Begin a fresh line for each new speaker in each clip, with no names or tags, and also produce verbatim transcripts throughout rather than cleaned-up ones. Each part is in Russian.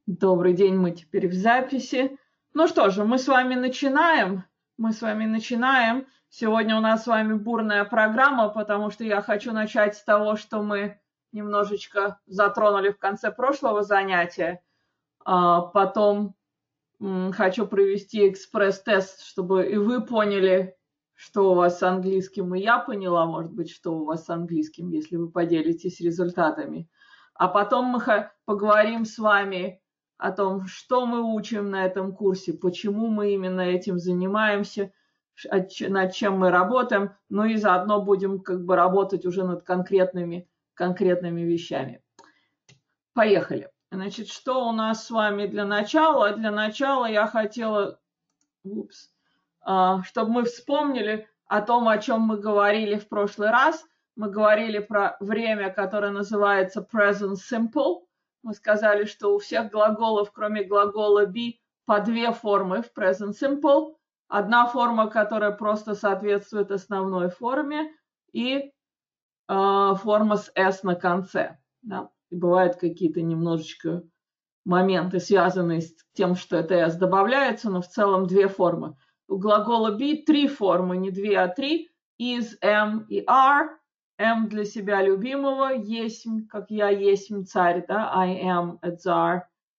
Добрый день, мы теперь в записи. Ну что же, мы с вами начинаем. Мы с вами начинаем. Сегодня у нас с вами бурная программа, потому что я хочу начать с того, что мы немножечко затронули в конце прошлого занятия. А потом м, хочу провести экспресс-тест, чтобы и вы поняли, что у вас с английским, и я поняла, может быть, что у вас с английским, если вы поделитесь результатами. А потом мы поговорим с вами о том, что мы учим на этом курсе, почему мы именно этим занимаемся, над чем мы работаем, ну и заодно будем как бы работать уже над конкретными, конкретными вещами. Поехали. Значит, что у нас с вами для начала? Для начала я хотела, упс, чтобы мы вспомнили о том, о чем мы говорили в прошлый раз. Мы говорили про время, которое называется present simple. Мы сказали, что у всех глаголов, кроме глагола be, по две формы в present simple. Одна форма, которая просто соответствует основной форме, и э, форма с s на конце. Да? И бывают какие-то немножечко моменты, связанные с тем, что это s добавляется, но в целом две формы. У глагола be три формы, не две, а три. Is, am и are. Am для себя любимого, есть, как я есть царь, да, I am a tsar.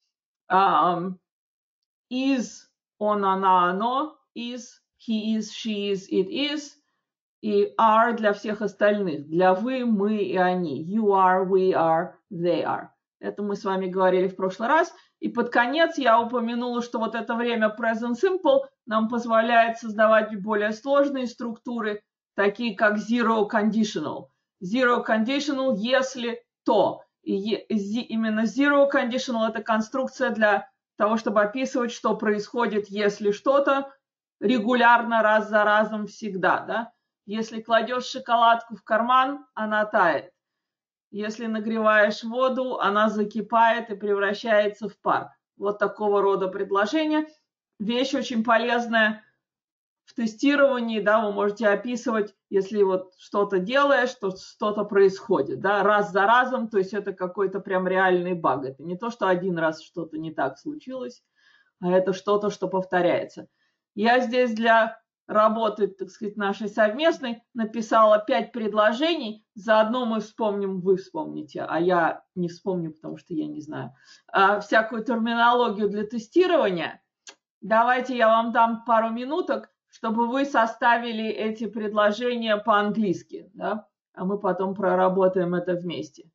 Um, is, он, она, оно, is, he is, she is, it is. И are для всех остальных, для вы, мы и они. You are, we are, they are. Это мы с вами говорили в прошлый раз. И под конец я упомянула, что вот это время present simple нам позволяет создавать более сложные структуры, такие как zero conditional. Zero conditional, если то. И именно zero conditional – это конструкция для того, чтобы описывать, что происходит, если что-то регулярно, раз за разом, всегда. Да? Если кладешь шоколадку в карман, она тает. Если нагреваешь воду, она закипает и превращается в пар. Вот такого рода предложения. Вещь очень полезная в тестировании, да, вы можете описывать, если вот что-то делаешь, то что-то происходит, да, раз за разом, то есть это какой-то прям реальный баг. Это не то, что один раз что-то не так случилось, а это что-то, что повторяется. Я здесь для работы, так сказать, нашей совместной написала пять предложений. Заодно мы вспомним, вы вспомните, а я не вспомню, потому что я не знаю, а, всякую терминологию для тестирования. Давайте я вам дам пару минуток, чтобы вы составили эти предложения по-английски, да? А мы потом проработаем это вместе.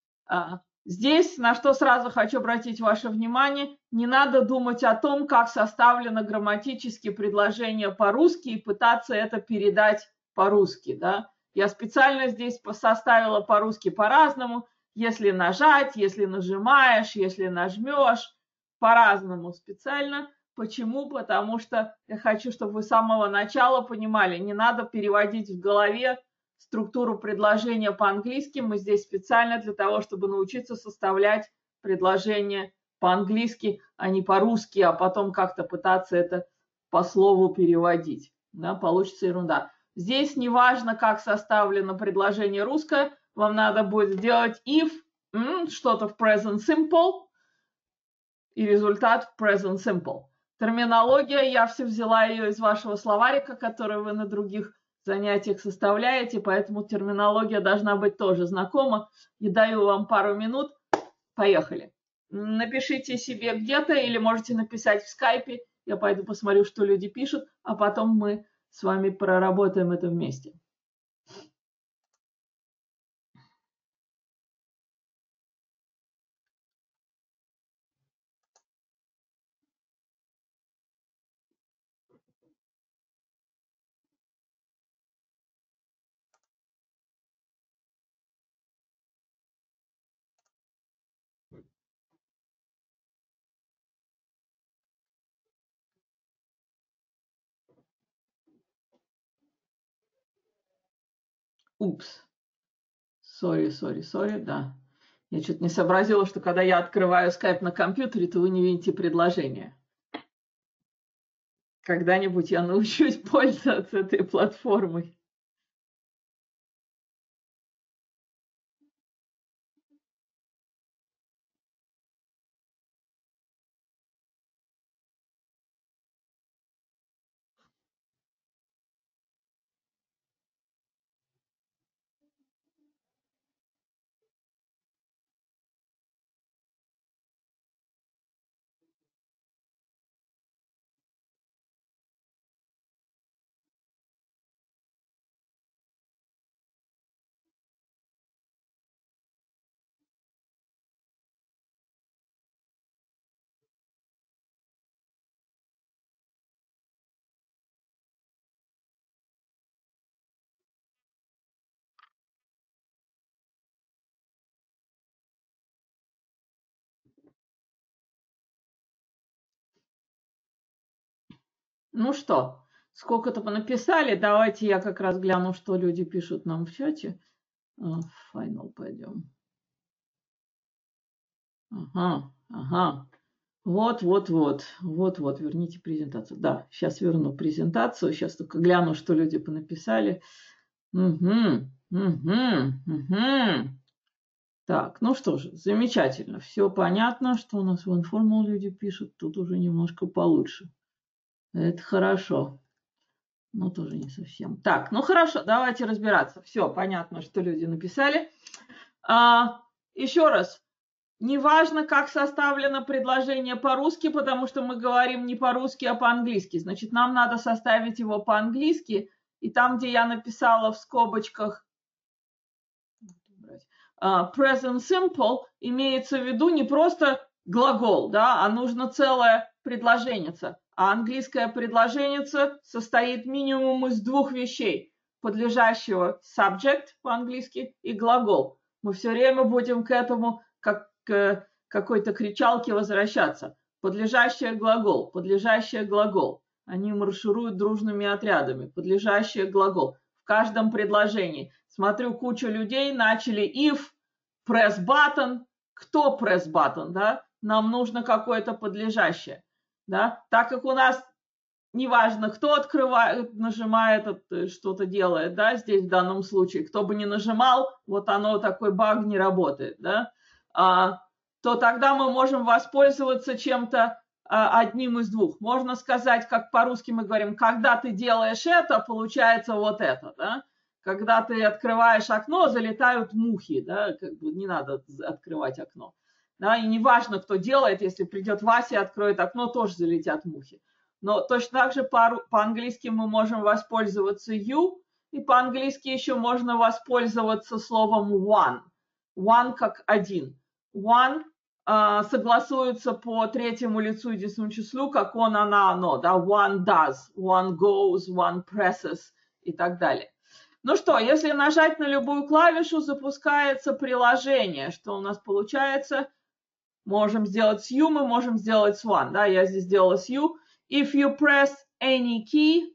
Здесь, на что сразу хочу обратить ваше внимание, не надо думать о том, как составлено грамматически предложение по-русски и пытаться это передать по-русски. Да? Я специально здесь составила по-русски по-разному. Если нажать, если нажимаешь, если нажмешь, по-разному специально. Почему? Потому что я хочу, чтобы вы с самого начала понимали, не надо переводить в голове структуру предложения по-английски. Мы здесь специально для того, чтобы научиться составлять предложения по-английски, а не по-русски, а потом как-то пытаться это по слову переводить. Да, получится ерунда. Здесь не важно, как составлено предложение русское, вам надо будет сделать if, что-то в present simple, и результат в present simple. Терминология, я все взяла ее из вашего словарика, который вы на других занятиях составляете, поэтому терминология должна быть тоже знакома. И даю вам пару минут. Поехали. Напишите себе где-то или можете написать в скайпе. Я пойду посмотрю, что люди пишут, а потом мы с вами проработаем это вместе. Упс. Сори, сори, сори, да. Я что-то не сообразила, что когда я открываю скайп на компьютере, то вы не видите предложение. Когда-нибудь я научусь пользоваться этой платформой. Ну что, сколько-то написали. Давайте я как раз гляну, что люди пишут нам в чате. В Final пойдем. Ага, ага. Вот, вот, вот, вот, вот, верните презентацию. Да, сейчас верну презентацию, сейчас только гляну, что люди понаписали. Угу, угу, угу. Так, ну что же, замечательно, все понятно, что у нас в Informal люди пишут, тут уже немножко получше. Это хорошо, но тоже не совсем. Так, ну хорошо, давайте разбираться. Все понятно, что люди написали. А, еще раз. Неважно, как составлено предложение по-русски, потому что мы говорим не по-русски, а по-английски. Значит, нам надо составить его по-английски. И там, где я написала в скобочках uh, present simple, имеется в виду не просто глагол, да, а нужно целое предложение. А английское предложение состоит минимум из двух вещей. Подлежащего subject по-английски и глагол. Мы все время будем к этому как к какой-то кричалке возвращаться. Подлежащее глагол, подлежащее глагол. Они маршируют дружными отрядами. Подлежащее глагол. В каждом предложении. Смотрю, куча людей начали if, press button. Кто press button, да? Нам нужно какое-то подлежащее. Да? Так как у нас неважно, кто открывает, нажимает, что-то делает, да, здесь в данном случае, кто бы ни нажимал, вот оно, такой баг не работает, да, а, то тогда мы можем воспользоваться чем-то а, одним из двух. Можно сказать, как по-русски мы говорим, когда ты делаешь это, получается вот это, да. Когда ты открываешь окно, залетают мухи, да, как бы не надо открывать окно. Да, и неважно, кто делает, если придет Вася и откроет окно, тоже залетят мухи. Но точно так же по-английски мы можем воспользоваться you, и по-английски еще можно воспользоваться словом one. One как один. One э, согласуется по третьему лицу единственному числу, как он, она, оно. Да? One does, one goes, one presses и так далее. Ну что, если нажать на любую клавишу, запускается приложение. Что у нас получается? Можем сделать с you, мы можем сделать с one. Да? Я здесь сделала с you. If you press any key,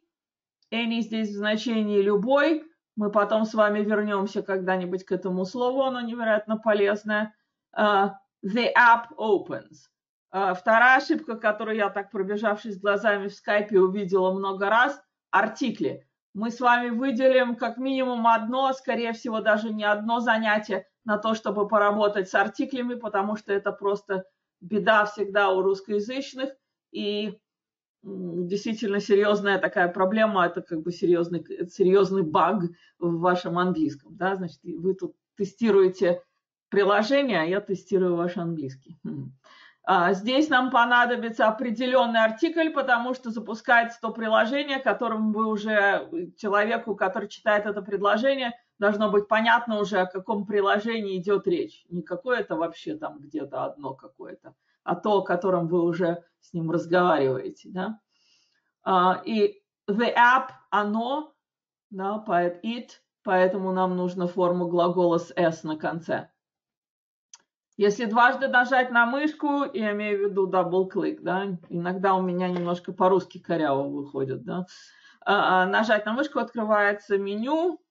any здесь в значении любой, мы потом с вами вернемся когда-нибудь к этому слову, оно невероятно полезное. Uh, the app opens. Uh, вторая ошибка, которую я так пробежавшись глазами в скайпе увидела много раз, артикли. Мы с вами выделим как минимум одно, скорее всего даже не одно занятие на то, чтобы поработать с артиклями, потому что это просто беда всегда у русскоязычных, и действительно серьезная такая проблема, это как бы серьезный, серьезный баг в вашем английском. Да? Значит, вы тут тестируете приложение, а я тестирую ваш английский. А здесь нам понадобится определенный артикль, потому что запускается то приложение, которым вы уже, человеку, который читает это предложение, должно быть понятно уже, о каком приложении идет речь. Не какое-то вообще там где-то одно какое-то, а то, о котором вы уже с ним разговариваете, да. Uh, и the app, оно, да, it, поэтому нам нужна форма глагола с s на конце. Если дважды нажать на мышку, я имею в виду double-click, да, иногда у меня немножко по-русски коряво выходит, да, uh, нажать на мышку, открывается меню.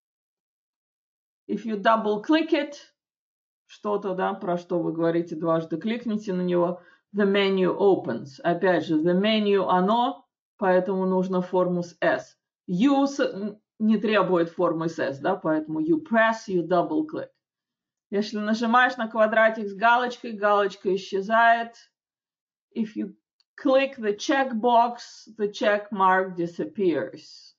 If you double-click it, что-то, да, про что вы говорите, дважды кликните на него, the menu opens. Опять же, the menu, оно, поэтому нужно форму с s. You не требует формы с s, да, поэтому you press, you double-click. Если нажимаешь на квадратик с галочкой, галочка исчезает. If you click the checkbox, the check mark disappears.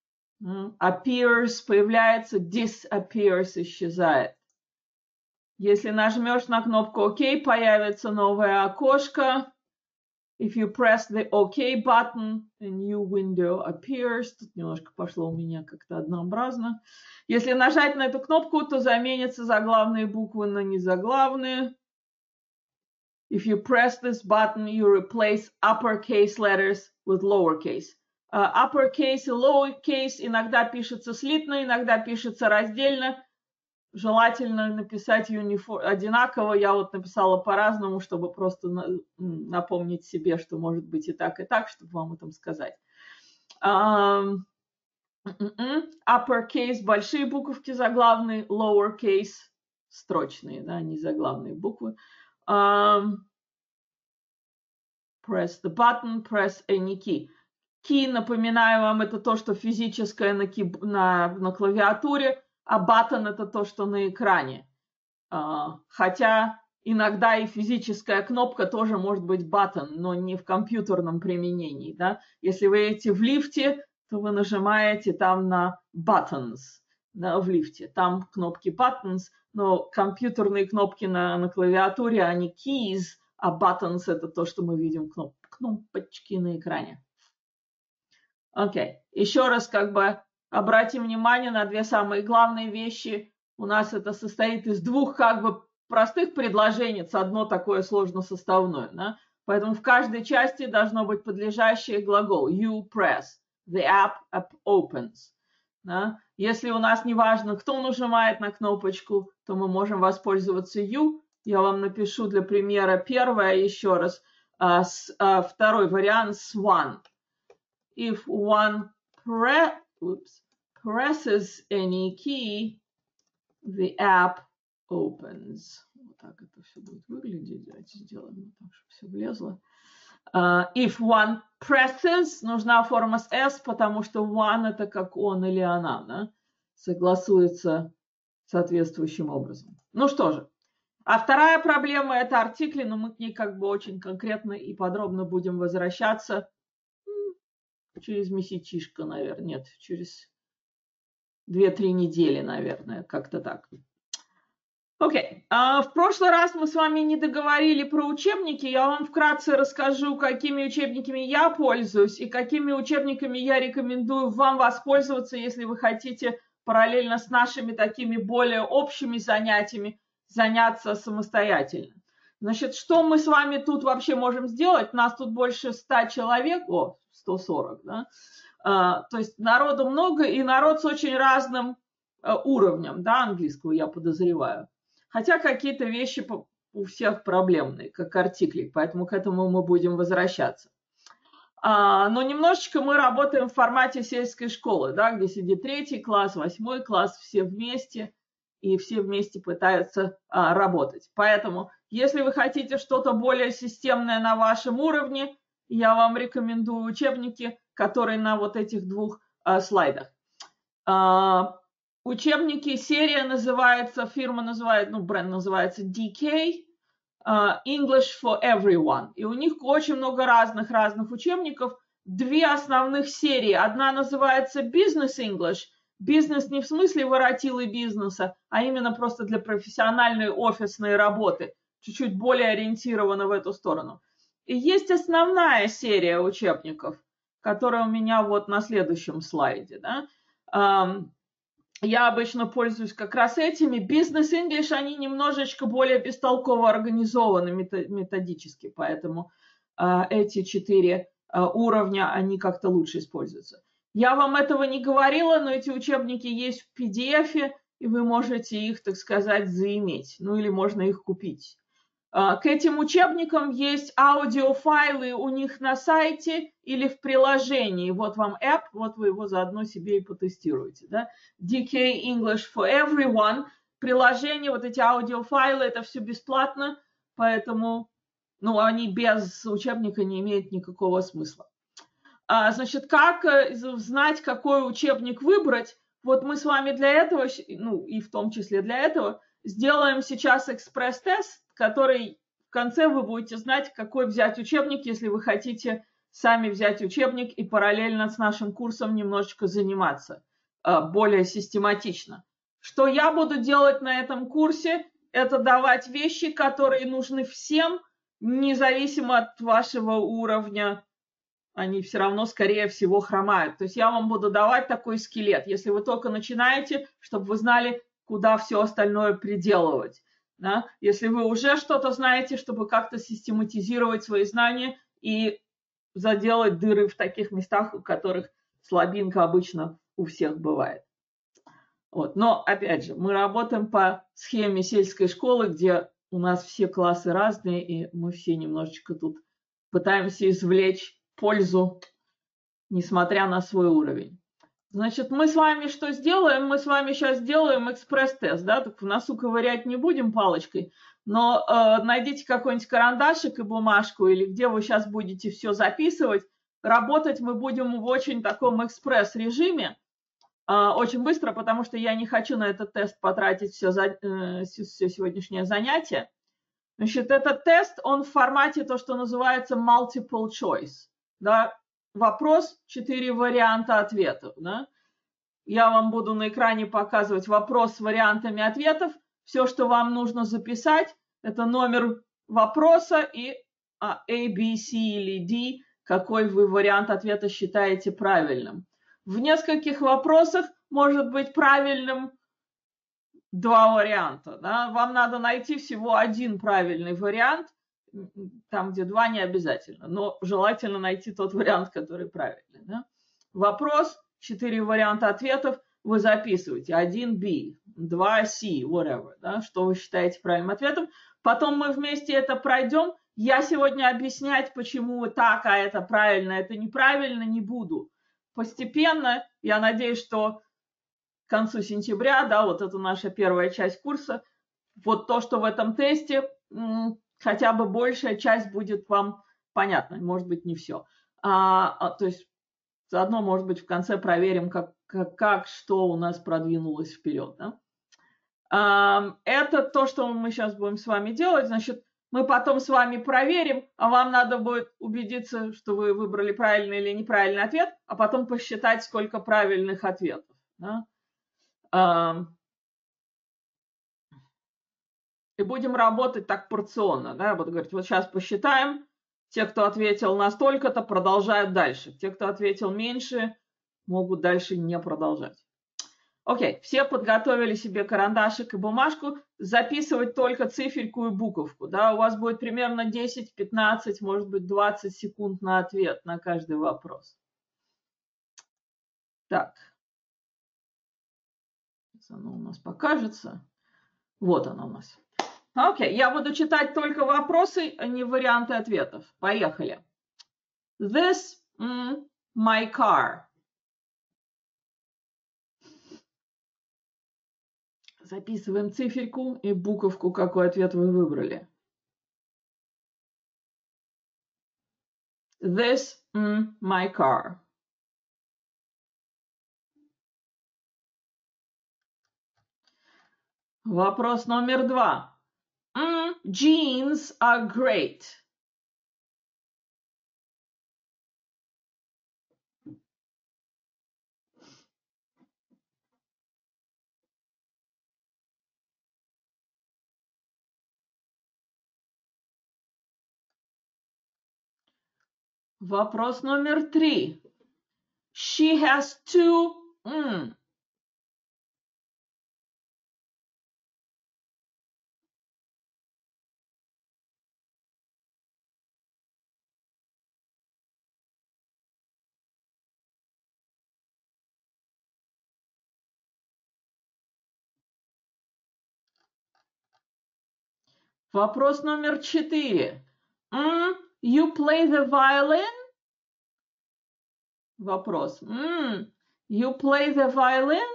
Appears появляется, disappears исчезает. Если нажмешь на кнопку ОК, появится новое окошко. If you press the OK button, a new window appears. Тут немножко пошло у меня как-то однообразно. Если нажать на эту кнопку, то заменятся заглавные буквы на незаглавные. If you press this button, you replace uppercase letters with lowercase. Uh, uppercase и lowercase иногда пишется слитно, иногда пишется раздельно. Желательно написать юнифор... одинаково. Я вот написала по-разному, чтобы просто на... напомнить себе, что может быть и так, и так, чтобы вам это сказать. Uppercase, большие буковки заглавные, lowercase, строчные, да, не заглавные буквы. Um, press the button, press any key. Key, напоминаю вам, это то, что физическое на, ки... на, на клавиатуре, а button это то, что на экране. Uh, хотя иногда и физическая кнопка тоже может быть button, но не в компьютерном применении. Да? Если вы едете в лифте, то вы нажимаете там на buttons, да, в лифте. Там кнопки buttons, но компьютерные кнопки на, на клавиатуре, они keys, а buttons это то, что мы видим, кноп, кнопочки на экране. Окей. Okay. Еще раз как бы обратим внимание на две самые главные вещи. У нас это состоит из двух как бы простых предложений, одно такое сложносоставное. Да? Поэтому в каждой части должно быть подлежащее глагол. You press. The app, app opens. Да? Если у нас не важно, кто нажимает на кнопочку, то мы можем воспользоваться you. Я вам напишу для примера первое еще раз. А, с, а, второй вариант с one. If one pre oops, presses any key, the app opens. Вот так это все будет выглядеть. Давайте сделаем так, чтобы все влезло. Uh, if one presses, нужна форма с s, потому что one это как он или она, да? Согласуется соответствующим образом. Ну что же. А вторая проблема это артикли, но мы к ней как бы очень конкретно и подробно будем возвращаться через месячишко, наверное. Нет, через две-три недели, наверное, как-то так. Окей. Okay. Uh, в прошлый раз мы с вами не договорили про учебники. Я вам вкратце расскажу, какими учебниками я пользуюсь и какими учебниками я рекомендую вам воспользоваться, если вы хотите параллельно с нашими такими более общими занятиями заняться самостоятельно. Значит, что мы с вами тут вообще можем сделать? Нас тут больше ста человек, о, сто сорок, да? Uh, то есть народу много, и народ с очень разным uh, уровнем, да, английского, я подозреваю. Хотя какие-то вещи у всех проблемные, как артикли, поэтому к этому мы будем возвращаться. А, но немножечко мы работаем в формате сельской школы, да, где сидит третий класс, восьмой класс, все вместе, и все вместе пытаются а, работать. Поэтому, если вы хотите что-то более системное на вашем уровне, я вам рекомендую учебники, которые на вот этих двух а, слайдах. А, Учебники, серия называется, фирма называет, ну, бренд называется ди кей, uh, English for Everyone. И у них очень много разных-разных учебников. Две основных серии. Одна называется Business English. Бизнес не в смысле воротилы бизнеса, а именно просто для профессиональной офисной работы. Чуть-чуть более ориентирована в эту сторону. И есть основная серия учебников, которая у меня вот на следующем слайде, да. Um, Я обычно пользуюсь как раз этими. Business English, они немножечко более бестолково организованы методически, поэтому э, эти четыре э, уровня, они как-то лучше используются. Я вам этого не говорила, но эти учебники есть в пи ди эф, и вы можете их, так сказать, заиметь. Ну или можно их купить. К этим учебникам есть аудиофайлы у них на сайте или в приложении. Вот вам app, вот вы его заодно себе и потестируете. Да? ди кей English for Everyone. Приложение, вот эти аудиофайлы, это все бесплатно, поэтому ну, они без учебника не имеют никакого смысла. А, значит, как знать, какой учебник выбрать? Вот мы с вами для этого, ну и в том числе для этого, сделаем сейчас экспресс-тест, который в конце вы будете знать, какой взять учебник, если вы хотите сами взять учебник и параллельно с нашим курсом немножечко заниматься более систематично. Что я буду делать на этом курсе, это давать вещи, которые нужны всем, независимо от вашего уровня. Они все равно, скорее всего, хромают. То есть я вам буду давать такой скелет, если вы только начинаете, чтобы вы знали, куда все остальное приделывать. Да? Если вы уже что-то знаете, чтобы как-то систематизировать свои знания и заделать дыры в таких местах, у которых слабинка обычно у всех бывает. Вот. Но, опять же, мы работаем по схеме сельской школы, где у нас все классы разные, и мы все немножечко тут пытаемся извлечь пользу несмотря на свой уровень. Значит, мы с вами что сделаем? Мы с вами сейчас сделаем экспресс-тест, да, так в носу ковырять не будем палочкой, но э, найдите какой-нибудь карандашик и бумажку, или где вы сейчас будете все записывать. Работать мы будем в очень таком экспресс-режиме, э, очень быстро, потому что я не хочу на этот тест потратить все, за, э, все сегодняшнее занятие. Значит, этот тест, он в формате то, что называется multiple choice, да, вопрос, четыре варианта ответов. Да? Я вам буду на экране показывать вопрос с вариантами ответов. Все, что вам нужно записать, это номер вопроса и A, B, C или D, какой вы вариант ответа считаете правильным. В нескольких вопросах может быть правильным два варианта. Да? Вам надо найти всего один правильный вариант, там, где два, не обязательно, но желательно найти тот вариант, который правильный. Да? Вопрос, четыре варианта ответов, вы записываете. один B, два C, whatever, да? Что вы считаете правильным ответом. Потом мы вместе это пройдем. Я сегодня объяснять, почему так, а это правильно, это неправильно, не буду. Постепенно, я надеюсь, что к концу сентября, да, вот это наша первая часть курса, вот то, что в этом тесте, хотя бы большая часть будет вам понятна, может быть, не все. А, а, то есть заодно, может быть, в конце проверим, как, как, как что у нас продвинулось вперед. Да? А, это то, что мы сейчас будем с вами делать. Значит, мы потом с вами проверим, а вам надо будет убедиться, что вы выбрали правильный или неправильный ответ, а потом посчитать, сколько правильных ответов. Да? А, и будем работать так порционно, да, буду говорить, вот сейчас посчитаем, те, кто ответил на столько-то, продолжают дальше, те, кто ответил меньше, могут дальше не продолжать. Окей, все подготовили себе карандашик и бумажку, записывать только циферку и буковку, да, у вас будет примерно десять, пятнадцать, может быть, двадцать секунд на ответ на каждый вопрос. Так, сейчас оно у нас покажется, вот оно у нас. Окей, okay. Я буду читать только вопросы, а не варианты ответов. Поехали. This mm, my car. Записываем циферку и буковку, какой ответ вы выбрали. This mm, my car. Вопрос номер два. Mm, jeans are great. Вопрос номер три. She has two... Mm. Вопрос номер четыре. Mm, you play the violin? Вопрос. Mm, you play the violin?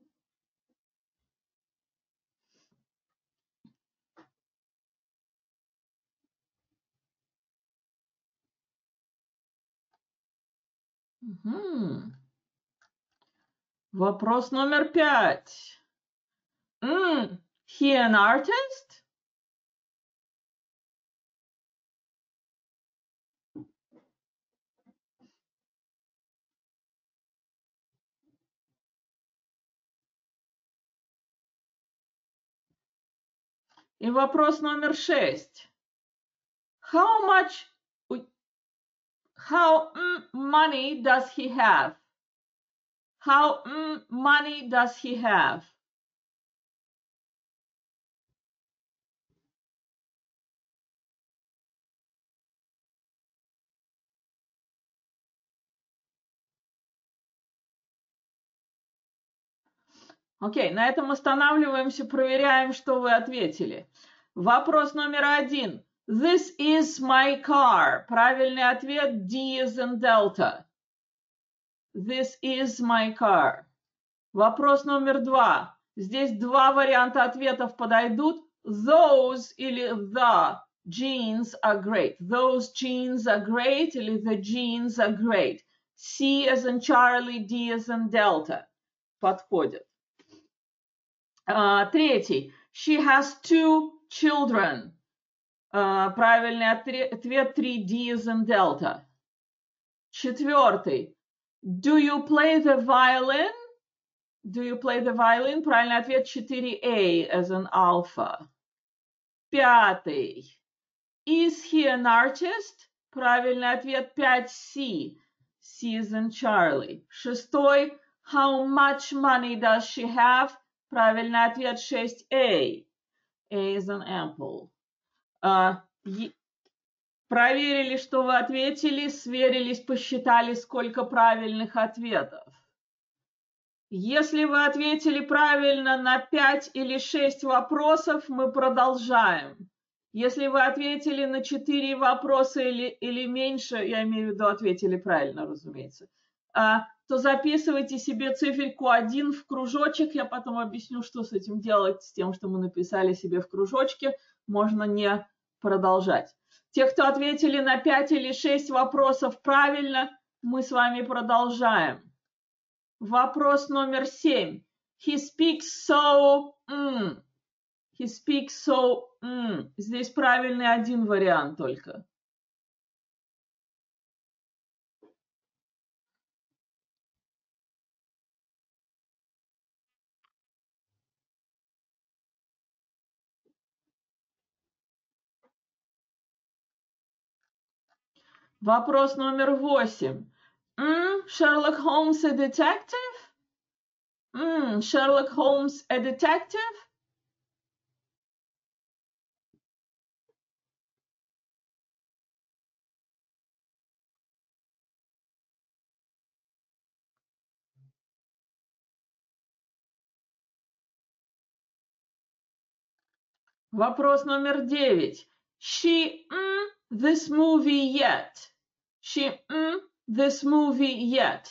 Mm. Вопрос номер пять. Mm, he an artist? И вопрос номер шесть. How much how mm, money does he have? How mm, money does he have? Окей, на этом останавливаемся, проверяем, что вы ответили. Вопрос номер один. This is my car. Правильный ответ D as in Delta. This is my car. Вопрос номер два. Здесь два варианта ответов подойдут. Those или the jeans are great. Those jeans are great или the jeans are great. C as in Charlie, D as in Delta. Подходит. Uh, третий. She has two children. Uh, правильный ответ три, D as in Delta. Четвертый. Do you play the violin? Do you play the violin? Правильный ответ четыре A as in Alpha. Пятый. Is he an artist? Правильный ответ пять C. C as in Charlie. Шестой. How much money does she have? Правильный ответ шесть A. A as in Apple. Uh, проверили, что вы ответили, сверились, посчитали, сколько правильных ответов. Если вы ответили правильно на пять или шесть вопросов, мы продолжаем. Если вы ответили на четыре вопроса или, или меньше, я имею в виду, ответили правильно, разумеется, то записывайте себе циферку один в кружочек. Я потом объясню, что с этим делать, с тем, что мы написали себе в кружочке. Можно не продолжать. Те, кто ответили на пять или шесть вопросов правильно, мы с вами продолжаем. Вопрос номер семь. He speaks so... Mm. He speaks so... Mm. Здесь правильный один вариант только. Вопрос номер восемь. Mm, Sherlock Holmes a detective? Mm, Sherlock Holmes a detective? Вопрос номер девять. She mm, this movie yet? She mm, this movie yet?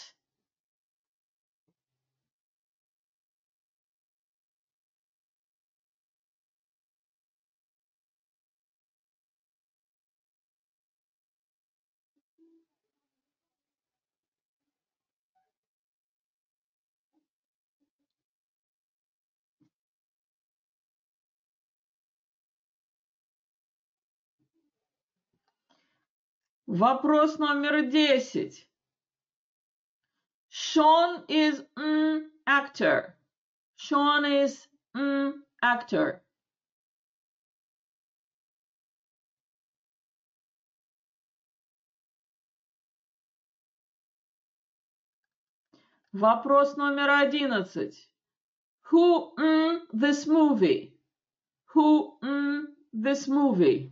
Вопрос номер десять. Sean is an actor. Sean is an actor. Вопрос номер одиннадцать. Who in this movie? Who in this movie?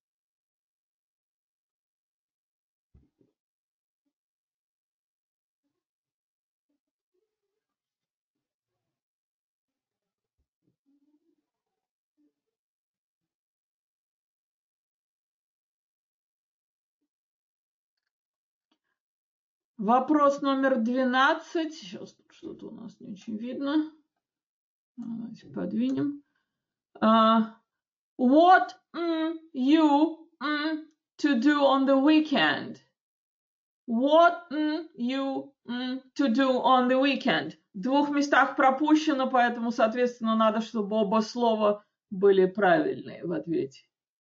Вопрос номер двенадцать. Сейчас что-то у нас не очень видно. Давайте подвинем. Uh, what mm, you mm, to do on the weekend? What mm, you mm, to do on the weekend? В двух местах пропущено, поэтому, соответственно, надо, чтобы оба слова были правильные в ответе.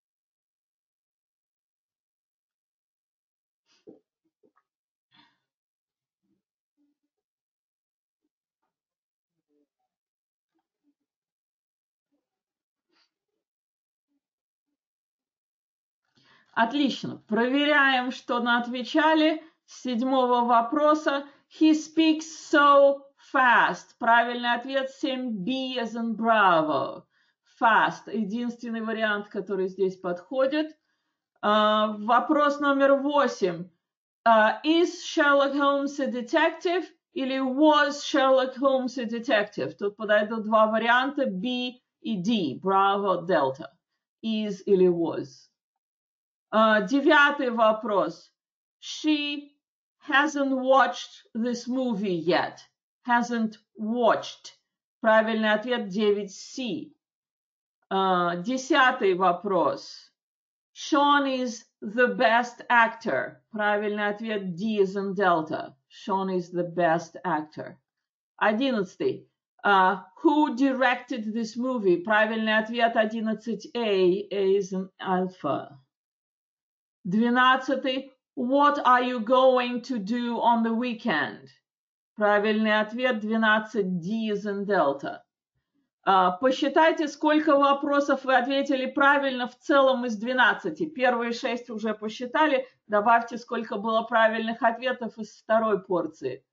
Отлично. Проверяем, что мы отвечали. С седьмого вопроса. He speaks so fast. Правильный ответ семь B as in Bravo. Fast. Единственный вариант, который здесь подходит. Uh, вопрос номер восемь. Uh, is Sherlock Holmes a detective? Или was Sherlock Holmes a detective? Тут подойдут два варианта. B и D. Bravo, Delta. Is или was. Uh, девятый вопрос. She hasn't watched this movie yet. Hasn't watched. Правильный ответ девять си. Uh, десятый вопрос. Sean is the best actor. Правильный ответ D as in Delta. Sean is the best actor. Одиннадцатый. Uh, who directed this movie? Правильный ответ одиннадцать A. A is in Alpha. Двенадцатый. What are you going to do on the weekend? Правильный ответ двенадцать D as in Delta. Uh, посчитайте, сколько вопросов вы ответили правильно в целом из двенадцати. Первые шесть уже посчитали. Добавьте, сколько было правильных ответов из второй порции.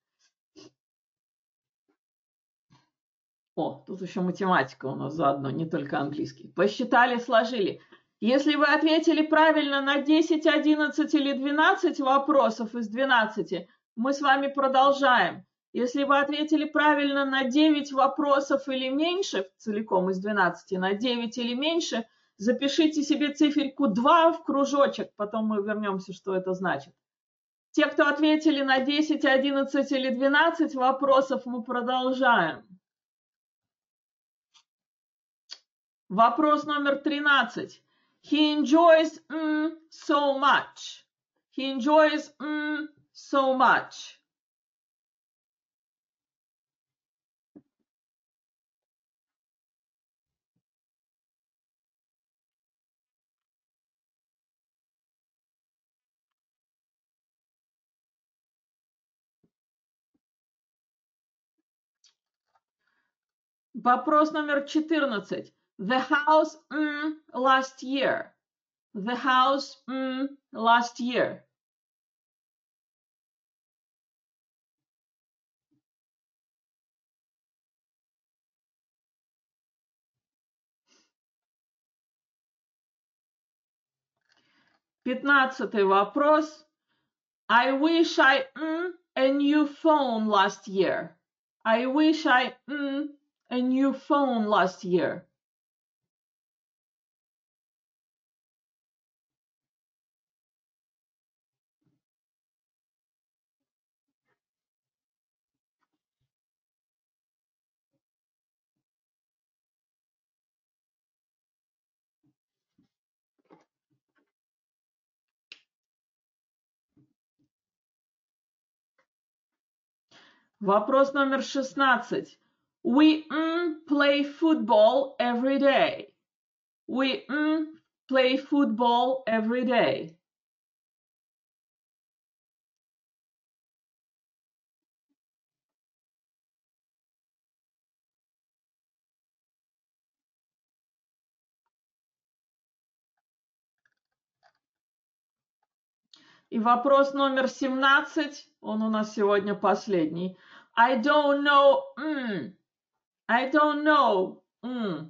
О, тут еще математика у нас заодно, не только английский. Посчитали, сложили. Если вы ответили правильно на десять, одиннадцать или двенадцать вопросов из двенадцати, мы с вами продолжаем. Если вы ответили правильно на девять вопросов или меньше, целиком из двенадцати, на девять или меньше, запишите себе циферку два в кружочек, потом мы вернемся, что это значит. Те, кто ответили на десять, одиннадцать или двенадцать вопросов, мы продолжаем. Вопрос номер тринадцать. He enjoys mm, so much. He enjoys mm, so much. Вопрос номер четырнадцать. The house mm, last year. The house mm, last year. Пятнадцатый вопрос. I wish I mm, a new phone last year. I wish I mm, a new phone last year. Вопрос номер шестнадцать. We mm, play football every day. We mm, play football every day. И вопрос номер семнадцать, он у нас сегодня последний. I don't know. Mm, I don't know. Mm.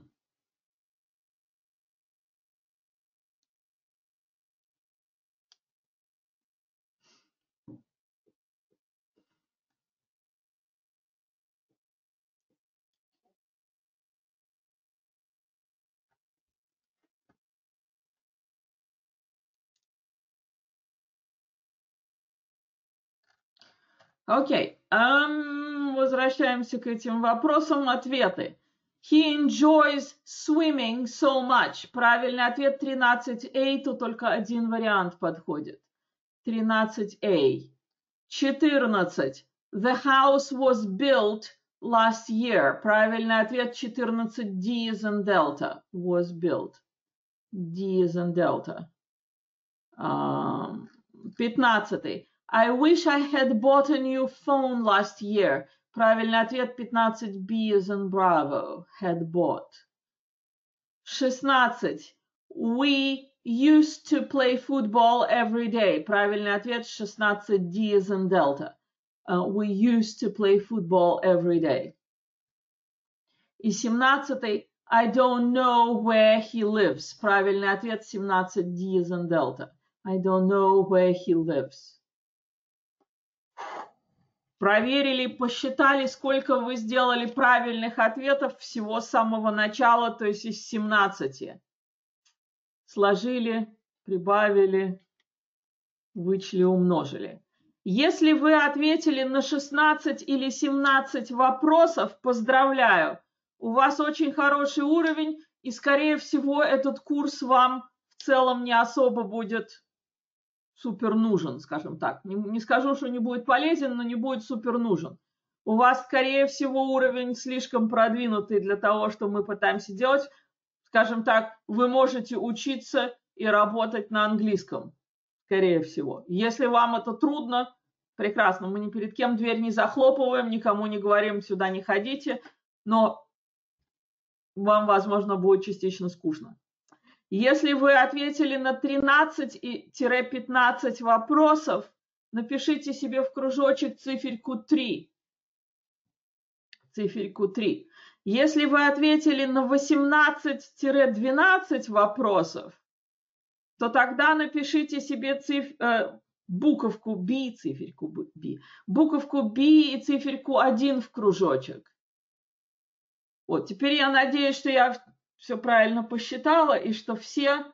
Окей, okay. um, возвращаемся к этим вопросам. Ответы. He enjoys swimming so much. Правильный ответ тринадцать А, тут только один вариант подходит. тринадцать А. четырнадцать. The house was built last year. Правильный ответ четырнадцать D as in Delta. Was built. D as in Delta. Um, пятнадцатый. I wish I had bought a new phone last year. Правильный ответ пятнадцать B as in Bravo. Had bought. шестнадцать. We used to play football every day. Правильный ответ шестнадцать D as in Delta. Uh, we used to play football every day. И семнадцатый. I don't know where he lives. Правильный ответ семнадцать D as in Delta. I don't know where he lives. Проверили, посчитали, сколько вы сделали правильных ответов всего с самого начала, то есть из семнадцати. Сложили, прибавили, вычли, умножили. Если вы ответили на шестнадцать или семнадцать вопросов, поздравляю, у вас очень хороший уровень, и, скорее всего, этот курс вам в целом не особо будет супер нужен, скажем так. Не, не скажу, что не будет полезен, но не будет супер нужен. У вас, скорее всего, уровень слишком продвинутый для того, что мы пытаемся делать. Скажем так, вы можете учиться и работать на английском, скорее всего. Если вам это трудно, прекрасно, мы ни перед кем дверь не захлопываем, никому не говорим, сюда не ходите, но вам, возможно, будет частично скучно. Если вы ответили на тринадцать-пятнадцать вопросов, напишите себе в кружочек циферку три. Циферку три. Если вы ответили на восемнадцать-двенадцать вопросов, то тогда напишите себе циф... э, буковку B, циферку B, буковку B и циферку один в кружочек. Вот, теперь я надеюсь, что я все правильно посчитала и что все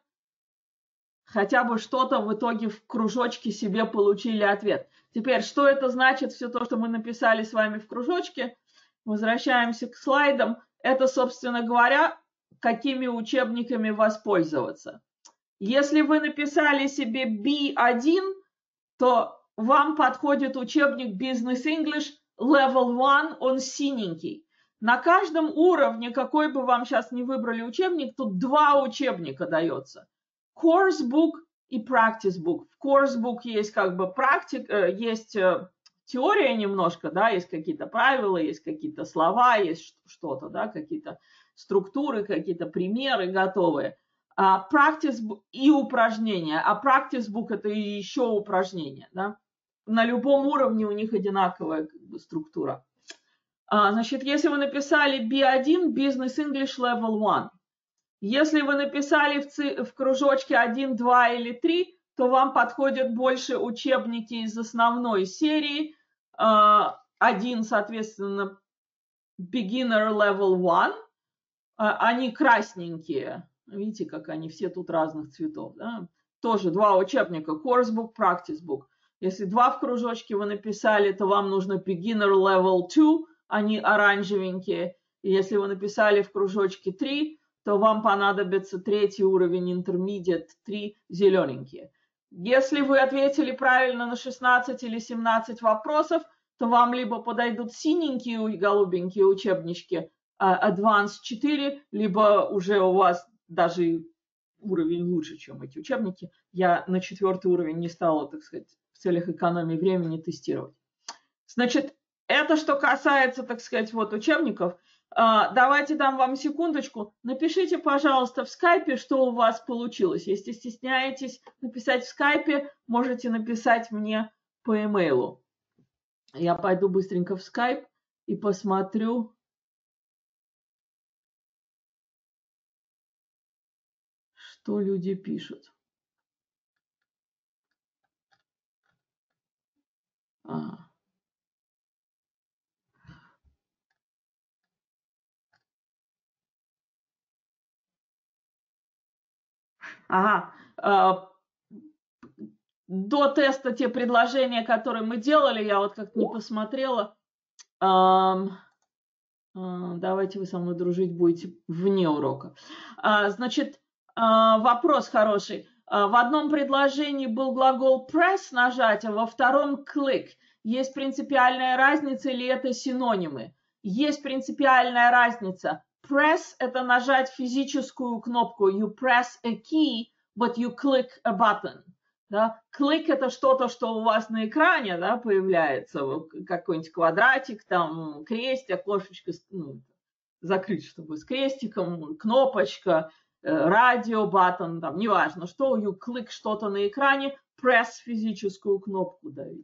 хотя бы что-то в итоге в кружочке себе получили ответ. Теперь, что это значит, все то, что мы написали с вами в кружочке? Возвращаемся к слайдам. Это, собственно говоря, какими учебниками воспользоваться. Если вы написали себе би один, то вам подходит учебник Business English Level один, он синенький. На каждом уровне, какой бы вам сейчас не выбрали учебник, тут два учебника дается. Course Book и Practice Book. В Course Book есть как бы практик, есть теория немножко, да, есть какие-то правила, есть какие-то слова, есть что-то, да, какие-то структуры, какие-то примеры готовые. А Practice Book и упражнения. А Practice Book это еще упражнения, да. На любом уровне у них одинаковая как бы структура. А, значит, если вы написали би один, Business English Level один. Если вы написали в, ци, в кружочке один, два или три, то вам подходят больше учебники из основной серии. Один, соответственно, Beginner Level один. Они красненькие. Видите, как они все тут разных цветов. Да? Тоже два учебника. Course Book, Practice Book. Если два в кружочке вы написали, то вам нужно Beginner Level два. Они оранжевенькие. И если вы написали в кружочке три, то вам понадобится третий уровень Intermediate три, зелененькие. Если вы ответили правильно на шестнадцать или семнадцать вопросов, то вам либо подойдут синенькие голубенькие учебнички Advanced четыре, либо уже у вас даже уровень лучше, чем эти учебники. Я на четвертый уровень не стала, так сказать, в целях экономии времени тестировать. Значит, это что касается, так сказать, вот учебников. Давайте дам вам секундочку. Напишите, пожалуйста, в скайпе, что у вас получилось. Если стесняетесь написать в скайпе, можете написать мне по имейлу. Я пойду быстренько в скайп и посмотрю, что люди пишут. А. Ага. До теста те предложения, которые мы делали, я вот как-то не посмотрела. Давайте вы со мной дружить будете вне урока. Значит, вопрос хороший. В одном предложении был глагол press, нажать, а во втором click. Есть принципиальная разница или это синонимы? Есть принципиальная разница. Press – это нажать физическую кнопку. You press a key, but you click a button. Да? Click – это что-то, что у вас на экране, да, появляется, какой-нибудь квадратик, там, крестик, окошечко, ну, закрыть, чтобы с крестиком, кнопочка, радио, баттон, там, неважно, что, you click что-то на экране, press физическую кнопку давить.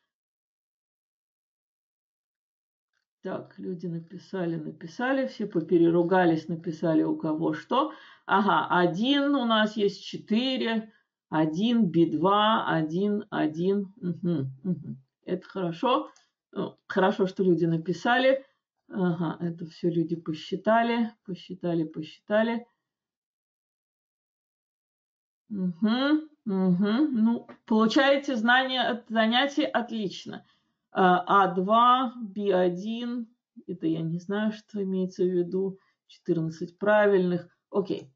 Так, люди написали, написали, все попереругались, написали у кого что. Ага, один у нас есть четыре, один, би два, один, один. Угу, угу. Это хорошо. Хорошо, что люди написали. Ага, это все люди посчитали, посчитали, посчитали. Угу. Угу. Ну, получаете знания от занятий отлично. А два, би один, это я не знаю, что имеется в виду. четырнадцать правильных. Окей.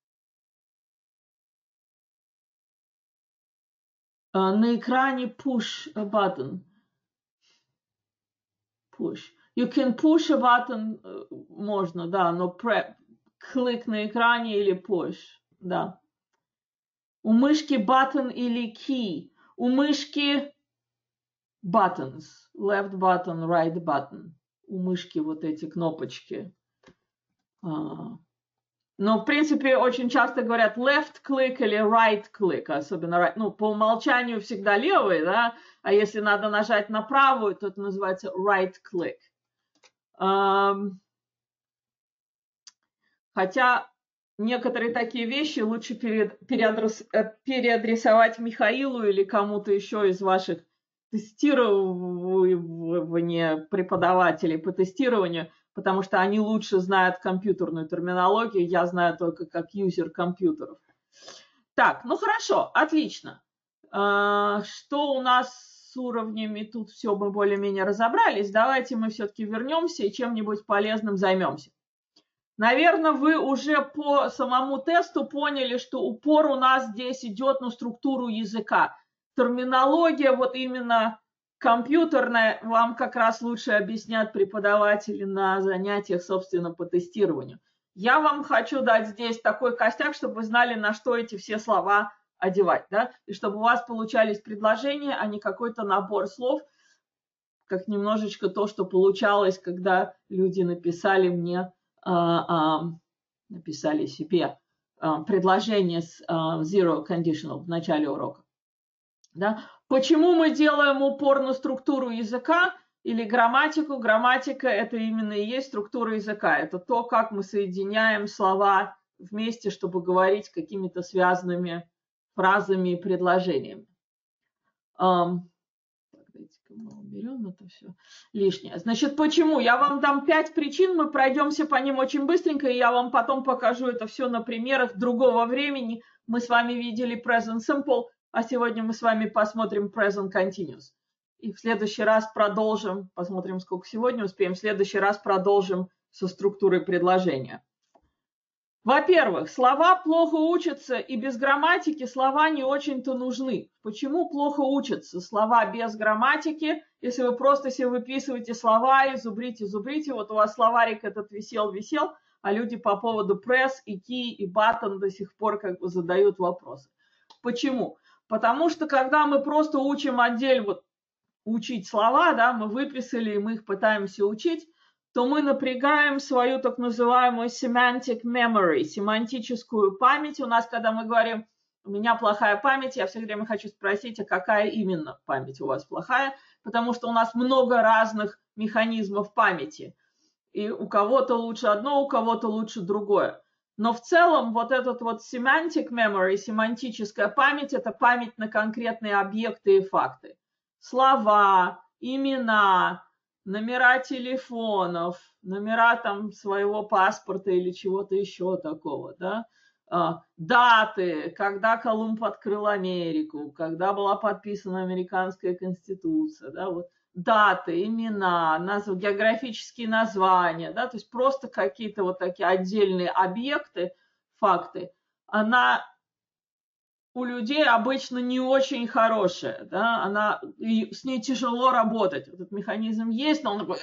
На экране push a button. Push. You can push a button, можно, да, но pre, клик на экране или push, да. У мышки button или key. У мышки buttons. Left button, right button. У мышки вот эти кнопочки. Но, в принципе, очень часто говорят left click или right click, особенно right. Ну, по умолчанию всегда левый, да, а если надо нажать на правую, то это называется right click. Хотя некоторые такие вещи лучше переадрес, переадресовать Михаилу или кому-то еще из ваших тестирования преподавателей по тестированию, потому что они лучше знают компьютерную терминологию, я знаю только как юзер компьютеров. Так, ну хорошо, отлично. Что у нас с уровнями? Тут все мы более-менее разобрались. Давайте мы все-таки вернемся и чем-нибудь полезным займемся. Наверное, вы уже по самому тесту поняли, что упор у нас здесь идет на структуру языка. Терминология, вот именно компьютерная, вам как раз лучше объяснят преподаватели на занятиях, собственно, по тестированию. Я вам хочу дать здесь такой костяк, чтобы вы знали, на что эти все слова одевать, да, и чтобы у вас получались предложения, а не какой-то набор слов, как немножечко то, что получалось, когда люди написали мне написали себе предложение с zero conditional в начале урока. Да? Почему мы делаем упор на структуру языка или грамматику? Грамматика – это именно и есть структура языка. Это то, как мы соединяем слова вместе, чтобы говорить какими-то связанными фразами и предложениями. Давайте-ка мы уберем это все лишнее. Значит, почему? Я вам дам пять причин, мы пройдемся по ним очень быстренько, и я вам потом покажу это все на примерах другого времени. Мы с вами видели present simple, а сегодня мы с вами посмотрим present continuous. И в следующий раз продолжим, посмотрим, сколько сегодня успеем, в следующий раз продолжим со структурой предложения. Во-первых, слова плохо учатся, и без грамматики слова не очень-то нужны. Почему плохо учатся слова без грамматики? Если вы просто себе выписываете слова и зубрите, зубрите, вот у вас словарик этот висел-висел, а люди по поводу press и key и button до сих пор как бы задают вопросы. Почему? Потому что когда мы просто учим отдельно, вот учить слова, да, мы выписали, и мы их пытаемся учить, то мы напрягаем свою так называемую semantic memory, семантическую память. У нас, когда мы говорим, у меня плохая память, я все время хочу спросить, а какая именно память у вас плохая, потому что у нас много разных механизмов памяти. И у кого-то лучше одно, у кого-то лучше другое. Но в целом вот этот вот semantic memory, семантическая память, это память на конкретные объекты и факты. Слова, имена, номера телефонов, номера там своего паспорта или чего-то еще такого, да, а, даты, когда Колумб открыл Америку, когда была подписана американская конституция, да, вот даты, имена, назв, географические названия, да, то есть просто какие-то вот такие отдельные объекты, факты, она у людей обычно не очень хорошая, да, она, и с ней тяжело работать. Этот механизм есть, но он такой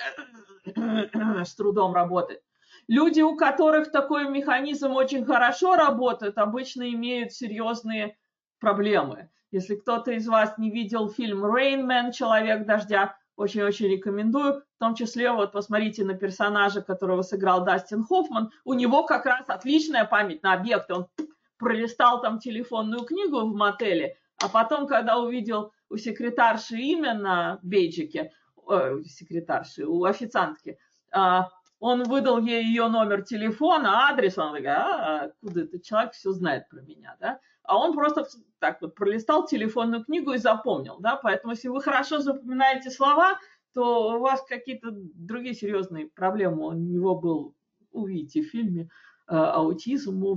с трудом работает. Люди, у которых такой механизм очень хорошо работает, обычно имеют серьезные проблемы. Если кто-то из вас не видел фильм Rain Man, «Человек дождя», очень-очень рекомендую. В том числе, вот посмотрите на персонажа, которого сыграл Дастин Хоффман. У него как раз отличная память на объекты. Он пролистал там телефонную книгу в мотеле, а потом, когда увидел у секретарши имя на бейджике, э, секретарши, у официантки, э, он выдал ей ее номер телефона, адрес, он такой, а, откуда этот человек все знает про меня, да? А он просто так вот пролистал телефонную книгу и запомнил, да? Поэтому, если вы хорошо запоминаете слова, то у вас какие-то другие серьезные проблемы. У него был, увидите в фильме, э, аутизм, в общем,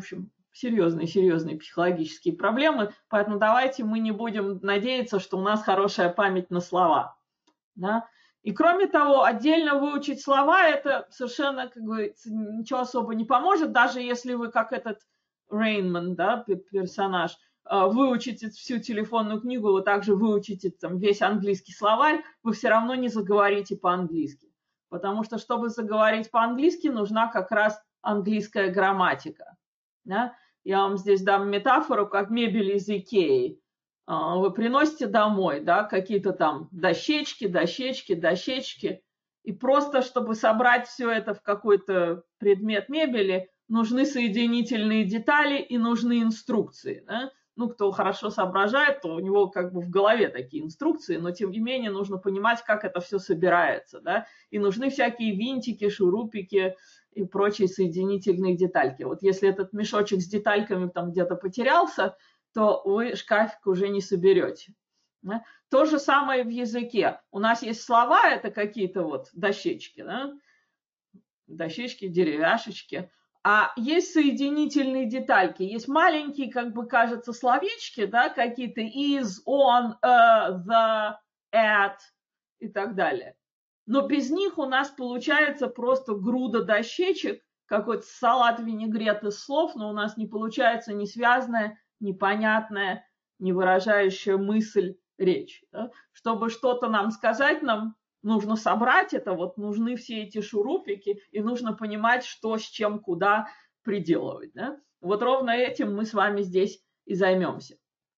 серьезные-серьезные психологические проблемы, поэтому давайте мы не будем надеяться, что у нас хорошая память на слова. Да? И кроме того, отдельно выучить слова, это совершенно, как бы, ничего особо не поможет, даже если вы, как этот Рейнман, да, персонаж, выучите всю телефонную книгу, вы также выучите там весь английский словарь, вы все равно не заговорите по-английски. Потому что, чтобы заговорить по-английски, нужна как раз английская грамматика. Да? Я вам здесь дам метафору, как мебель из Икеи. Вы приносите домой, да, какие-то там дощечки, дощечки, дощечки, и просто, чтобы собрать все это в какой-то предмет мебели, нужны соединительные детали и нужны инструкции. Да? Ну, кто хорошо соображает, то у него как бы в голове такие инструкции, но тем не менее нужно понимать, как это все собирается. Да? И нужны всякие винтики, шурупики и прочие соединительные детальки. Вот если этот мешочек с детальками там где-то потерялся, то вы шкафик уже не соберете. Да? То же самое в языке. У нас есть слова, это какие-то вот дощечки, да? Дощечки, деревяшечки. А есть соединительные детальки. Есть маленькие, как бы кажется, словечки, да, какие-то is, on, a, the, at и так далее. Но без них у нас получается просто груда дощечек, какой-то салат винегрет из слов, но у нас не получается ни связанная, непонятная, не выражающая мысль речь. Да? Чтобы что-то нам сказать, нам нужно собрать это, вот нужны все эти шурупики, и нужно понимать, что с чем, куда приделывать. Да? Вот ровно этим мы с вами здесь и займемся.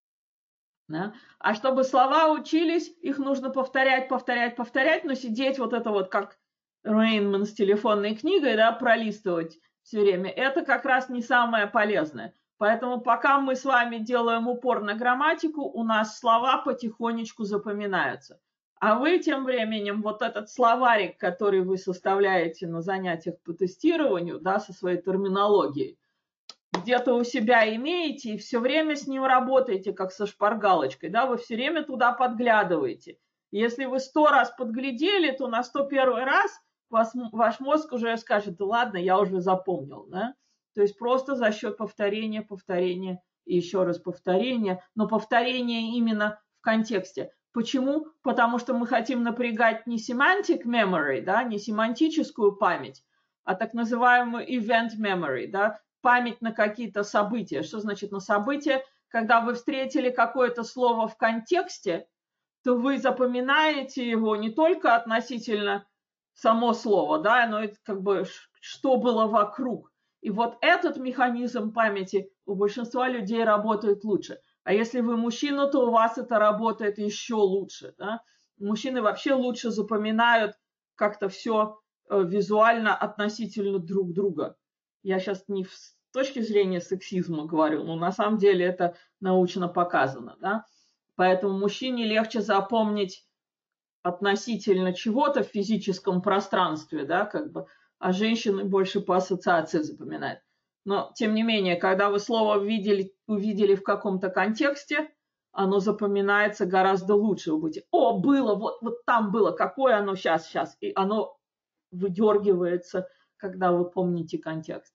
Да? А чтобы слова учились, их нужно повторять, повторять, повторять, но сидеть вот это вот как Рейнман с телефонной книгой, да, пролистывать все время, это как раз не самое полезное. Поэтому пока мы с вами делаем упор на грамматику, у нас слова потихонечку запоминаются. А вы тем временем вот этот словарик, который вы составляете на занятиях по тестированию, да, со своей терминологией, где-то у себя имеете и все время с ним работаете, как со шпаргалочкой, да, вы все время туда подглядываете. Если вы сто раз подглядели, то на сто первый раз вас, ваш мозг уже скажет: да ладно, я уже запомнил, да. То есть просто за счет повторения, повторения и еще раз повторения, но повторение именно в контексте. Почему? Потому что мы хотим напрягать не semantic memory, да, не семантическую память, а так называемую event memory, да, память на какие-то события. Что значит на события? Когда вы встретили какое-то слово в контексте, то вы запоминаете его не только относительно само слово, да, но и как бы что было вокруг. И вот этот механизм памяти у большинства людей работает лучше. А если вы мужчина, то у вас это работает еще лучше. Да? Мужчины вообще лучше запоминают как-то все визуально относительно друг друга. Я сейчас не с точки зрения сексизма говорю, но на самом деле это научно показано. Да? Поэтому мужчине легче запомнить относительно чего-то в физическом пространстве, да, как бы, а женщины больше по ассоциации запоминают. Но, тем не менее, когда вы слово увидели, увидели в каком-то контексте, оно запоминается гораздо лучше. Вы будете: о, было, вот, вот там было, какое оно сейчас, сейчас. И оно выдергивается, когда вы помните контекст.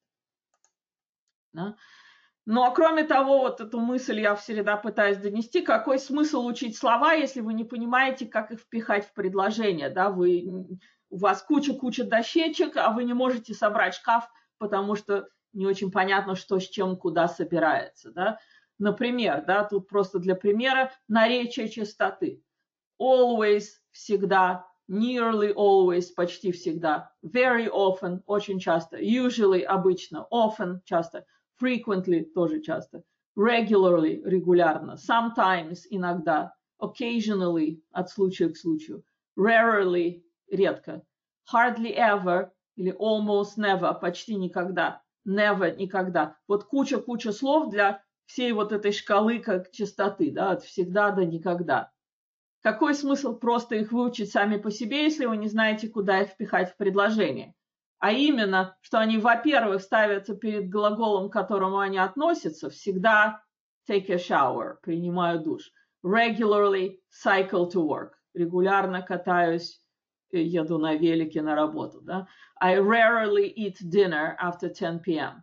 Да? Ну, а кроме того, вот эту мысль я всегда пытаюсь донести: какой смысл учить слова, если вы не понимаете, как их впихать в предложение, да, вы... У вас куча-куча дощечек, а вы не можете собрать шкаф, потому что не очень понятно, что с чем, куда собирается. Да? Например, да, тут просто для примера наречие частоты. Always – всегда, nearly always – почти всегда, very often – очень часто, usually – обычно, often – часто, frequently – тоже часто, regularly – регулярно, sometimes – иногда, occasionally – от случая к случаю, rarely – редко, hardly ever или almost never, почти никогда, never никогда. Вот куча-куча слов для всей вот этой шкалы как частоты, да, от всегда до никогда. Какой смысл просто их выучить сами по себе, если вы не знаете, куда их впихать в предложение? А именно, что они, во-первых, ставятся перед глаголом, к которому они относятся, всегда take a shower, принимаю душ, regularly cycle to work, регулярно катаюсь, еду на велике на работу. Да? I rarely eat dinner after ten p m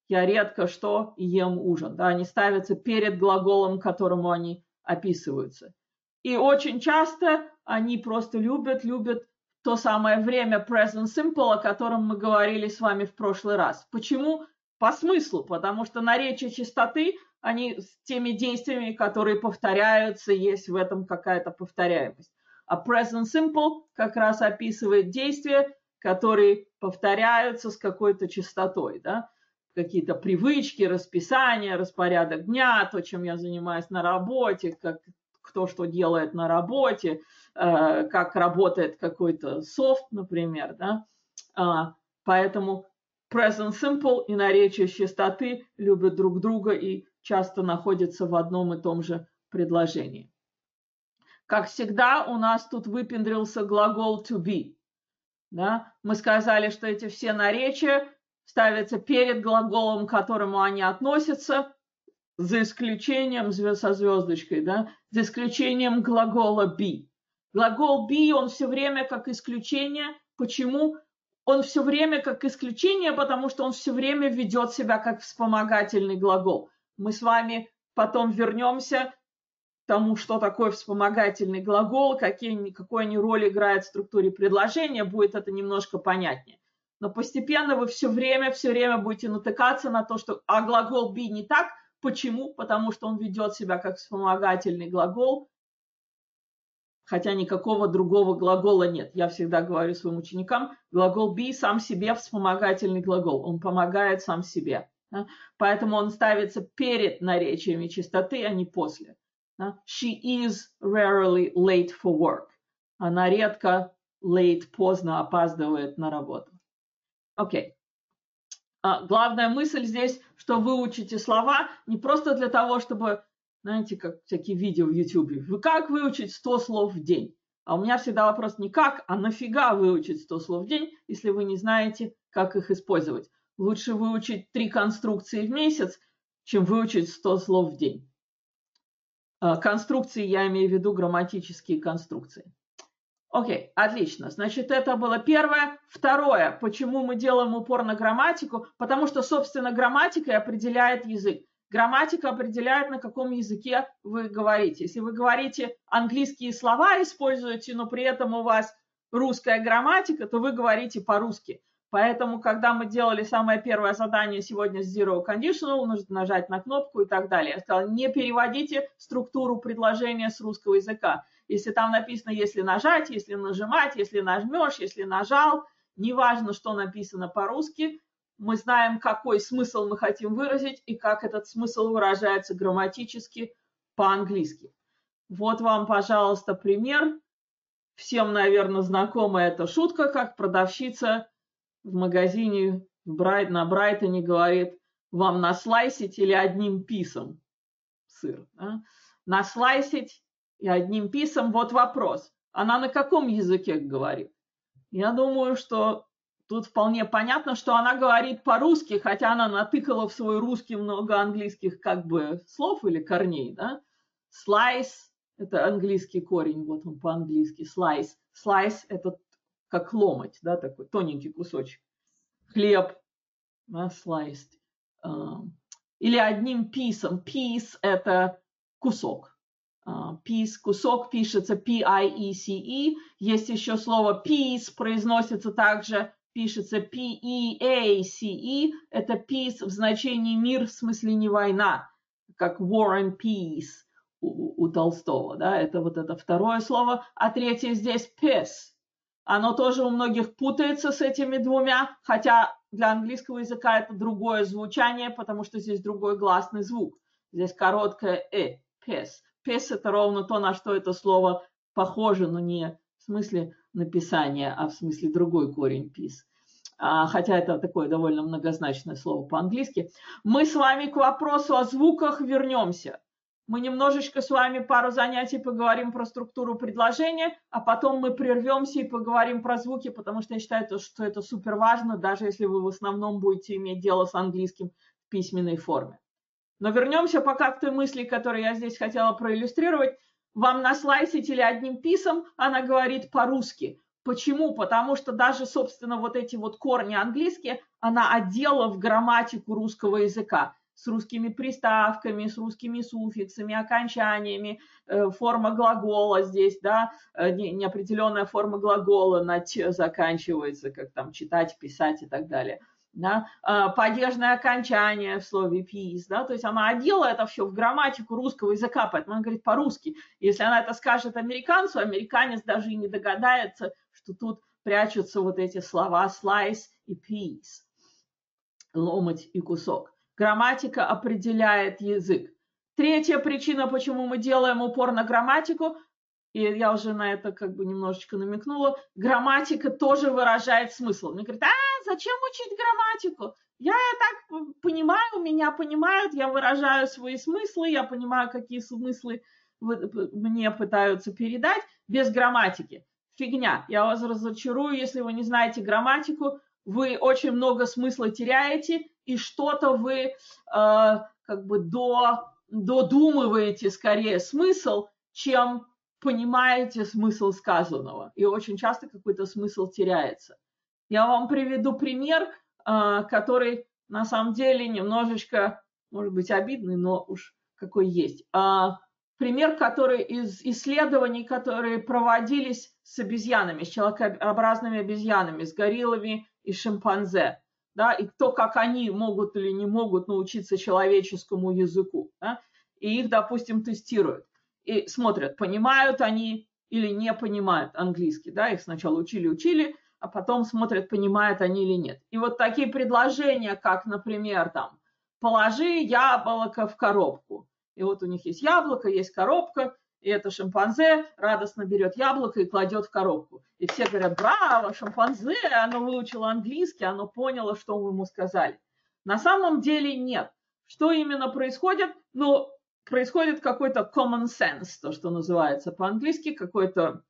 Я редко что ем ужин. Да, они ставятся перед глаголом, которому они описываются. И очень часто они просто любят, любят то самое время present simple, о котором мы говорили с вами в прошлый раз. Почему? По смыслу, потому что наречия чистоты, они с теми действиями, которые повторяются, есть в этом какая-то повторяемость. А present simple как раз описывает действия, которые повторяются с какой-то частотой, да? Какие-то привычки, расписание, распорядок дня, то, чем я занимаюсь на работе, как, кто что делает на работе, э, как работает какой-то софт, например. Да? А, поэтому present simple и наречие частоты любят друг друга и часто находятся в одном и том же предложении. Как всегда, у нас тут выпендрился глагол to be. Да? Мы сказали, что эти все наречия ставятся перед глаголом, к которому они относятся, за исключением, со звездочкой, да, за исключением глагола be. Глагол be, он все время как исключение. Почему? Он все время как исключение, потому что он все время ведет себя как вспомогательный глагол. Мы с вами потом вернемся к тому, что такое вспомогательный глагол, какие, какую они роль играют в структуре предложения, будет это немножко понятнее. Но постепенно вы все время, все время будете натыкаться на то, что а глагол be не так. Почему? Потому что он ведет себя как вспомогательный глагол, хотя никакого другого глагола нет. Я всегда говорю своим ученикам, глагол be сам себе вспомогательный глагол, он помогает сам себе. Да? Поэтому он ставится перед наречиями чистоты, а не после. Да? She is rarely late for work. Она редко late, поздно опаздывает на работу. Окей. А, главная мысль здесь, что вы учите слова не просто для того, чтобы, знаете, как всякие видео в YouTube. Вы как выучить сто слов в день? А у меня всегда вопрос не как, а нафига выучить сто слов в день, если вы не знаете, как их использовать. Лучше выучить три конструкции в месяц, чем выучить сто слов в день. А, конструкции, я имею в виду грамматические конструкции. Окей, отлично. Значит, это было первое. Второе, почему мы делаем упор на грамматику? Потому что, собственно, грамматика определяет язык. Грамматика определяет, на каком языке вы говорите. Если вы говорите английские слова, используете, но при этом у вас русская грамматика, то вы говорите по-русски. Поэтому, когда мы делали самое первое задание сегодня с Zero Conditional, нужно нажать на кнопку и так далее. Я сказала, не переводите структуру предложения с русского языка. Если там написано, если нажать, если нажимать, если нажмешь, если нажал, неважно, что написано по-русски, мы знаем, какой смысл мы хотим выразить и как этот смысл выражается грамматически по-английски. Вот вам, пожалуйста, пример. Всем, наверное, знакома эта шутка, как продавщица в магазине в Брайт, на Брайтоне говорит, вам наслайсить или одним писом сыр. Да? Наслайсить и одним писом, вот вопрос. Она на каком языке говорит? Я думаю, что тут вполне понятно, что она говорит по-русски, хотя она натыкала в свой русский много английских как бы слов или корней. Да? Slice – это английский корень, вот он по-английски, slice. Slice – это как ломоть, да, такой тоненький кусочек. Хлеб, да, sliced. Или одним писом. Piece – это кусок. Piece, кусок пишется P I E C E. Есть еще слово peace, произносится также, пишется P E A C E. Это peace в значении мир, в смысле не война, как war and peace у, у Толстого. Да? Это вот это второе слово. А третье здесь peace. Оно тоже у многих путается с этими двумя, хотя для английского языка это другое звучание, потому что здесь другой гласный звук. Здесь короткое «э», peace. Peace – это ровно то, на что это слово похоже, но не в смысле написания, а в смысле другой корень peace. А, хотя это такое довольно многозначное слово по-английски. Мы с вами к вопросу о звуках вернемся. Мы немножечко с вами пару занятий поговорим про структуру предложения, а потом мы прервемся и поговорим про звуки, потому что я считаю, что это супер важно, даже если вы в основном будете иметь дело с английским в письменной форме. Но вернемся пока к той мысли, которую я здесь хотела проиллюстрировать. Вам наслайсить или одним писом, она говорит по-русски. Почему? Потому что даже, собственно, вот эти вот корни английские, она одела в грамматику русского языка с русскими приставками, с русскими суффиксами, окончаниями, э, форма глагола здесь, да, э, неопределенная форма глагола на «т» заканчивается, как там читать, писать и так далее. Да, падежное окончание в слове peace, да, то есть она одела это все в грамматику русского языка, поэтому она говорит по-русски. Если она это скажет американцу, американец даже и не догадается, что тут прячутся вот эти слова slice и piece, ломоть и кусок. Грамматика определяет язык. Третья причина, почему мы делаем упор на грамматику, и я уже на это как бы немножечко намекнула, грамматика тоже выражает смысл. Мне говорят, а зачем учить грамматику? Я так понимаю, меня понимают, я выражаю свои смыслы, я понимаю, какие смыслы мне пытаются передать без грамматики. Фигня. Я вас разочарую, если вы не знаете грамматику, вы очень много смысла теряете, и что-то вы э, как бы до, додумываете скорее смысл, чем понимаете смысл сказанного. И очень часто какой-то смысл теряется. Я вам приведу пример, э, который на самом деле немножечко, может быть, обидный, но уж какой есть. Э, пример, который из исследований, которые проводились с обезьянами, с человекообразными обезьянами, с гориллами и шимпанзе. Да, и то, как они могут или не могут научиться человеческому языку. Да, и их, допустим, тестируют. И смотрят, понимают они или не понимают английский. Да, их сначала учили-учили, а потом смотрят, понимают они или нет. И вот такие предложения, как, например, там, положи яблоко в коробку. И вот у них есть яблоко, есть коробка, и это шимпанзе радостно берет яблоко и кладет в коробку. И все говорят, браво, шимпанзе, оно выучило английский, оно поняло, что мы ему сказали. На самом деле нет. Что именно происходит? Ну, происходит какой-то common sense, то, что называется по-английски, какой-то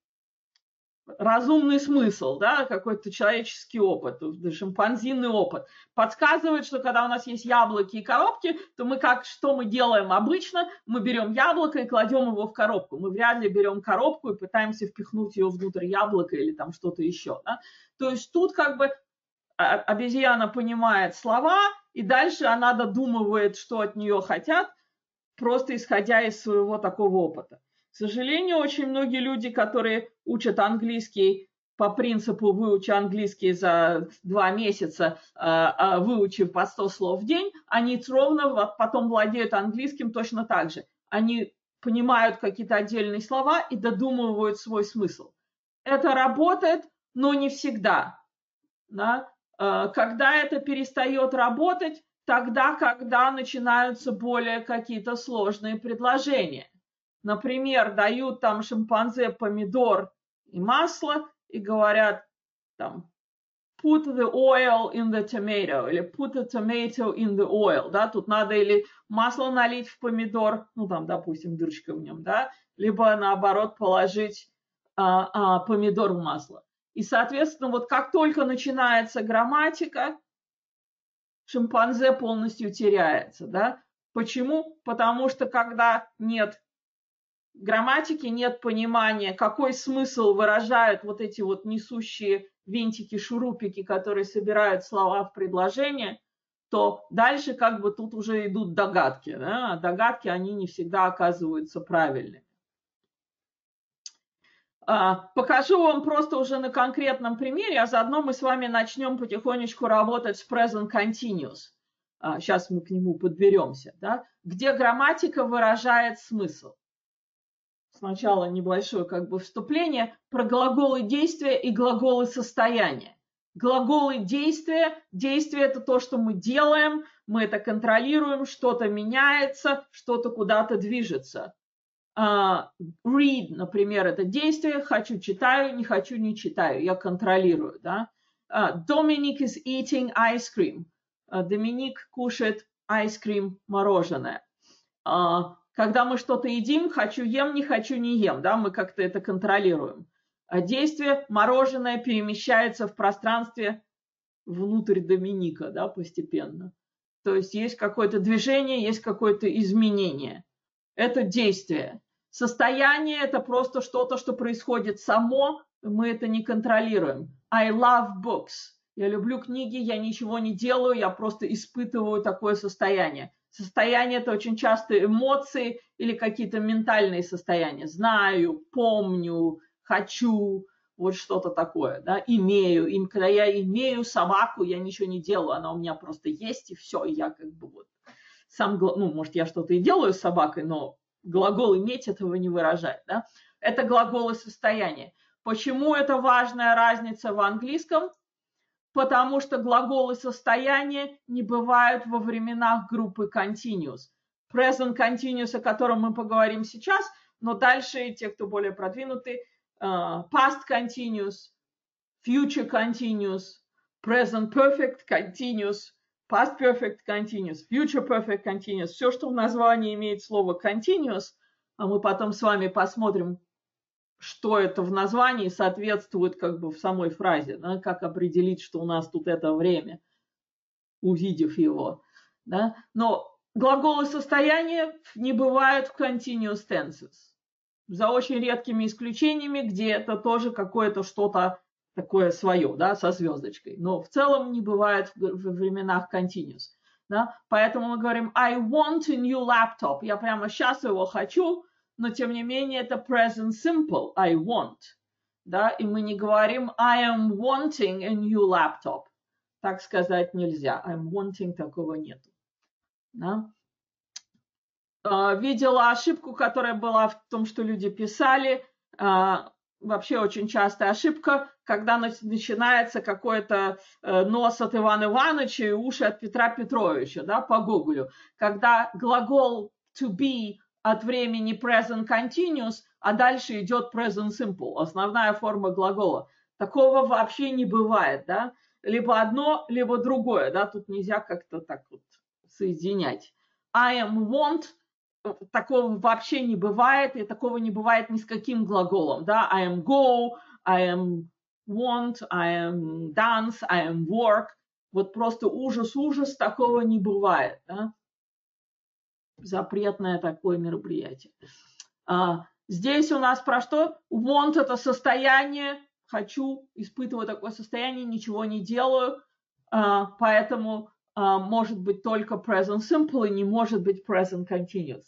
разумный смысл, да, какой-то человеческий опыт, шимпанзиный опыт. Подсказывает, что когда у нас есть яблоки и коробки, то мы как, что мы делаем обычно? Мы берем яблоко и кладем его в коробку. Мы вряд ли берем коробку и пытаемся впихнуть ее внутрь яблока или там что-то еще. Да? То есть тут как бы обезьяна понимает слова, и дальше она додумывает, что от нее хотят, просто исходя из своего такого опыта. К сожалению, очень многие люди, которые учат английский по принципу «выучи английский за два месяца, выучив по сто слов в день», они ровно потом владеют английским точно так же. Они понимают какие-то отдельные слова и додумывают свой смысл. Это работает, но не всегда. Да? Когда это перестает работать, тогда, когда начинаются более какие-то сложные предложения. Например, дают там шимпанзе помидор и масло и говорят там put the oil in the tomato или put the tomato in the oil, да, тут надо или масло налить в помидор, ну там, допустим, дырочка в нем, да, либо наоборот положить а, а, помидор в масло. И, соответственно, вот как только начинается грамматика, шимпанзе полностью теряется, да. Почему? Потому что когда нет грамматики, нет понимания, какой смысл выражают вот эти вот несущие винтики, шурупики, которые собирают слова в предложение, то дальше как бы тут уже идут догадки. Да? Догадки, они не всегда оказываются правильными. Покажу вам просто уже на конкретном примере, а заодно мы с вами начнем потихонечку работать с present continuous. Сейчас мы к нему подберемся. Да? Где грамматика выражает смысл. Сначала небольшое как бы вступление про глаголы действия и глаголы состояния. Глаголы действия, действие – это то, что мы делаем, мы это контролируем, что-то меняется, что-то куда-то движется. Uh, read, например, это действие, хочу – читаю, не хочу – не читаю, я контролирую. Да? Uh, Dominic is eating ice cream. Uh, Доминик кушает ice cream, мороженое. Uh, Когда мы что-то едим, хочу ем, не хочу не ем, да, мы как-то это контролируем. А действие мороженое перемещается в пространстве внутрь Доминика, да, постепенно. То есть есть какое-то движение, есть какое-то изменение. Это действие. Состояние – это просто что-то, что происходит само, мы это не контролируем. I love books. Я люблю книги, я ничего не делаю, я просто испытываю такое состояние. Состояние – это очень часто эмоции или какие-то ментальные состояния. Знаю, помню, хочу, вот что-то такое, да, имею. И когда я имею собаку, я ничего не делаю, она у меня просто есть, и все, и я как бы вот сам, ну, может, я что-то и делаю с собакой, но глагол «иметь» этого не выражает, да. Это глаголы состояния. Почему это важная разница в английском? Потому что глаголы состояния не бывают во временах группы continuous. Present continuous, о котором мы поговорим сейчас, но дальше те, кто более продвинутый, uh, past continuous, future continuous, present perfect continuous, past perfect continuous, future perfect continuous. Все, что в названии имеет слово continuous, а мы потом с вами посмотрим, что это в названии соответствует как бы в самой фразе, да, как определить, что у нас тут это время, увидев его. Да. Но глаголы состояния не бывают в continuous tenses, за очень редкими исключениями, где это тоже какое-то что-то такое свое, да, со звездочкой. Но в целом не бывает во временах continuous. Да. Поэтому мы говорим I want a new laptop. Я прямо сейчас его хочу, но тем не менее это present simple, I want, да, и мы не говорим I am wanting a new laptop, так сказать нельзя, I'm wanting, такого нету. Да. Видела ошибку, которая была в том, что люди писали, вообще очень частая ошибка, когда начинается какой-то нос от Ивана Ивановича и уши от Петра Петровича, да, по Гоголю, когда глагол to be от времени present continuous, а дальше идет present simple, основная форма глагола. Такого вообще не бывает, да? Либо одно, либо другое, да? Тут нельзя как-то так вот соединять. I am want, такого вообще не бывает, и такого не бывает ни с каким глаголом, да? I am go, I am want, I am dance, I am work. Вот просто ужас-ужас, такого не бывает, да? Запретное такое мероприятие. А, здесь у нас про что? Want – это состояние, хочу, испытываю такое состояние, ничего не делаю, а, поэтому а, может быть только present simple и не может быть present continuous.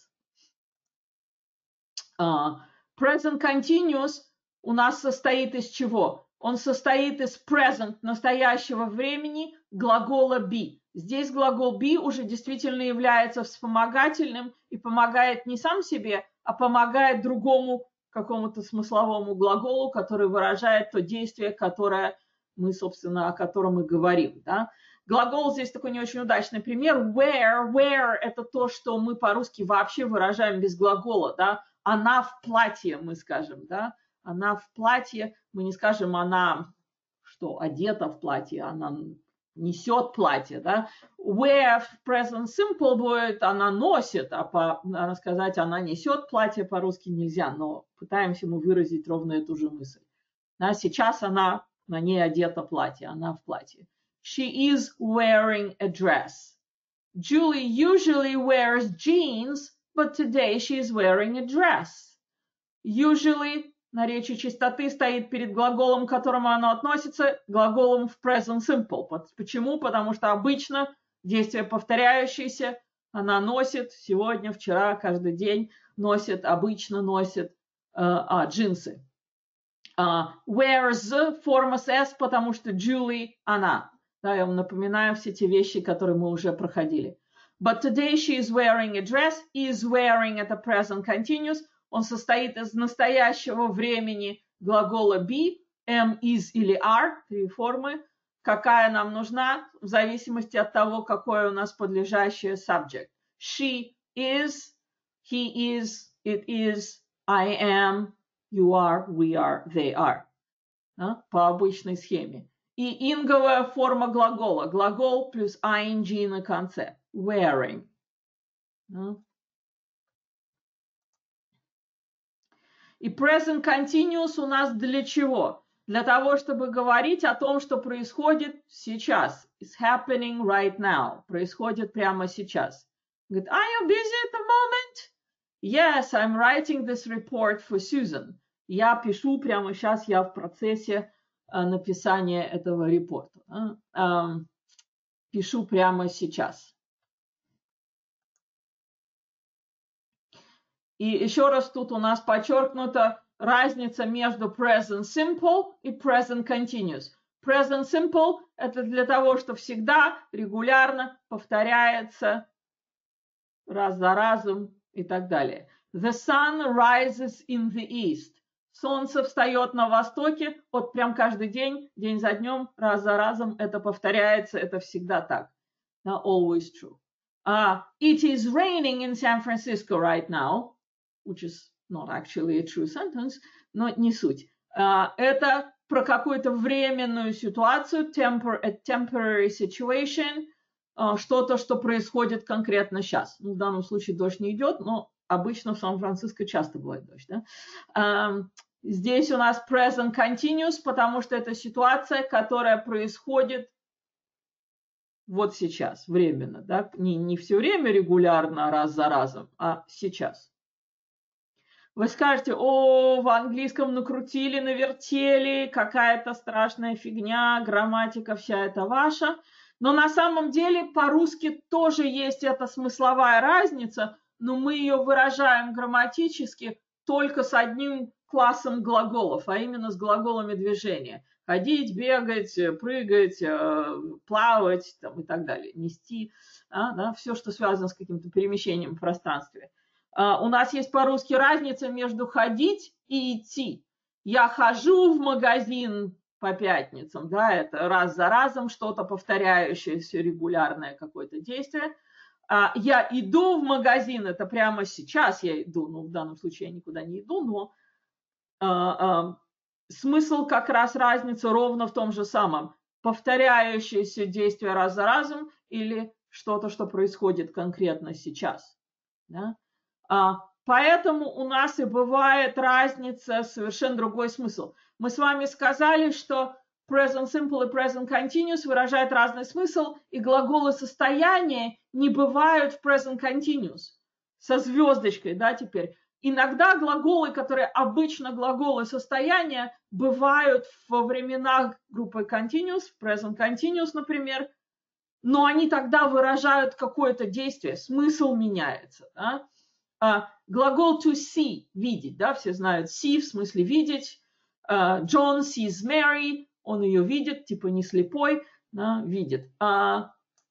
А, present continuous у нас состоит из чего? Он состоит из present, настоящего времени, глагола be. Здесь глагол be уже действительно является вспомогательным и помогает не сам себе, а помогает другому какому-то смысловому глаголу, который выражает то действие, которое мы, собственно, о котором мы говорим. Да? Глагол здесь такой не очень удачный пример. Wear, wear – это то, что мы по-русски вообще выражаем без глагола. Да? Она в платье, мы скажем. Да? Она в платье, мы не скажем она, что одета в платье, она несет платье, да. Wear в present simple будет она носит, а по, надо сказать, она несет платье по-русски нельзя, но пытаемся мы выразить ровно эту же мысль. Да, сейчас она, на ней одета платье, она в платье. She is wearing a dress. Julie usually wears jeans, but today she is wearing a dress. Usually наречие чистоты стоит перед глаголом, к которому оно относится, глаголом в present simple. Почему? Потому что обычно действие повторяющееся, она носит сегодня, вчера, каждый день носит, обычно носит э, а, джинсы. Uh, wears форма с s, потому что Julie она. Да, я вам напоминаю все те вещи, которые мы уже проходили. But today she is wearing a dress. Is wearing это present continuous. Он состоит из настоящего времени глагола be, am, is или are, три формы. Какая нам нужна, в зависимости от того, какое у нас подлежащее subject. She is, he is, it is, I am, you are, we are, they are. Да? По обычной схеме. И инговая форма глагола. Глагол плюс ing на конце. Wearing. Да? И present continuous у нас для чего? Для того, чтобы говорить о том, что происходит сейчас. It's happening right now. Происходит прямо сейчас. Говорит, are you busy at the moment? Yes, I'm writing this report for Susan. Я пишу прямо сейчас, я в процессе uh, написания этого репорта. Uh, um, пишу прямо сейчас. И еще раз тут у нас подчеркнута разница между present simple и present continuous. Present simple – это для того, что всегда регулярно повторяется раз за разом и так далее. The sun rises in the east. Солнце встает на востоке, вот прям каждый день, день за днем, раз за разом это повторяется, это всегда так. Now, always true. Uh, it is raining in San Francisco right now, which is not actually a true sentence, но не суть. Uh, это про какую-то временную ситуацию, tempor- a temporary situation, uh, что-то, что происходит конкретно сейчас. Ну, в данном случае дождь не идет, но обычно в Сан-Франциско часто бывает дождь. Да? Um, здесь у нас present continuous, потому что это ситуация, которая происходит вот сейчас, временно. Да? Не, не все время регулярно, раз за разом, а сейчас. Вы скажете, о, в английском накрутили, навертели, какая-то страшная фигня, грамматика вся это ваша. Но на самом деле по-русски тоже есть эта смысловая разница, но мы ее выражаем грамматически только с одним классом глаголов, а именно с глаголами движения. Ходить, бегать, прыгать, плавать там, и так далее, нести, а, да, все, что связано с каким-то перемещением в пространстве. Uh, у нас есть по-русски разница между ходить и идти. Я хожу в магазин по пятницам, да, это раз за разом что-то повторяющееся, регулярное какое-то действие. Uh, я иду в магазин, это прямо сейчас я иду, ну, в данном случае я никуда не иду, но uh, uh, смысл как раз разницы ровно в том же самом. Повторяющееся действие раз за разом или что-то, что происходит конкретно сейчас, да? Uh, поэтому у нас и бывает разница, совершенно другой смысл. Мы с вами сказали, что present simple и present continuous выражают разный смысл, и глаголы состояния не бывают в present continuous. Со звездочкой, да, теперь. Иногда глаголы, которые обычно глаголы состояния, бывают во временах группы continuous, present continuous, например, но они тогда выражают какое-то действие, смысл меняется, да. Uh, глагол to see – видеть, да, все знают see в смысле видеть. Uh, John sees Mary, он ее видит, типа не слепой, да, видит. Uh,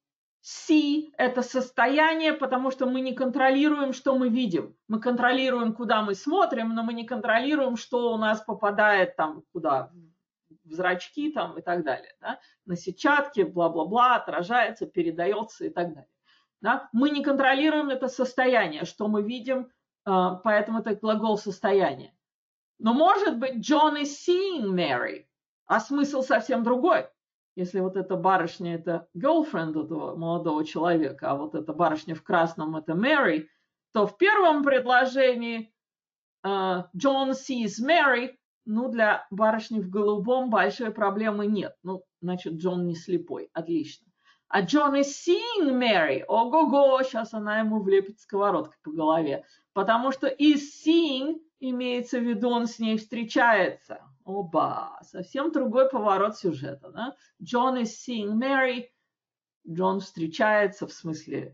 see – это состояние, потому что мы не контролируем, что мы видим. Мы контролируем, куда мы смотрим, но мы не контролируем, что у нас попадает там куда, в зрачки там и так далее. Да? На сетчатке, бла-бла-бла, отражается, передается и так далее. Да? Мы не контролируем это состояние, что мы видим, поэтому это глагол состояния. Но может быть John is seeing Mary, а смысл совсем другой. Если вот эта барышня – это girlfriend этого молодого человека, а вот эта барышня в красном – это Mary, то в первом предложении uh, John sees Mary, ну для барышни в голубом большой проблемы нет. Ну, значит, Джон не слепой, отлично. А John is seeing Mary. Ого-го, сейчас она ему влепит сковородкой по голове. Потому что is seeing имеется в виду, он с ней встречается. Оба, совсем другой поворот сюжета. Да? John is seeing Mary. Джон встречается, в смысле,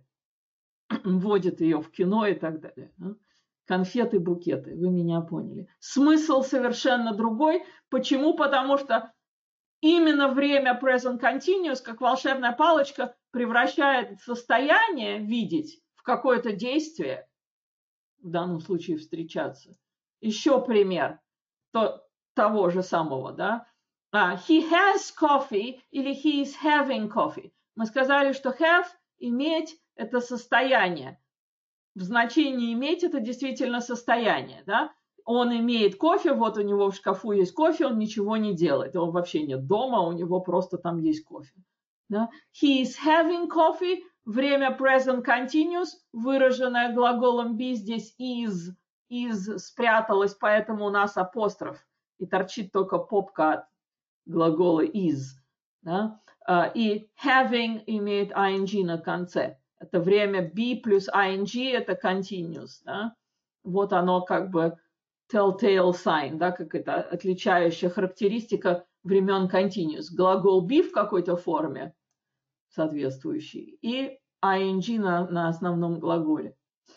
водит ее в кино и так далее. Да? Конфеты, букеты, вы меня поняли. Смысл совершенно другой. Почему? Потому что именно время present continuous, как волшебная палочка, превращает состояние видеть в какое-то действие, в данном случае встречаться. Еще пример то, того же самого, да. Uh, he has coffee или he is having coffee. Мы сказали, что have, иметь, это состояние. В значении иметь это действительно состояние, да. Он имеет кофе, вот у него в шкафу есть кофе, он ничего не делает. Он вообще нет дома, у него просто там есть кофе. Да? He is having coffee. Время present continuous, выраженное глаголом be, здесь is, is спряталось, поэтому у нас апостроф. И торчит только попка от глагола is. Да? И having имеет ing на конце. Это время be плюс ing, это continuous. Да? вот оно как бы telltale sign, да, как это отличающая характеристика времен continuous. Глагол be в какой-то форме соответствующий и ing на, на основном глаголе.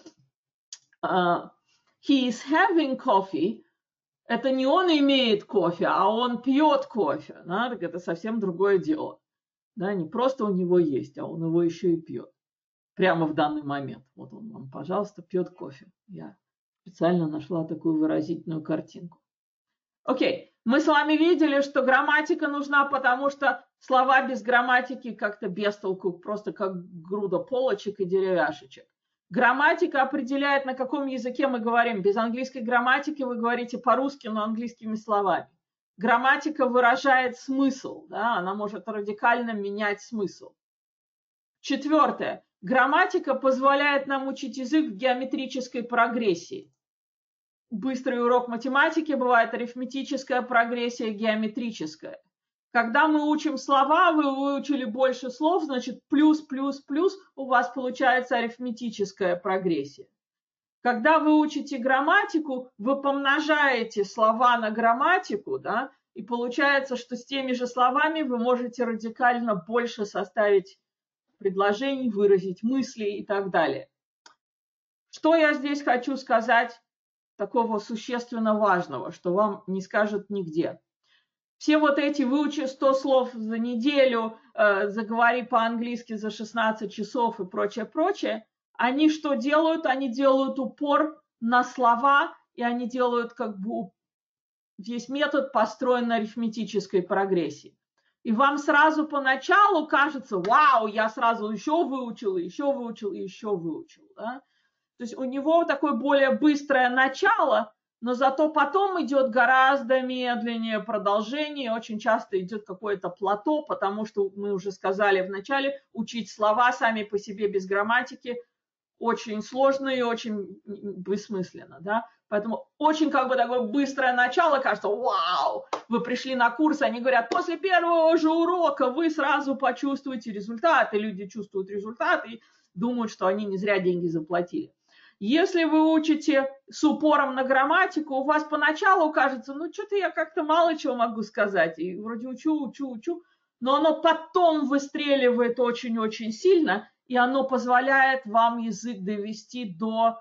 Uh, he is having coffee. Это не он имеет кофе, а он пьет кофе. Да? Так это совсем другое дело. Да? Не просто у него есть, а он его еще и пьет. Прямо в данный момент. Вот он вам, пожалуйста, пьет кофе. Я специально нашла такую выразительную картинку. Окей, мы с вами видели, что грамматика нужна, потому что слова без грамматики как-то без толку, просто как груда полочек и деревяшечек. Грамматика определяет, на каком языке мы говорим. Без английской грамматики вы говорите по-русски, но английскими словами. Грамматика выражает смысл, да, она может радикально менять смысл. Четвертое. Грамматика позволяет нам учить язык в геометрической прогрессии. Быстрый урок математики бывает арифметическая прогрессия, геометрическая. Когда мы учим слова, вы выучили больше слов, значит плюс, плюс, плюс, у вас получается арифметическая прогрессия. Когда вы учите грамматику, вы помножаете слова на грамматику, да, и получается, что с теми же словами вы можете радикально больше составить предложений, выразить мысли и так далее. Что я здесь хочу сказать такого существенно важного, что вам не скажут нигде? Все вот эти выучи сто слов за неделю, э, заговори по-английски за шестнадцать часов и прочее, прочее, они что делают? Они делают упор на слова, и они делают как бы весь метод построен на арифметической прогрессии. И вам сразу поначалу кажется, вау, я сразу еще выучил, еще выучил, еще выучил. Да? То есть у него такое более быстрое начало, но зато потом идет гораздо медленнее продолжение, очень часто идет какое-то плато, потому что мы уже сказали в начале, учить слова сами по себе без грамматики очень сложно и очень бессмысленно, да, поэтому очень как бы такое быстрое начало, кажется, вау, вы пришли на курс, они говорят, после первого же урока вы сразу почувствуете результат, и люди чувствуют результат и думают, что они не зря деньги заплатили. Если вы учите с упором на грамматику, у вас поначалу кажется, ну, что-то я как-то мало чего могу сказать, и вроде учу, учу, учу, но оно потом выстреливает очень-очень сильно, и оно позволяет вам язык довести до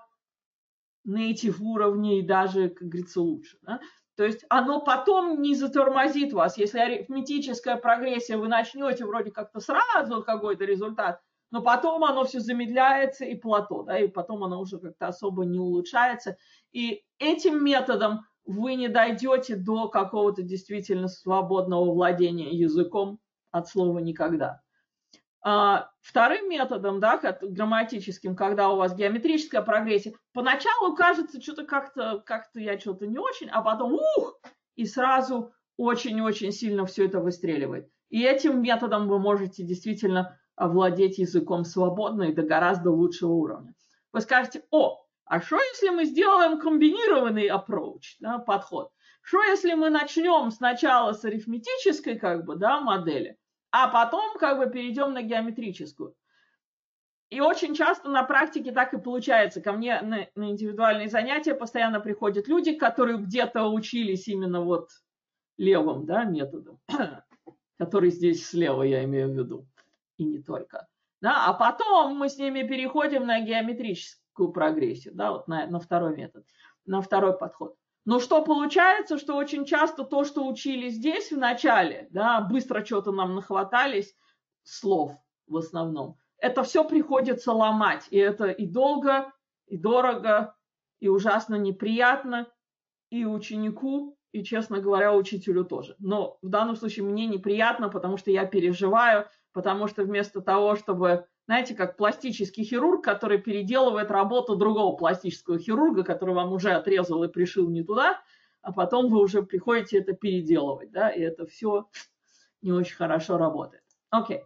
native уровня и даже, как говорится, лучше. Да? То есть оно потом не затормозит вас. Если арифметическая прогрессия, вы начнете вроде как-то сразу какой-то результат, но потом оно все замедляется и плато, да, и потом оно уже как-то особо не улучшается. И этим методом вы не дойдете до какого-то действительно свободного владения языком от слова никогда. А, вторым методом, да, грамматическим, когда у вас геометрическая прогрессия, поначалу кажется, что-то как-то, как-то я что-то не очень, а потом ух, и сразу очень-очень сильно все это выстреливает. И этим методом вы можете действительно овладеть языком свободно и до гораздо лучшего уровня. Вы скажете, о, а что если мы сделаем комбинированный approach, да, подход? Что если мы начнем сначала с арифметической как бы, да, модели, а потом как бы перейдем на геометрическую? И очень часто на практике так и получается. Ко мне на, на индивидуальные занятия постоянно приходят люди, которые где-то учились именно вот левым, да, методом, который здесь слева, я имею в виду. И не только. Да? А потом мы с ними переходим на геометрическую прогрессию, да, вот на, на второй метод, на второй подход. Но что получается, что очень часто то, что учили здесь в начале, да, быстро что-то нам нахватались, слов в основном, это все приходится ломать. И это и долго, и дорого, и ужасно неприятно, и ученику, и, честно говоря, учителю тоже. Но в данном случае мне неприятно, потому что я переживаю, потому что вместо того, чтобы, знаете, как пластический хирург, который переделывает работу другого пластического хирурга, который вам уже отрезал и пришил не туда, а потом вы уже приходите это переделывать, да, и это все не очень хорошо работает. Окей.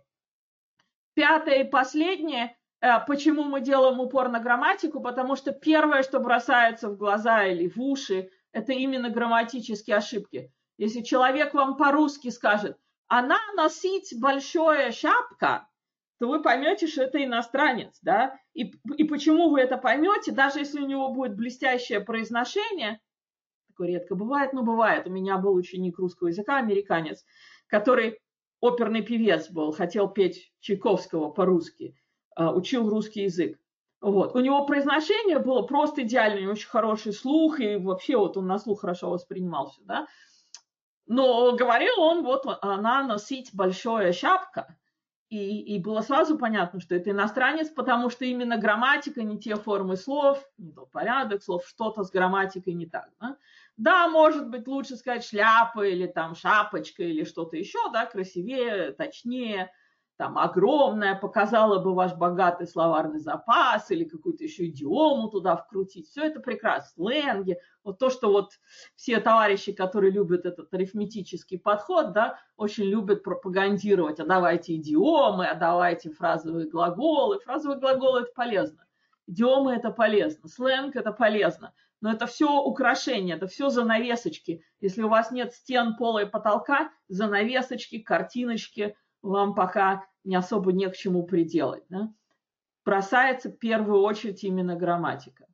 Пятое и последнее. Почему мы делаем упор на грамматику? Потому что первое, что бросается в глаза или в уши, это именно грамматические ошибки. Если человек вам по-русски скажет, она носит большое шапка, то вы поймете, что это иностранец, да, и, и почему вы это поймете, даже если у него будет блестящее произношение, такое редко бывает, но бывает, у меня был ученик русского языка, американец, который оперный певец был, хотел петь Чайковского по-русски, учил русский язык. Вот. У него произношение было просто идеальное, очень хороший слух, и вообще вот он на слух хорошо воспринимал все, да. Но говорил он, вот она носить большая шапка, и, и было сразу понятно, что это иностранец, потому что именно грамматика, не те формы слов, не тот порядок слов, что-то с грамматикой не так. Да? Да, может быть, лучше сказать шляпа или там шапочка или что-то еще, да, красивее, точнее, там огромная, показала бы ваш богатый словарный запас или какую-то еще идиому туда вкрутить. Все это прекрасно. Сленги, вот то, что вот все товарищи, которые любят этот арифметический подход, да, очень любят пропагандировать, а давайте идиомы, а давайте фразовые глаголы. Фразовые глаголы – это полезно. Идиомы – это полезно. Сленг – это полезно. Но это все украшения, это все занавесочки. Если у вас нет стен, пола и потолка, занавесочки, картиночки – вам пока не особо не к чему приделать. Да? Бросается в первую очередь именно грамматика.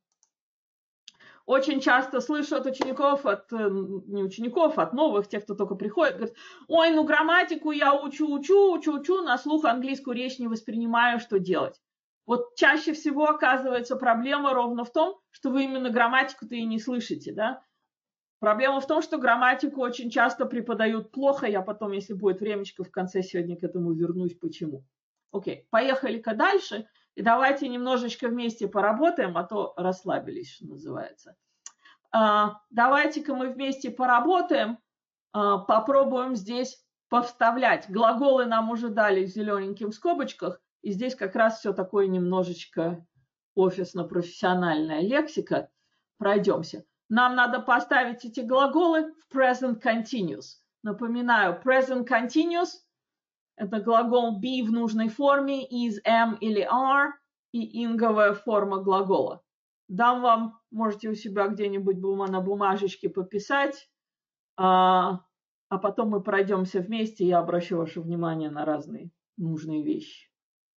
Очень часто слышу от учеников, от, не учеников, от новых, тех, кто только приходит, говорят, ой, ну грамматику я учу, учу, учу, учу, на слух английскую речь не воспринимаю, что делать? Вот чаще всего оказывается проблема ровно в том, что вы именно грамматику-то и не слышите, да? Проблема в том, что грамматику очень часто преподают плохо. Я потом, если будет времечко, в конце сегодня к этому вернусь, почему. Окей, поехали-ка дальше. И давайте немножечко вместе поработаем, а то расслабились, что называется. Давайте-ка мы вместе поработаем, попробуем здесь повставлять. Глаголы нам уже дали в зелененьких скобочках. И здесь как раз все такое немножечко офисно-профессиональная лексика. Пройдемся. Нам надо поставить эти глаголы в present continuous. Напоминаю, present continuous – это глагол be в нужной форме, is, am или are, и инговая форма глагола. Дам вам, можете у себя где-нибудь на бумажечке пописать, а, а потом мы пройдемся вместе, и я обращу ваше внимание на разные нужные вещи.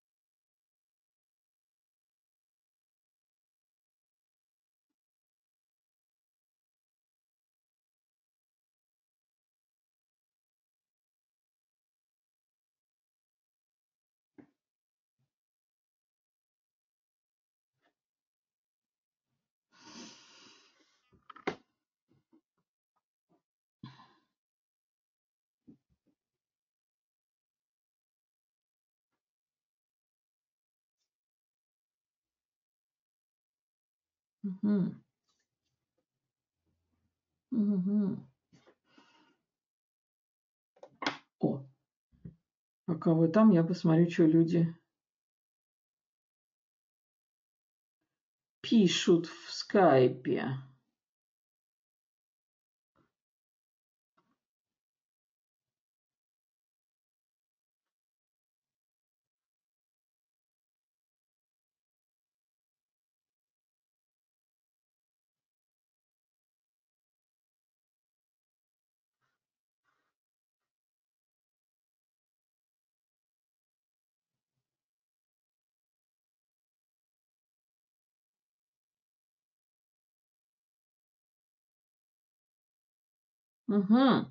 Угу. Угу. О, пока вы там, я посмотрю, что люди пишут в скайпе. Угу.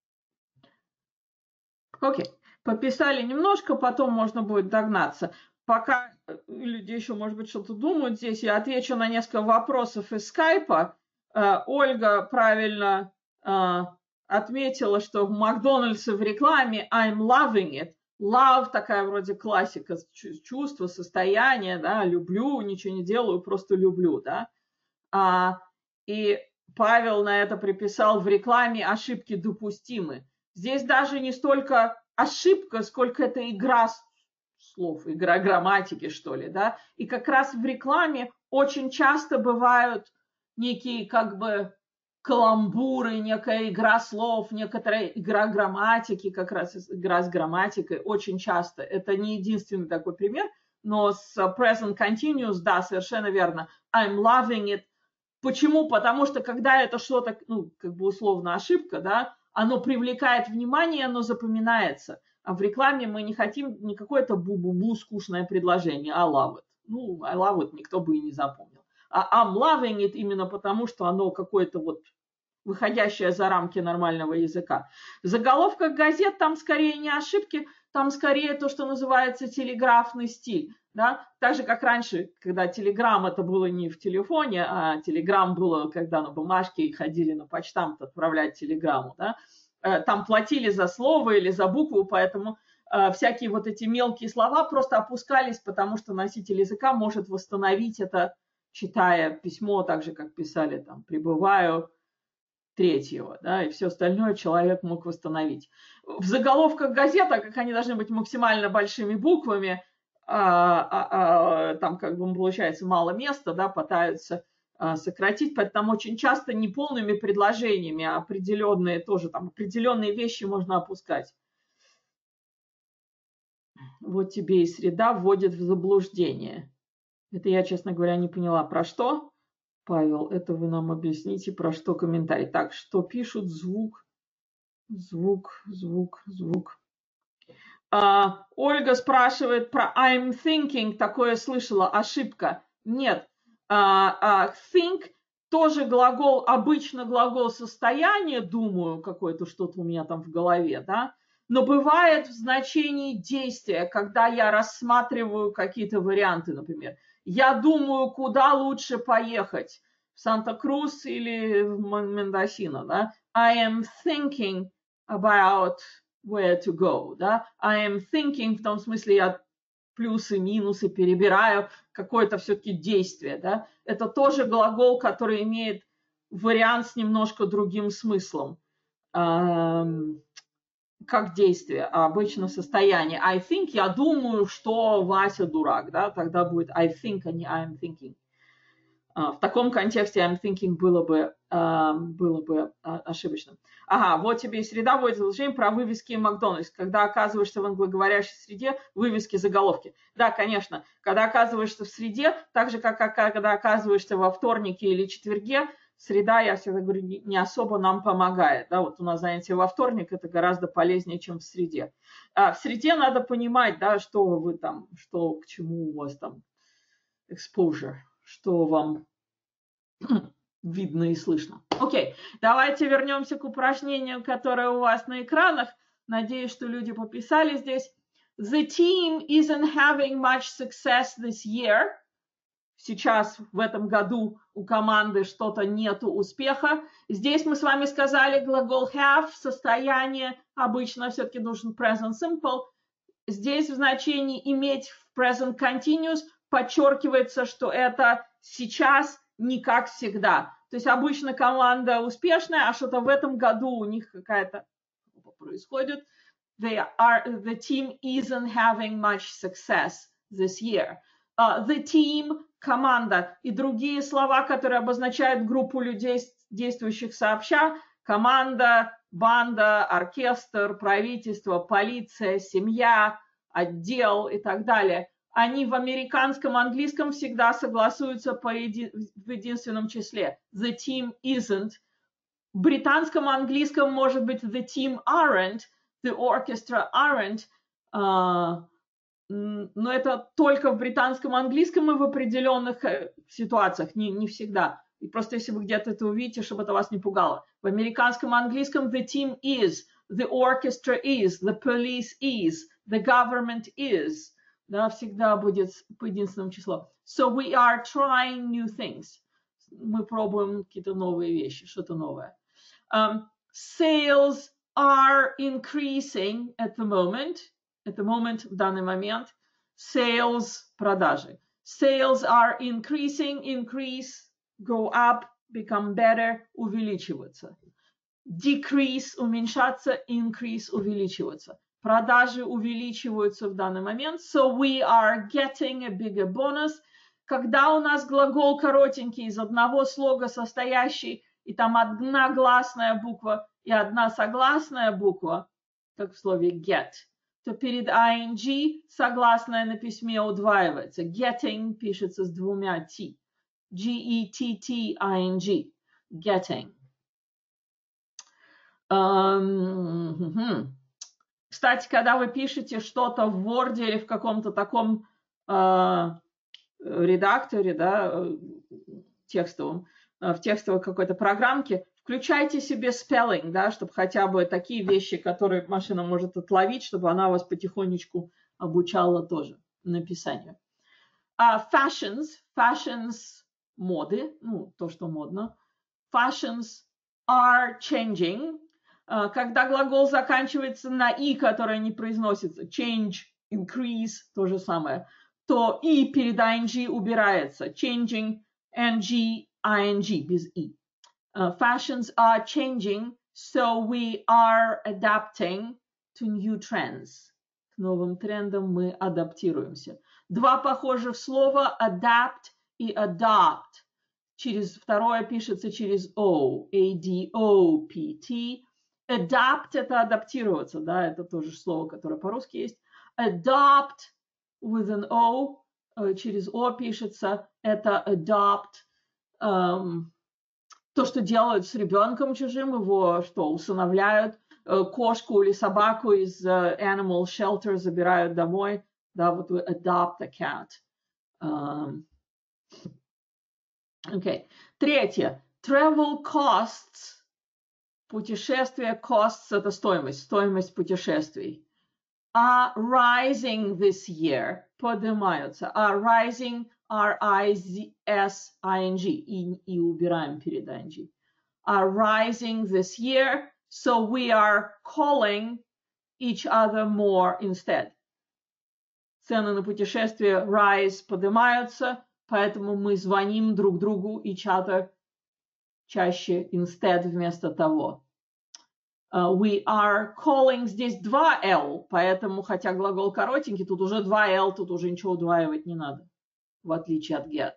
Окей, пописали немножко, потом можно будет догнаться. Пока люди еще, может быть, что-то думают здесь, я отвечу на несколько вопросов из скайпа. Ольга правильно отметила, что в Макдональдсе в рекламе I'm loving it. Love такая вроде классика, чувство, состояние, да, люблю, ничего не делаю, просто люблю, да. А, и Павел на это приписал в рекламе ошибки допустимы. Здесь даже не столько ошибка, сколько это игра слов, игра грамматики, что ли, да. И как раз в рекламе очень часто бывают некие как бы каламбуры, некая игра слов, некоторая игра грамматики, как раз игра с грамматикой, очень часто. Это не единственный такой пример, но с present continuous, да, совершенно верно. I'm loving it. Почему? Потому что когда это что-то, ну, как бы условно ошибка, да, оно привлекает внимание, оно запоминается. А в рекламе мы не хотим не какое-то бу-бу-бу скучное предложение, I love it. Ну, I love it никто бы и не запомнил. А I'm loving it именно потому, что оно какое-то вот выходящее за рамки нормального языка. В заголовках газет там скорее не ошибки, там скорее то, что называется телеграфный стиль. Да? Так же, как раньше, когда телеграмм это было не в телефоне, а телеграмм было, когда на бумажке ходили на почтамт отправлять телеграмму. Да? Там платили за слово или за букву, поэтому э, всякие вот эти мелкие слова просто опускались, потому что носитель языка может восстановить это, читая письмо, так же, как писали там «прибываю третьего», да, и все остальное человек мог восстановить. В заголовках газет, так как они должны быть максимально большими буквами, а, а, а, там как бы получается мало места, да, пытаются а, сократить, поэтому очень часто не полными предложениями, а определенные тоже там определенные вещи можно опускать. Вот тебе и среда вводит в заблуждение. Это я, честно говоря, не поняла, про что. Павел, это вы нам объясните, про что комментарий. Так, что пишут? Звук, звук, звук, звук. А, Ольга спрашивает про I'm thinking, такое слышала, ошибка. Нет, а, а, think тоже глагол, обычно глагол состояния, думаю, какое-то что-то у меня там в голове, да, но бывает в значении действия, когда я рассматриваю какие-то варианты, например. Я думаю, куда лучше поехать, в Санта-Крус или в Мендосино, да. I am thinking about where to go, да. I am thinking, в том смысле я плюсы, минусы перебираю, какое-то все-таки действие, да. Это тоже глагол, который имеет вариант с немножко другим смыслом. Как действие, а обычно состояние. I think, я думаю, что Вася дурак, да, тогда будет I think, а не I'm thinking. В таком контексте I'm thinking было бы, было бы ошибочным. Ага, вот тебе и среда вводит заблуждение про вывески Макдональдс. Когда оказываешься в англоговорящей среде, вывески, заголовки. Да, конечно, когда оказываешься в среде, так же, как когда оказываешься во вторнике или четверге, среда, я всегда говорю, не особо нам помогает. Да, вот у нас занятие во вторник, это гораздо полезнее, чем в среде. А в среде надо понимать, да, что вы там, что к чему у вас там exposure, что вам видно и слышно. Окей, давайте вернемся к упражнению, которое у вас на экранах. Надеюсь, что люди пописали здесь. The team isn't having much success this year. Сейчас, в этом году, у команды что-то нету успеха. Здесь мы с вами сказали глагол have, состояние, обычно все-таки нужен present simple. Здесь в значении иметь в present continuous подчеркивается, что это сейчас, не как всегда. То есть обычно команда успешная, а что-то в этом году у них какая-то происходит. They are, the team isn't having much success this year. Uh, the team, команда и другие слова, которые обозначают группу людей, действующих сообща. Команда, банда, оркестр, правительство, полиция, семья, отдел и так далее. Они в американском английском всегда согласуются по еди... в единственном числе. The team isn't. В британском английском может быть the team aren't, the orchestra aren't. Uh, но это только в британском английском и в определенных ситуациях, не, не всегда. И просто если вы где-то это увидите, чтобы это вас не пугало. В американском английском the team is, the orchestra is, the police is, the government is. Да, всегда будет по единственному числу. So we are trying new things. Мы пробуем какие-то новые вещи, что-то новое. Um, sales are increasing at the moment. At the moment, в данный момент. Sales, продажи. Sales are increasing, increase, go up, become better, увеличиваться. Decrease, уменьшаться, increase, увеличиваться. Продажи увеличиваются в данный момент. So we are getting a bigger bonus. Когда у нас глагол коротенький, из одного слога состоящий, и там одна гласная буква и одна согласная буква, как в слове get, то перед ing согласная на письме удваивается. Getting пишется с двумя t. G-E-T-T-I-N-G. Getting. Um, mm-hmm. Кстати, когда вы пишете что-то в Word или в каком-то таком э, редакторе, да, текстовом, в текстовой какой-то программке, включайте себе spelling, да, чтобы хотя бы такие вещи, которые машина может отловить, чтобы она вас потихонечку обучала тоже написанию. Uh, fashions, fashions, моды, ну, то, что модно. Fashions are changing. Uh, когда глагол заканчивается на «и», которое не произносится, change, increase, то же самое, то «и» перед ing убирается. Changing, ng, ing, без «и». Uh, fashions are changing, so we are adapting to new trends. К новым трендам мы адаптируемся. Два похожих слова adapt и adopt. Через второе пишется через O, A D O P T. Adapt – это адаптироваться, да, это тоже слово, которое по-русски есть. Adopt with an O, через O пишется, это adopt. Um, то, что делают с ребенком чужим, его что, усыновляют, кошку или собаку из animal shelter забирают домой, да, вот вы adopt a cat. Um, okay. Третье. Travel costs. Путешествие costs – это стоимость, стоимость путешествий. Are rising this year. Поднимаются. Are rising, R I S I N G. И, и убираем перед ing. Are rising this year. So we are calling each other more instead. Цены на путешествие rise поднимаются, поэтому мы звоним друг другу each other чаще instead вместо того. Uh, we are calling, здесь два L, поэтому, хотя глагол коротенький, тут уже два L, тут уже ничего удваивать не надо, в отличие от get.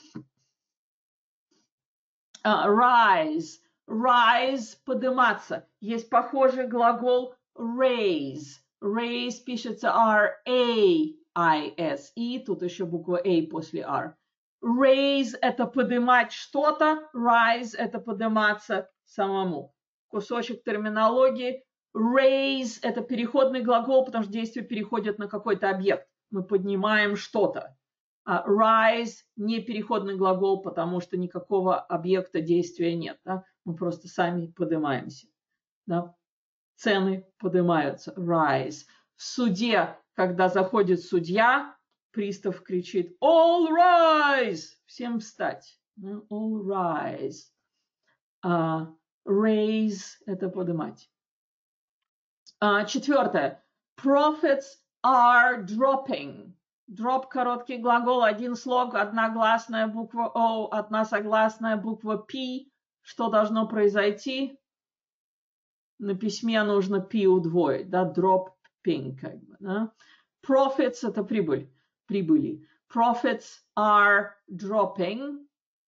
Uh, rise. Rise – подниматься. Есть похожий глагол raise. Raise пишется R A I S E. Тут еще буква A после R. Raise – это поднимать что-то. Rise – это подниматься самому. Кусочек терминологии. Raise – это переходный глагол, потому что действие переходит на какой-то объект. Мы поднимаем что-то. Uh, rise – не переходный глагол, потому что никакого объекта действия нет. Да? Мы просто сами поднимаемся. Да? Цены поднимаются. Rise. В суде, когда заходит судья, пристав кричит «All rise!» Всем встать. All rise. Uh, raise – это поднимать. Uh, четвертое. Profits are dropping. Drop – короткий глагол, один слог, одна гласная буква O, одна согласная буква P. Что должно произойти? На письме нужно P удвоить, да, dropping, как бы, да. Profits – это прибыль, прибыли. Profits are dropping.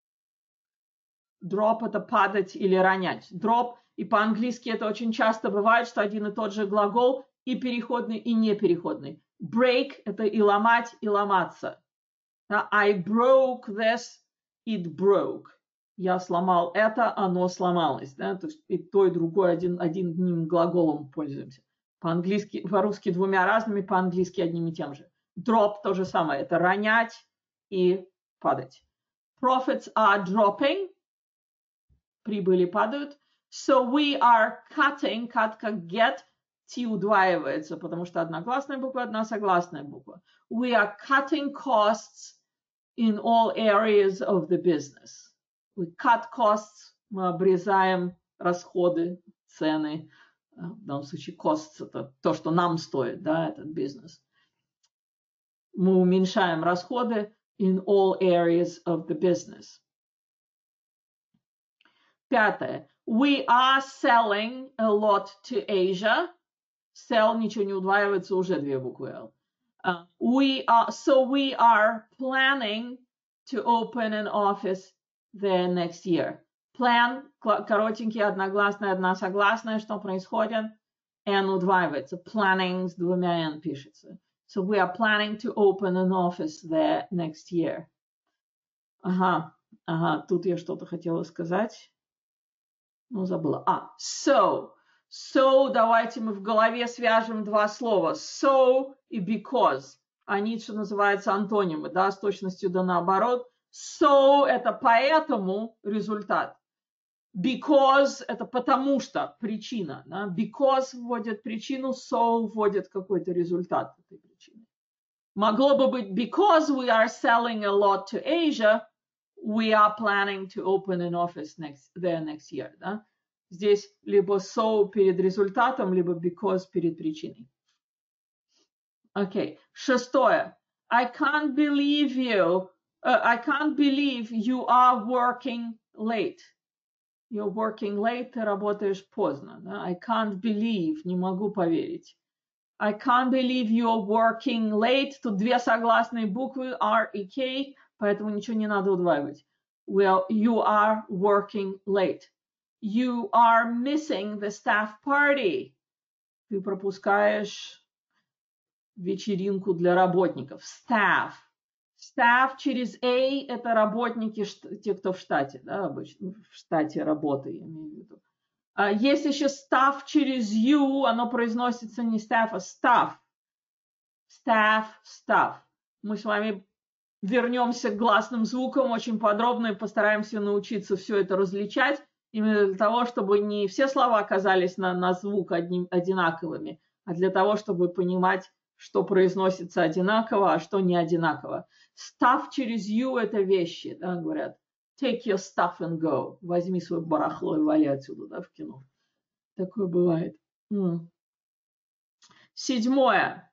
Drop – это падать или ронять. Drop, и по-английски это очень часто бывает, что один и тот же глагол и переходный, и непереходный. Break – это и ломать, и ломаться. I broke this, it broke. Я сломал это, оно сломалось. Да? То есть и то, и другое один, одним глаголом пользуемся. По-английски, по-русски двумя разными, по-английски одним и тем же. Drop – то же самое. Это ронять и падать. Profits are dropping. Прибыли падают. So we are cutting, cut как get – T удваивается, потому что одна гласная буква, одна согласная буква. We are cutting costs in all areas of the business. We cut costs, мы обрезаем расходы, цены. В данном случае costs – это то, что нам стоит, да, этот бизнес. Мы уменьшаем расходы in all areas of the business. Пятое. We are selling a lot to Asia. Sell ничего не удваивается, уже две буквы L. Uh, we are, so we are planning to open an office there next year. Plan, коротенький, одногласная, одна согласная, что происходит? N удваивается. Planning с двумя N пишется. So we are planning to open an office there next year. Ага, ага, тут я что-то хотела сказать. Ну, забыла. А, so. So, давайте мы в голове свяжем два слова. So и because. Они, что называется, антонимы, да, с точностью да наоборот. So – это поэтому результат. Because – это потому что, причина. Да? Because вводит причину, so вводит какой-то результат этой причины. Могло бы быть because we are selling a lot to Asia, we are planning to open an office next, there next year. Да? Здесь либо so перед результатом, либо because перед причиной. Окей. Okay. Шестое. I can't believe you. Uh, I can't believe you are working late. You're working late, ты работаешь поздно. Да? I can't believe, не могу поверить. I can't believe you're working late. Тут две согласные буквы, R и K, поэтому ничего не надо удваивать. Well, you are working late. You are missing the staff party. Ты пропускаешь вечеринку для работников. Staff. Staff через A – это работники, те, кто в штате, да, обычно, в штате работы, я имею в виду. А есть еще staff через U, оно произносится не staff, а staff. Staff, staff. Мы с вами вернемся к гласным звукам очень подробно и постараемся научиться все это различать, именно для того, чтобы не все слова оказались на, на звук одним, одинаковыми, а для того, чтобы понимать, что произносится одинаково, а что не одинаково. Stuff через you – это вещи, да, говорят. Take your stuff and go. Возьми свое барахло и вали отсюда, да, в кино. Такое бывает. М. Седьмое.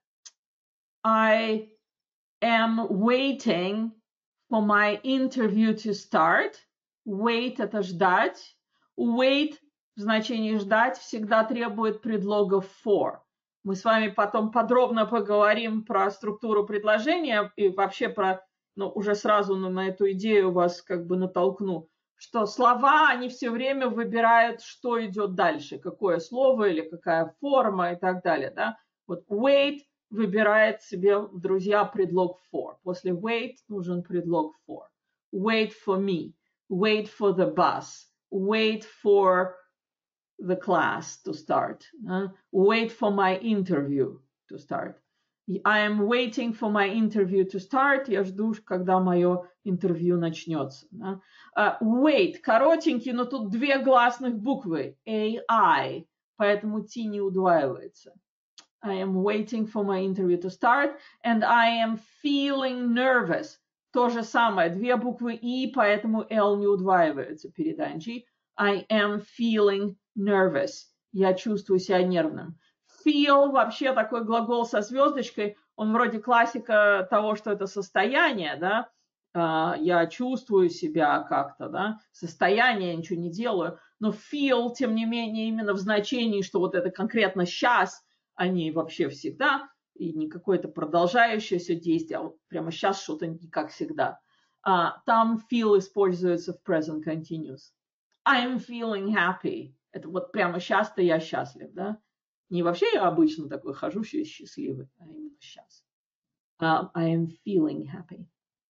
I am waiting for my interview to start. Wait – это ждать. Wait в значении ждать всегда требует предлога for. Мы с вами потом подробно поговорим про структуру предложения и вообще про, ну, уже сразу на эту идею вас как бы натолкну, что слова, они все время выбирают, что идет дальше, какое слово или какая форма и так далее, да. Вот wait выбирает себе, друзья, предлог for. После wait нужен предлог for. Wait for me, wait for the bus, wait for the class to start. Uh, wait for my interview to start. I am waiting for my interview to start. Я жду, когда мое интервью начнется. Uh, uh, wait, коротенький, но тут две гласных буквы. A I, поэтому T не удваивается. I am waiting for my interview to start, and I am feeling nervous. То же самое, две буквы И, поэтому L не удваивается перед I N G. I am feeling nervous. Я чувствую себя нервным. Feel вообще такой глагол со звездочкой, он вроде классика того, что это состояние, да, я чувствую себя как-то, да, состояние, я ничего не делаю, но feel, тем не менее, именно в значении, что вот это конкретно сейчас, а не вообще всегда, и не какое-то продолжающееся действие, а вот прямо сейчас что-то не как всегда. Там feel используется в present continuous. I'm feeling happy. Это вот прямо сейчас-то я счастлив, да? Не вообще я обычно такой хожу счастливый, а именно сейчас. Uh, I am feeling happy.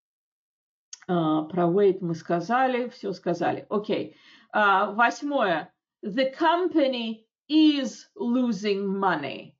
Uh, про wait мы сказали, все сказали. Окей. Okay. Uh, восьмое. The company is losing money.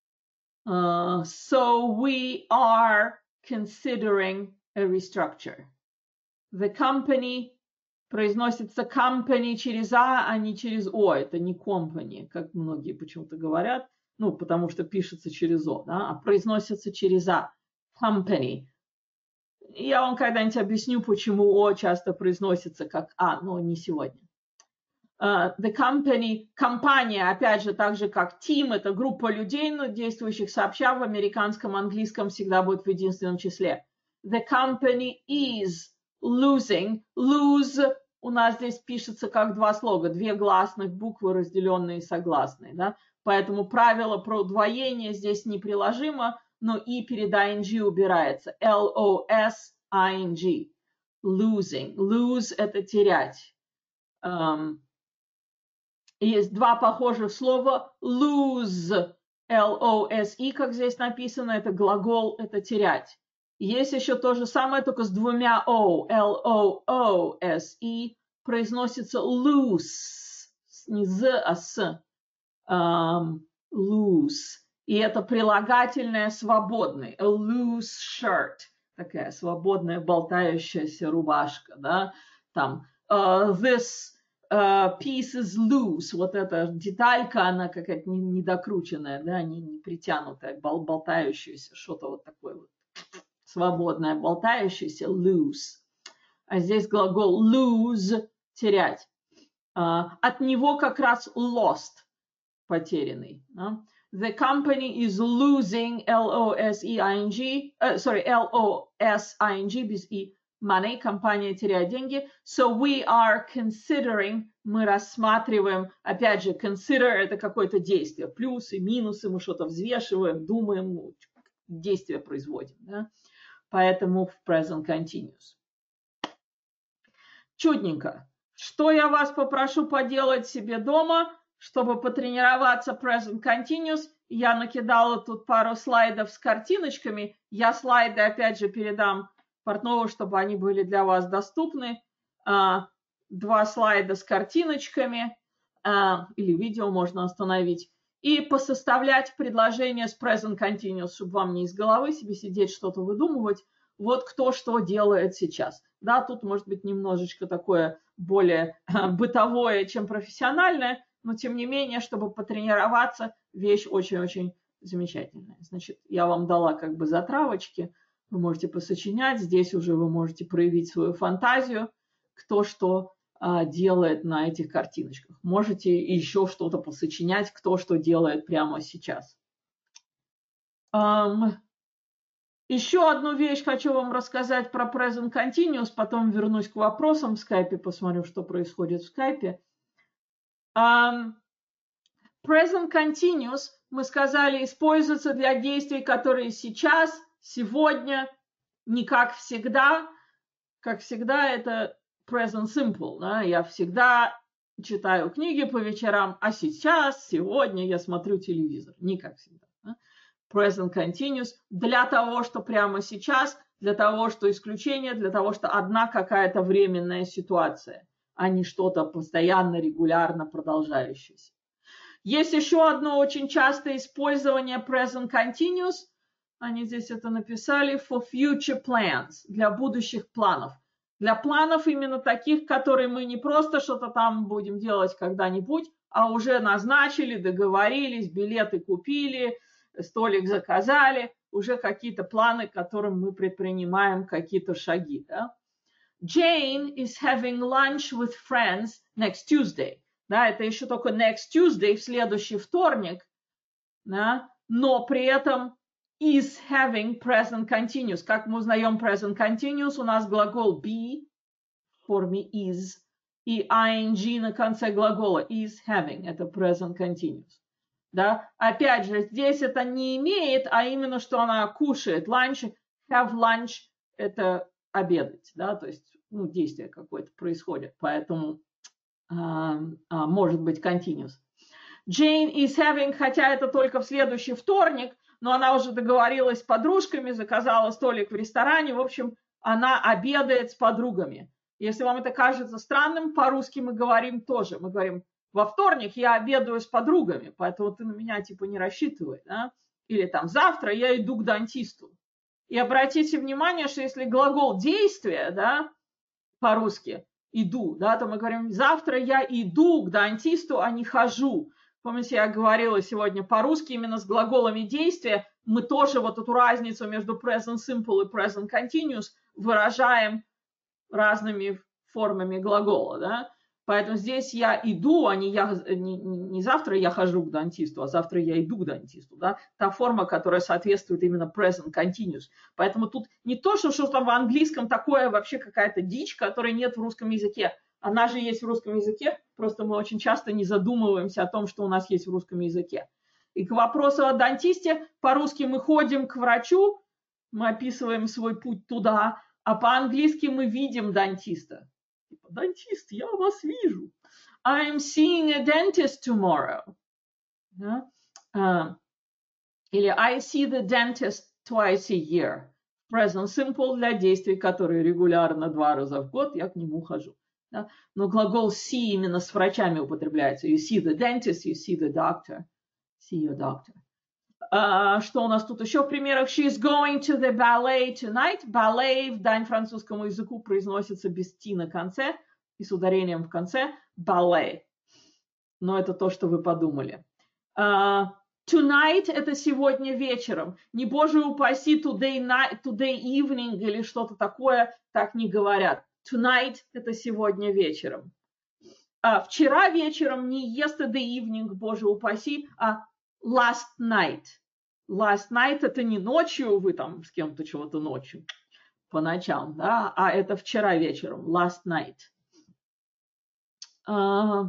Uh, so we are considering a restructure. The company произносится company через А, а не через О. Это не company, как многие почему-то говорят. Ну, потому что пишется через О, да, а произносится через А. Company. Я вам когда-нибудь объясню, почему О часто произносится как А, но не сегодня. Uh, the company, компания, опять же, так же как team, это группа людей, но действующих сообща, в американском, английском всегда будет в единственном числе. The company is losing. Lose у нас здесь пишется как два слога, две гласных буквы, разделенные согласные, да? Поэтому правило про удвоение здесь неприложимо, но и перед I N G убирается. L O S I N G. Losing. Lose – это терять. Um, есть два похожих слова. Lose. L O S E, как здесь написано, это глагол, это терять. Есть еще то же самое, только с двумя O. L O O S E произносится loose. Не Z, а S. um, loose. И это прилагательное свободный. A loose shirt. Такая свободная болтающаяся рубашка. Да? Там uh, this uh, piece is loose. Вот эта деталька, она какая-то недокрученная, да? не, не притянутая, бол, болтающаяся. Что-то вот такое вот. Свободное, болтающееся. Loose. А здесь глагол lose. Терять. Uh, от него как раз lost. Потерянный. Да? The company is losing L O S E I N G, uh, sorry, L O S I N G без и, money, компания теряет деньги. So we are considering, мы рассматриваем, опять же, consider это какое-то действие, плюсы, минусы, мы что-то взвешиваем, думаем, действие производим. Да? Поэтому в present continuous. Чудненько. Что я вас попрошу поделать себе дома? Чтобы потренироваться present continuous, я накидала тут пару слайдов с картиночками. Я слайды опять же передам Портнову, чтобы они были для вас доступны. Два слайда с картиночками, или видео можно остановить. И посоставлять предложение с present continuous, чтобы вам не из головы себе сидеть, что-то выдумывать. Вот кто что делает сейчас. Да, тут может быть немножечко такое более бытовое, чем профессиональное. Но, тем не менее, чтобы потренироваться, вещь очень-очень замечательная. Значит, я вам дала как бы затравочки, вы можете посочинять, здесь уже вы можете проявить свою фантазию, кто что а, делает на этих картиночках. Можете еще что-то посочинять, кто что делает прямо сейчас. Um, еще одну вещь хочу вам рассказать про present continuous, потом вернусь к вопросам в скайпе, посмотрю, что происходит в скайпе. Um, present continuous, мы сказали, используется для действий, которые сейчас, сегодня, не как всегда. Как всегда, это present simple. Да? Я всегда читаю книги по вечерам, а сейчас, сегодня я смотрю телевизор. Не как всегда. Да? Present continuous для того, что прямо сейчас, для того, что исключение, для того, что одна какая-то временная ситуация, а не что-то постоянно, регулярно продолжающееся. Есть еще одно очень частое использование present continuous. Они здесь это написали. For future plans. Для будущих планов. Для планов именно таких, которые мы не просто что-то там будем делать когда-нибудь, а уже назначили, договорились, билеты купили, столик заказали. Уже какие-то планы, которым мы предпринимаем какие-то шаги. Да? Jane is having lunch with friends next Tuesday. Да, это еще только next Tuesday, в следующий вторник. Да, но при этом is having present continuous. Как мы узнаем present continuous? У нас глагол be в форме is и ing на конце глагола is having. Это present continuous. Да? Опять же, здесь это не имеет, а именно, что она кушает. Lunch, have lunch – это обедать. Да? То есть ну, действие какое-то происходит, поэтому uh, uh, может быть continuous. Jane is having, хотя это только в следующий вторник, но она уже договорилась с подружками, заказала столик в ресторане, в общем, она обедает с подругами. Если вам это кажется странным, по-русски мы говорим тоже. Мы говорим, во вторник я обедаю с подругами, поэтому ты на меня типа не рассчитывай. Да? Или там завтра я иду к дантисту. И обратите внимание, что если глагол действия, да, по-русски иду, да, то мы говорим, завтра я иду к дантисту, а не хожу. Помните, я говорила сегодня по-русски именно с глаголами действия. Мы тоже вот эту разницу между present simple и present continuous выражаем разными формами глагола, да. Поэтому здесь я иду, а не, я, не, не завтра я хожу к дантисту, а завтра я иду к дантисту. Да? Та форма, которая соответствует именно present continuous. Поэтому тут не то, что что-то в английском такое вообще какая-то дичь, которой нет в русском языке. Она же есть в русском языке, просто мы очень часто не задумываемся о том, что у нас есть в русском языке. И к вопросу о дантисте, по-русски мы ходим к врачу, мы описываем свой путь туда, а по-английски мы видим дантиста. Дантист, я вас вижу. I'm seeing a dentist tomorrow. Да? Uh, или I see the dentist twice a year. Present simple для действий, которые регулярно два раза в год, я к нему хожу. Да? Но глагол see именно с врачами употребляется. You see the dentist, you see the doctor. See your doctor. Uh, что у нас тут еще в примерах? She is going to the ballet tonight. Ballet в дань французскому языку произносится без ти на конце и с ударением в конце. Ballet. Но это то, что вы подумали. Uh, tonight – это сегодня вечером. Не, боже упаси, today, night, today evening или что-то такое, так не говорят. Tonight – это сегодня вечером. Uh, вчера вечером не yesterday evening, боже упаси, а last night. Last night – это не ночью, вы там с кем-то чего-то ночью, по ночам, да, а это вчера вечером, last night. Uh,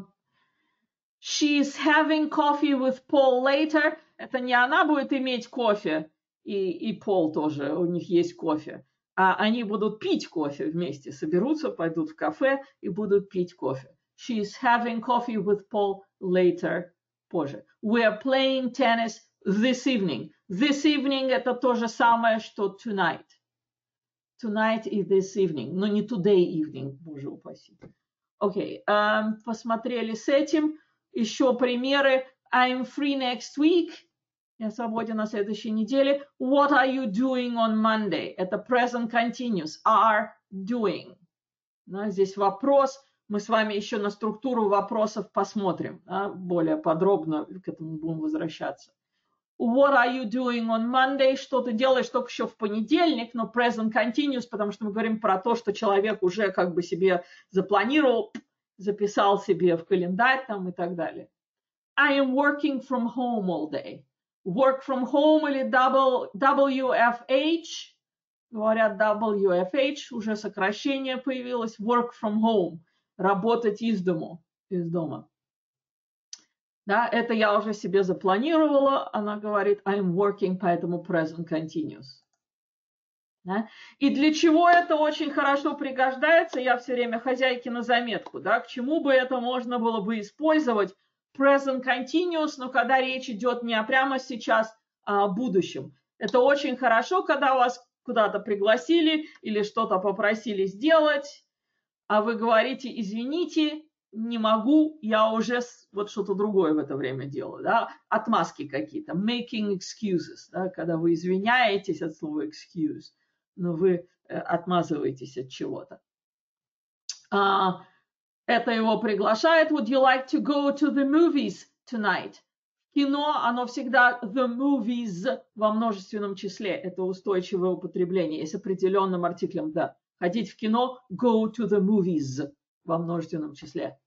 She's having coffee with Paul later. Это не она будет иметь кофе, и, и Пол тоже, у них есть кофе. А они будут пить кофе вместе, соберутся, пойдут в кафе и будут пить кофе. She's having coffee with Paul later, позже. We are playing tennis this evening. This evening это то же самое, что tonight. Tonight и this evening, но не today evening, боже упаси. Окей, okay. um, посмотрели с этим. Еще примеры. I'm free next week. Я свободен на следующей неделе. What are you doing on Monday? Это present continuous. Are doing. Да, здесь вопрос. Мы с вами еще на структуру вопросов посмотрим. Да, более подробно к этому будем возвращаться. What are you doing on Monday? Что ты делаешь только еще в понедельник, но present continuous, потому что мы говорим про то, что человек уже как бы себе запланировал, записал себе в календарь там и так далее. I am working from home all day. Work from home или дабл ю эф эйч. Говорят дабл ю эф эйч, уже сокращение появилось. Work from home. Работать из дому. Из дома. Да, это я уже себе запланировала. Она говорит I'm working, поэтому present continuous. Да? И для чего это очень хорошо пригождается, я все время хозяйке на заметку, да, к чему бы это можно было бы использовать present continuous, но когда речь идет не о прямо сейчас, а о будущем. Это очень хорошо, когда вас куда-то пригласили или что-то попросили сделать, а вы говорите, извините, не могу, я уже вот что-то другое в это время делаю, да, отмазки какие-то, making excuses, да, когда вы извиняетесь от слова excuse, но вы отмазываетесь от чего-то. Uh, это его приглашает. Would you like to go to the movies tonight? Кино, оно всегда the movies во множественном числе. Это устойчивое употребление. Есть определенным артиклем, да. Ходить в кино, go to the movies во множественном числе.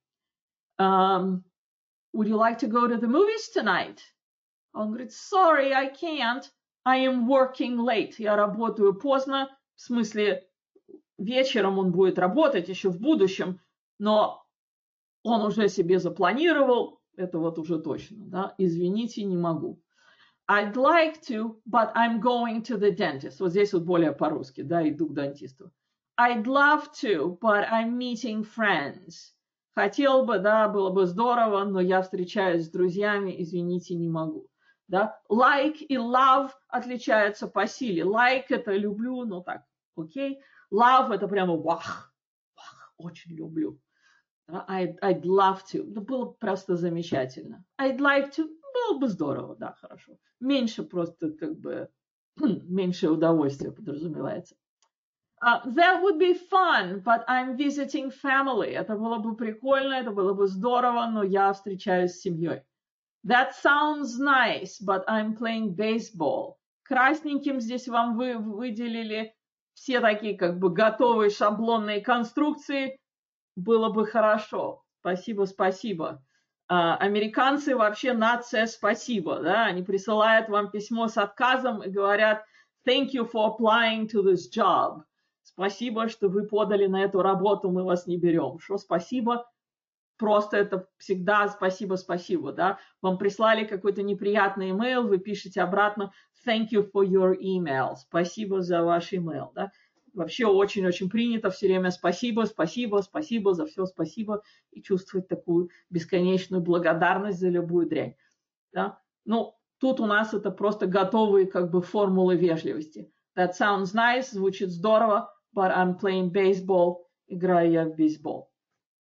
Um, would you like to go to the movies tonight? Он говорит, sorry, I can't. I am working late. Я работаю поздно. В смысле, вечером он будет работать еще в будущем, но он уже себе запланировал. Это вот уже точно. Да? Извините, не могу. I'd like to, but I'm going to the dentist. Вот здесь вот более по-русски. Да, иду к дантисту. I'd love to, but I'm meeting friends. Хотел бы, да, было бы здорово, но я встречаюсь с друзьями. Извините, не могу. Да? Like и love отличаются по силе. Like – это люблю, ну так, окей. Love – это прямо вах, вах, очень люблю. Да? I'd, I'd love to. Это было просто замечательно. I'd like to – было бы здорово, да, хорошо. Меньше просто как бы, меньше удовольствия подразумевается. Uh, that would be fun, but I'm visiting family. Это было бы прикольно, это было бы здорово, но я встречаюсь с семьей. That sounds nice, but I'm playing baseball. Красненьким здесь вам вы выделили все такие как бы готовые шаблонные конструкции. Было бы хорошо. Спасибо, спасибо. А, американцы вообще нация спасибо. Да? Они присылают вам письмо с отказом и говорят thank you for applying to this job. Спасибо, что вы подали на эту работу, мы вас не берем. Что спасибо? Просто это всегда спасибо, спасибо, да. Вам прислали какой-то неприятный имейл, вы пишете обратно thank you for your email. Спасибо за ваш имейл, да. Вообще очень-очень принято все время спасибо, спасибо, спасибо за все, спасибо. И чувствовать такую бесконечную благодарность за любую дрянь, да. Ну, тут у нас это просто готовые как бы формулы вежливости. That sounds nice, звучит здорово, but I'm playing baseball, играю я в бейсбол.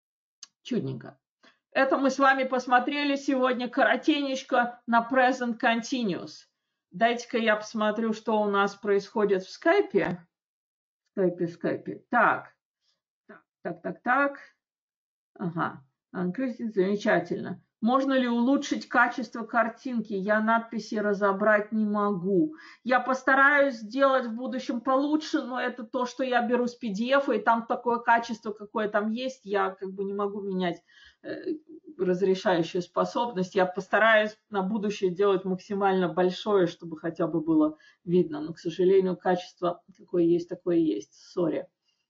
Чудненько. Это мы с вами посмотрели сегодня коротенечко на present continuous. Дайте-ка я посмотрю, что у нас происходит в скайпе. В скайпе, в скайпе. Так, так, так, так, так. Ага, замечательно. Можно ли улучшить качество картинки? Я надписи разобрать не могу. Я постараюсь сделать в будущем получше, но это то, что я беру с пи ди эф, и там такое качество, какое там есть, я как бы не могу менять э, разрешающую способность. Я постараюсь на будущее делать максимально большое, чтобы хотя бы было видно. Но, к сожалению, качество какое есть, такое есть. Сори.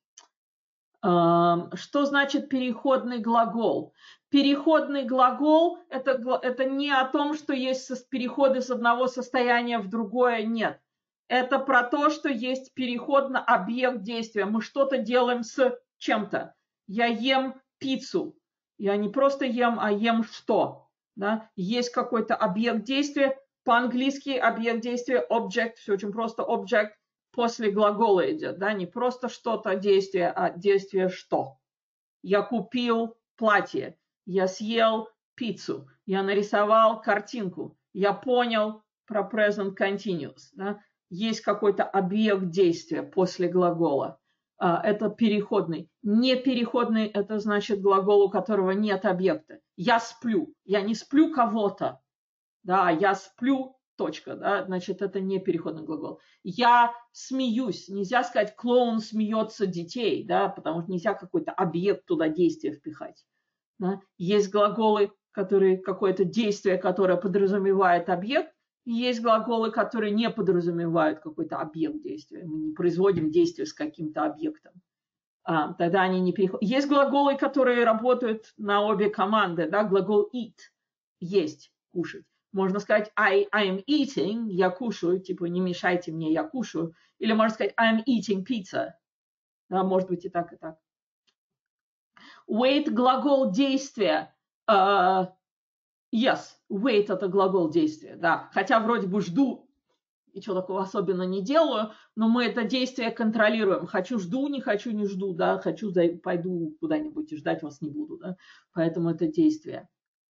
Что значит переходный глагол? Переходный глагол – это, это не о том, что есть переходы с одного состояния в другое, нет. Это про то, что есть переход на объект действия. Мы что-то делаем с чем-то. Я ем пиццу. Я не просто ем, а ем что? Да? Есть какой-то объект действия. По-английски объект действия – object, все очень просто, object. После глагола идет, да, не просто что-то действие, а действие что. Я купил платье, я съел пиццу, я нарисовал картинку, я понял про present continuous. Да? Есть какой-то объект действия после глагола. Это переходный. Непереходный – это значит глагол, у которого нет объекта. Я сплю. Я не сплю кого-то. Да, я сплю. Точка, да, значит, это не переходный глагол. Я смеюсь. Нельзя сказать, клоун смеется детей, да, потому что нельзя какой-то объект туда действия впихать. Да. Есть глаголы, которые какое-то действие, которое подразумевает объект, и есть глаголы, которые не подразумевают какой-то объект действия. Мы не производим действие с каким-то объектом. А, тогда они не переходят. Есть глаголы, которые работают на обе команды, да, глагол eat, есть, кушать. Можно сказать I, I am eating, я кушаю, типа не мешайте мне, я кушаю. Или можно сказать I am eating pizza. Да, может быть и так, и так. Wait – глагол действия. Uh, yes, wait – это глагол действия, да. Хотя вроде бы жду, ничего такого особенно не делаю, но мы это действие контролируем. Хочу – жду, не хочу – не жду, да. Хочу – пойду куда-нибудь и ждать вас не буду, да. Поэтому это действие.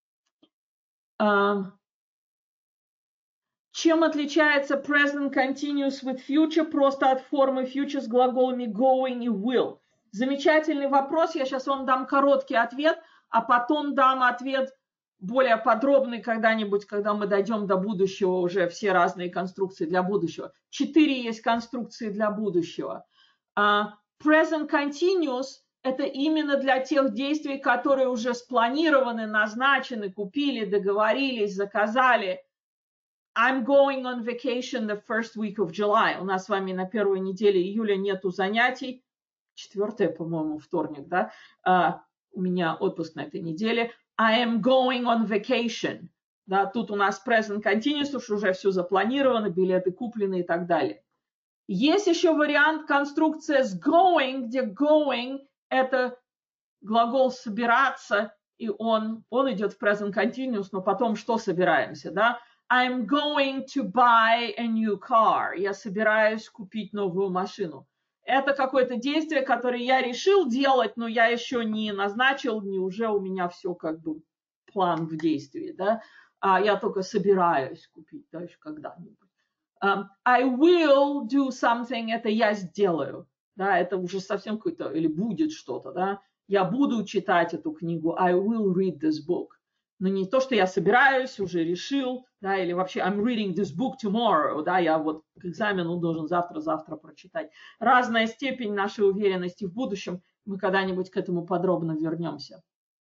Um, Чем отличается present continuous with future просто от формы future с глаголами going и will? Замечательный вопрос. Я сейчас вам дам короткий ответ, а потом дам ответ более подробный когда-нибудь, когда мы дойдем до будущего, уже все разные конструкции для будущего. Четыре есть конструкции для будущего. Uh, present continuous – это именно для тех действий, которые уже спланированы, назначены, купили, договорились, заказали. I'm going on vacation the first week of July. У нас с вами на первой неделе июля нету занятий. Четвертое, по-моему, вторник, да? Uh, у меня отпуск на этой неделе. I am going on vacation. Да, тут у нас present continuous, уж уже все запланировано, билеты куплены и так далее. Есть еще вариант конструкция с going, где going – это глагол собираться, и он, он идет в present continuous, но потом что собираемся, да? I'm going to buy a new car. Я собираюсь купить новую машину. Это какое-то действие, которое я решил делать, но я еще не назначил, не уже у меня все как бы план в действии, да? А я только собираюсь купить, да, еще когда-нибудь. Um, I will do something, это я сделаю, да, это уже совсем какое-то, или будет что-то, да. Я буду читать эту книгу, I will read this book. Но не то, что я собираюсь, уже решил, да, или вообще I'm reading this book tomorrow, да, я вот к экзамену должен завтра-завтра прочитать. Разная степень нашей уверенности в будущем, мы когда-нибудь к этому подробно вернемся.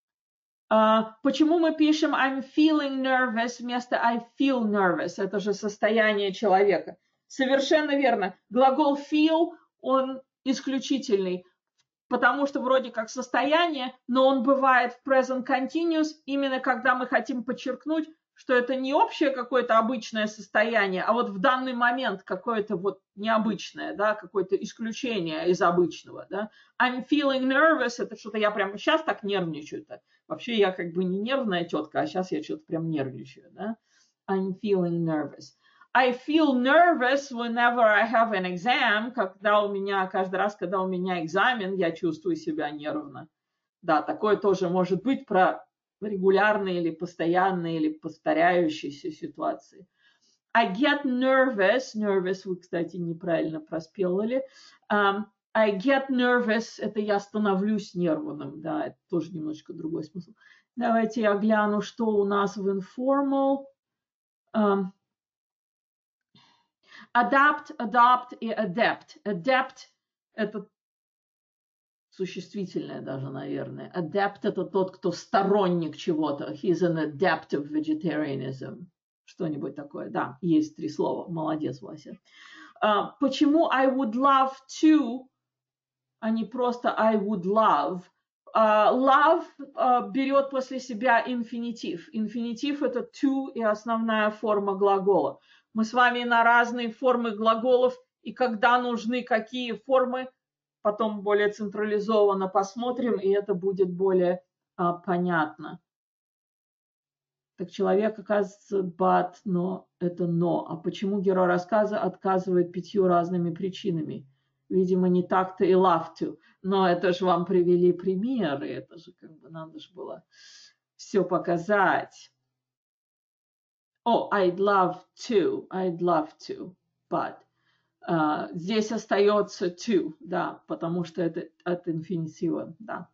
Uh, почему мы пишем I'm feeling nervous вместо I feel nervous? Это же состояние человека. Совершенно верно. Глагол feel, он исключительный. Потому что вроде как состояние, но он бывает в present continuous, именно когда мы хотим подчеркнуть, что это не общее какое-то обычное состояние, а вот в данный момент какое-то вот необычное, да, какое-то исключение из обычного. Да. I'm feeling nervous, это что-то я прямо сейчас так нервничаю-то. Вообще я как бы не нервная тетка, а сейчас я что-то прям нервничаю. Да. I'm feeling nervous. I feel nervous whenever I have an exam. Когда у меня, каждый раз, когда у меня экзамен, я чувствую себя нервно. Да, такое тоже может быть про регулярные или постоянные или повторяющиеся ситуации. I get nervous. Nervous вы, кстати, неправильно проспелали. Um, I get nervous – это я становлюсь нервным. Да, это тоже немножечко другой смысл. Давайте я гляну, что у нас в informal. Um, adapt, adopt и adept. Adept – это существительное даже, наверное. Adept – это тот, кто сторонник чего-то. He's an adept of vegetarianism. Что-нибудь такое. Да, есть три слова. Молодец, Вася. Uh, почему I would love to, а не просто I would love? Uh, love uh, берет после себя инфинитив. Инфинитив – это to и основная форма глагола. Мы с вами на разные формы глаголов, и когда нужны какие формы, потом более централизованно посмотрим, и это будет более uh, понятно. Так человек, оказывается, but, но это но. А почему герой рассказа отказывает пятью разными причинами? Видимо, не так-то и love to. Но это же вам привели примеры, это же как бы надо же было все показать. О, oh, I'd love to, I'd love to, but. Uh, здесь остается to, да, потому что это от инфинитива, да.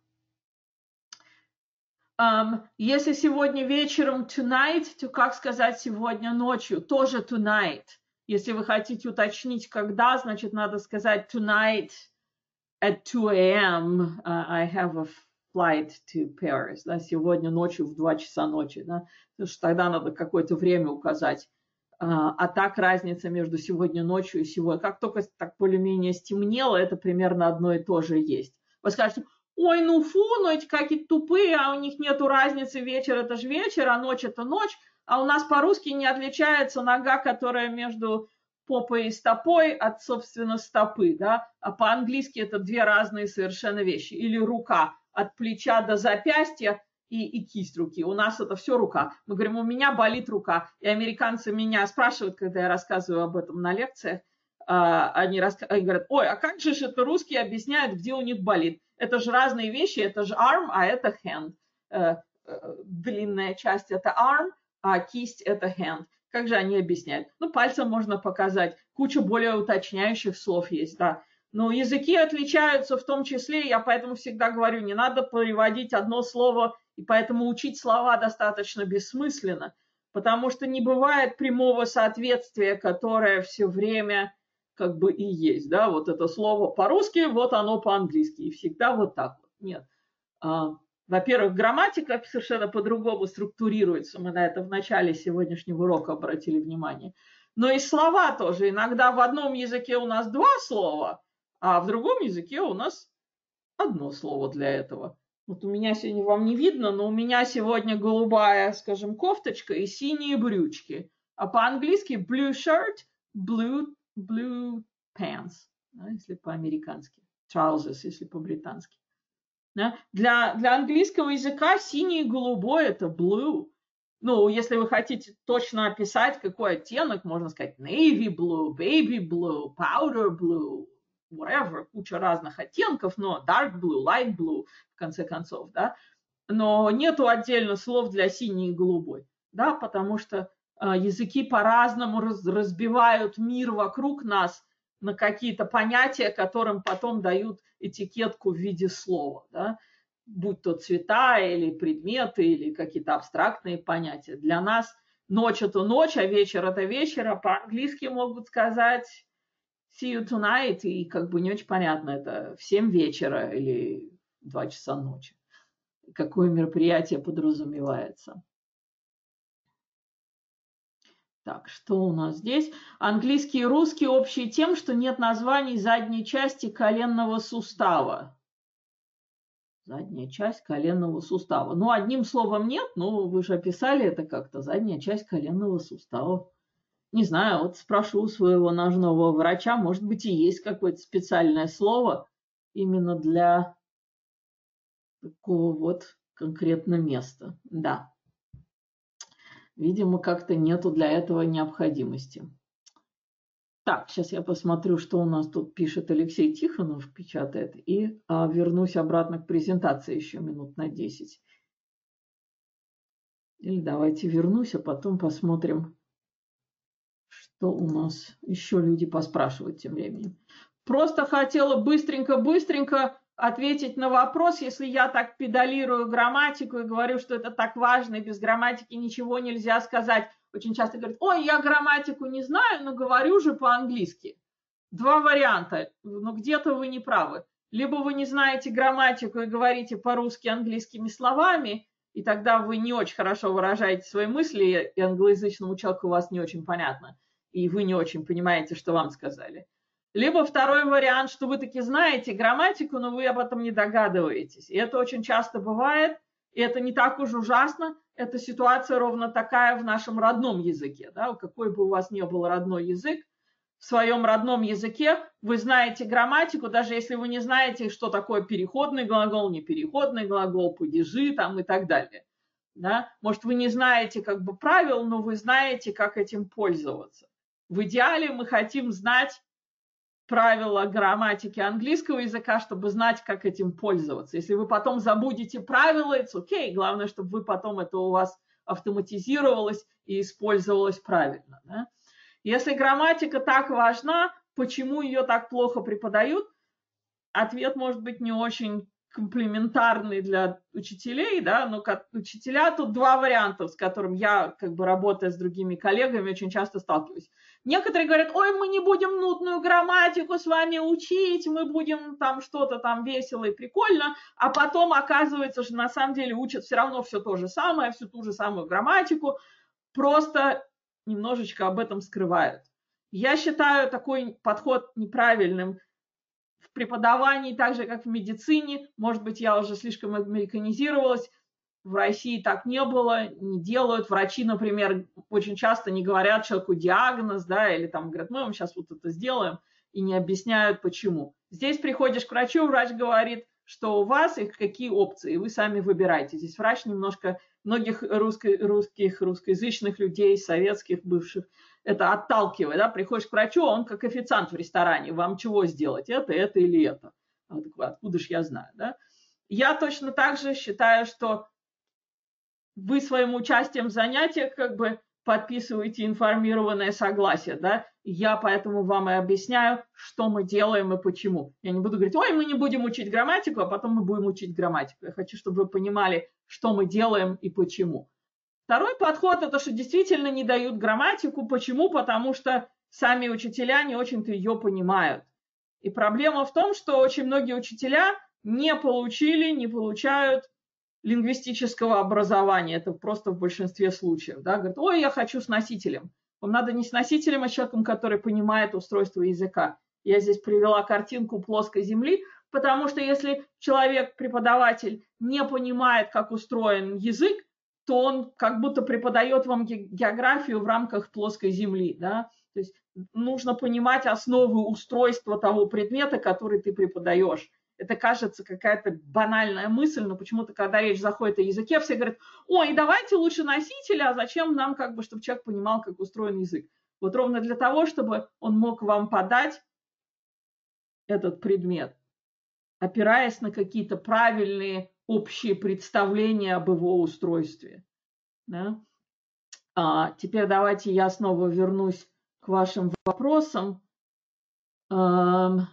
Um, если сегодня вечером tonight, то как сказать сегодня ночью? Тоже tonight. Если вы хотите уточнить, когда, значит, надо сказать tonight at two a m Uh, I have a flight to Paris. Да, сегодня ночью в два часа ночи. Да, потому что тогда надо какое-то время указать. Uh, а так разница между сегодня ночью и сегодня. Как только так более-менее стемнело, это примерно одно и то же есть. Вы скажете, ой, ну фу, ну эти какие-то тупые, а у них нету разницы, вечер это же вечер, а ночь это ночь, а у нас по-русски не отличается нога, которая между попой и стопой от, собственно, стопы, да, а по-английски это две разные совершенно вещи, или рука от плеча до запястья и, и кисть руки, у нас это все рука, мы говорим, у меня болит рука, и американцы меня спрашивают, когда я рассказываю об этом на лекциях, они, раска... они говорят, ой, а как же это русские объясняют, где у них болит? Это же разные вещи, это же arm, а это hand. Длинная часть это arm, а кисть это hand. Как же они объясняют? Ну, пальцем можно показать. Куча более уточняющих слов есть, да. Но языки отличаются в том числе, я поэтому всегда говорю, не надо переводить одно слово, и поэтому учить слова достаточно бессмысленно, потому что не бывает прямого соответствия, которое все время как бы и есть, да, вот это слово по-русски, вот оно по-английски, и всегда вот так вот. Нет. А, во-первых, грамматика совершенно по-другому структурируется, мы на это в начале сегодняшнего урока обратили внимание. Но и слова тоже. Иногда в одном языке у нас два слова, а в другом языке у нас одно слово для этого. Вот у меня сегодня, вам не видно, но у меня сегодня голубая, скажем, кофточка и синие брючки. А по-английски blue shirt, blue blue pants, да, если по-американски, trousers, если по-британски. Да. Для, для английского языка синий и голубой – это blue. Ну, если вы хотите точно описать, какой оттенок, можно сказать navy blue, baby blue, powder blue, whatever, куча разных оттенков, но dark blue, light blue, в конце концов, да. Но нету отдельно слов для синий и голубой, да, потому что языки по-разному разбивают мир вокруг нас на какие-то понятия, которым потом дают этикетку в виде слова, да? Будь то цвета или предметы, или какие-то абстрактные понятия. Для нас ночь – это ночь, а вечер – это вечер, а по-английски могут сказать see you tonight, и как бы не очень понятно, это в семь вечера или в два часа ночи. Какое мероприятие подразумевается. Так, что у нас здесь? Английский и русский общие тем, что нет названий задней части коленного сустава. Задняя часть коленного сустава. Ну, одним словом нет, но вы же описали это как-то. Задняя часть коленного сустава. Не знаю, вот спрошу своего ножного врача, может быть, и есть какое-то специальное слово именно для такого вот конкретно места. Да. Видимо, как-то нету для этого необходимости. Так, сейчас я посмотрю, что у нас тут пишет Алексей Тихонов, печатает, и а, вернусь обратно к презентации еще минут на десять. Или давайте вернусь, а потом посмотрим, что у нас еще люди поспрашивают тем временем. Просто хотела быстренько-быстренько ответить на вопрос, если я так педалирую грамматику и говорю, что это так важно, и без грамматики ничего нельзя сказать. Очень часто говорят, ой, я грамматику не знаю, но говорю же по-английски. Два варианта, но где-то вы не правы. Либо вы не знаете грамматику и говорите по-русски английскими словами, и тогда вы не очень хорошо выражаете свои мысли, и англоязычному человеку у вас не очень понятно, и вы не очень понимаете, что вам сказали. Либо второй вариант, что вы таки знаете грамматику, но вы об этом не догадываетесь. И это очень часто бывает, и это не так уж ужасно. Эта ситуация ровно такая в нашем родном языке. Да? Какой бы у вас ни был родной язык, в своем родном языке вы знаете грамматику, даже если вы не знаете, что такое переходный глагол, непереходный глагол, падежи там и так далее. Да? Может, вы не знаете как бы правил, но вы знаете, как этим пользоваться. В идеале мы хотим знать правила грамматики английского языка, чтобы знать, как этим пользоваться. Если вы потом забудете правила, it's okay. Главное, чтобы вы потом это у вас автоматизировалось и использовалось правильно. Да? Если грамматика так важна, почему ее так плохо преподают? Ответ может быть не очень комплементарный для учителей, да, но как учителя тут два варианта, с которым я, как бы работая с другими коллегами, очень часто сталкиваюсь. Некоторые говорят, ой, мы не будем нудную грамматику с вами учить, мы будем там что-то там весело и прикольно, а потом оказывается, что на самом деле учат все равно все то же самое, всю ту же самую грамматику, просто немножечко об этом скрывают. Я считаю такой подход неправильным. В преподавании, так же, как в медицине, может быть, я уже слишком американизировалась, в России так не было, не делают. Врачи, например, очень часто не говорят человеку диагноз, да, или там говорят, мы вам сейчас вот это сделаем, и не объясняют, почему. Здесь приходишь к врачу, врач говорит, что у вас и какие опции, и вы сами выбираете. Здесь врач немножко многих русско, русских, русскоязычных людей, советских бывших, это отталкивает, да, приходишь к врачу, он как официант в ресторане, вам чего сделать, это, это или это. Откуда ж я знаю, да? Я точно так же считаю, что вы своим участием в занятиях как бы подписываете информированное согласие, да? Я поэтому вам и объясняю, что мы делаем и почему. Я не буду говорить, ой, мы не будем учить грамматику, а потом мы будем учить грамматику. Я хочу, чтобы вы понимали, что мы делаем и почему. Второй подход – это что действительно не дают грамматику. Почему? Потому что сами учителя не очень-то ее понимают. И проблема в том, что очень многие учителя не получили, не получают лингвистического образования. Это просто в большинстве случаев. Да? Говорят, ой, я хочу с носителем. Вам надо не с носителем, а с человеком, который понимает устройство языка. Я здесь привела картинку плоской земли, потому что если человек, преподаватель, не понимает, как устроен язык, то он как будто преподает вам географию в рамках плоской земли. Да? То есть нужно понимать основы устройства того предмета, который ты преподаешь. Это кажется какая-то банальная мысль, но почему-то, когда речь заходит о языке, все говорят, ой, давайте лучше носителя, а зачем нам, как бы, чтобы человек понимал, как устроен язык. Вот ровно для того, чтобы он мог вам подать этот предмет, опираясь на какие-то правильные общие представления об его устройстве. Да? А, теперь давайте я снова вернусь к вашим вопросам. А,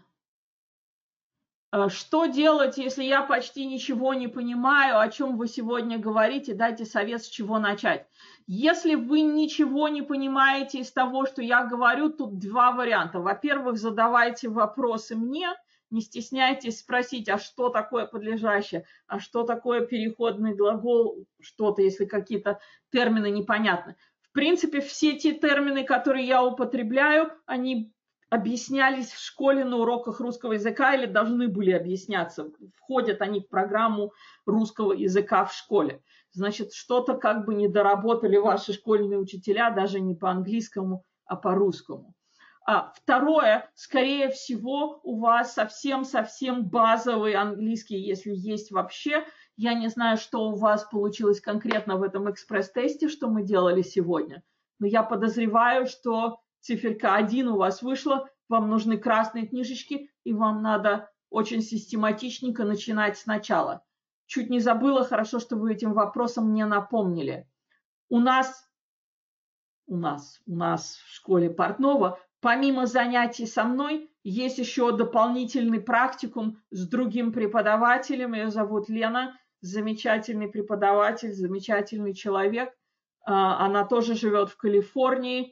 что делать, если я почти ничего не понимаю, о чем вы сегодня говорите? Дайте совет, с чего начать. Если вы ничего не понимаете из того, что я говорю, тут два варианта. Во-первых, задавайте вопросы мне. Не стесняйтесь спросить, а что такое подлежащее, а что такое переходный глагол, что-то, если какие-то термины непонятны. В принципе, все те термины, которые я употребляю, они объяснялись в школе на уроках русского языка или должны были объясняться. Входят они в программу русского языка в школе. Значит, что-то как бы не доработали ваши школьные учителя, даже не по-английскому, а по-русскому. А второе, скорее всего, у вас совсем-совсем базовый английский, если есть вообще. Я не знаю, что у вас получилось конкретно в этом экспресс-тесте, что мы делали сегодня, но я подозреваю, что циферка один у вас вышла, вам нужны красные книжечки, и вам надо очень систематичненько начинать сначала. Чуть не забыла, хорошо, что вы этим вопросом мне напомнили. У нас, у нас, у нас в школе Портнова, помимо занятий со мной, есть еще дополнительный практикум с другим преподавателем. Ее зовут Лена, замечательный преподаватель, замечательный человек. Она тоже живет в Калифорнии,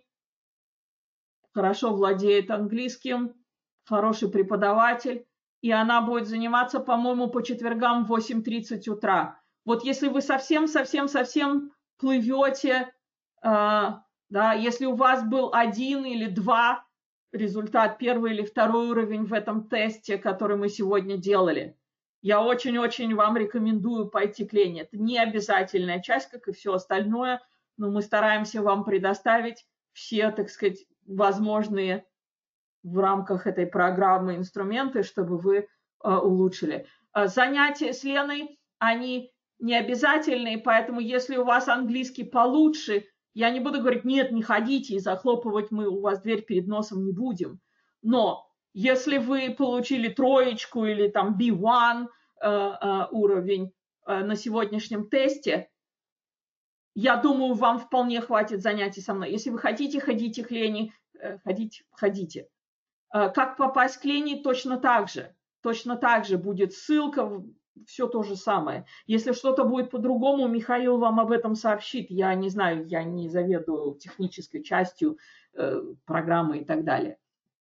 хорошо владеет английским, хороший преподаватель. И она будет заниматься, по-моему, по четвергам в восемь тридцать утра. Вот если вы совсем-совсем-совсем плывете, э, да, если у вас был один или два результат, первый или второй уровень в этом тесте, который мы сегодня делали, я очень-очень вам рекомендую пойти к Лене. Это не обязательная часть, как и все остальное, но мы стараемся вам предоставить все, так сказать, возможные в рамках этой программы инструменты, чтобы вы э, улучшили. Занятия с Леной, они не обязательные, поэтому если у вас английский получше, я не буду говорить, нет, не ходите, и захлопывать мы у вас дверь перед носом не будем. Но если вы получили троечку или там би один э, э, уровень э, на сегодняшнем тесте, я думаю, вам вполне хватит занятий со мной. Если вы хотите, ходите к Лене, э, ходите, ходите. Как попасть к Лене, точно так же. Точно так же будет ссылка, все то же самое. Если что-то будет по-другому, Михаил вам об этом сообщит. Я не знаю, я не заведую технической частью э, программы и так далее.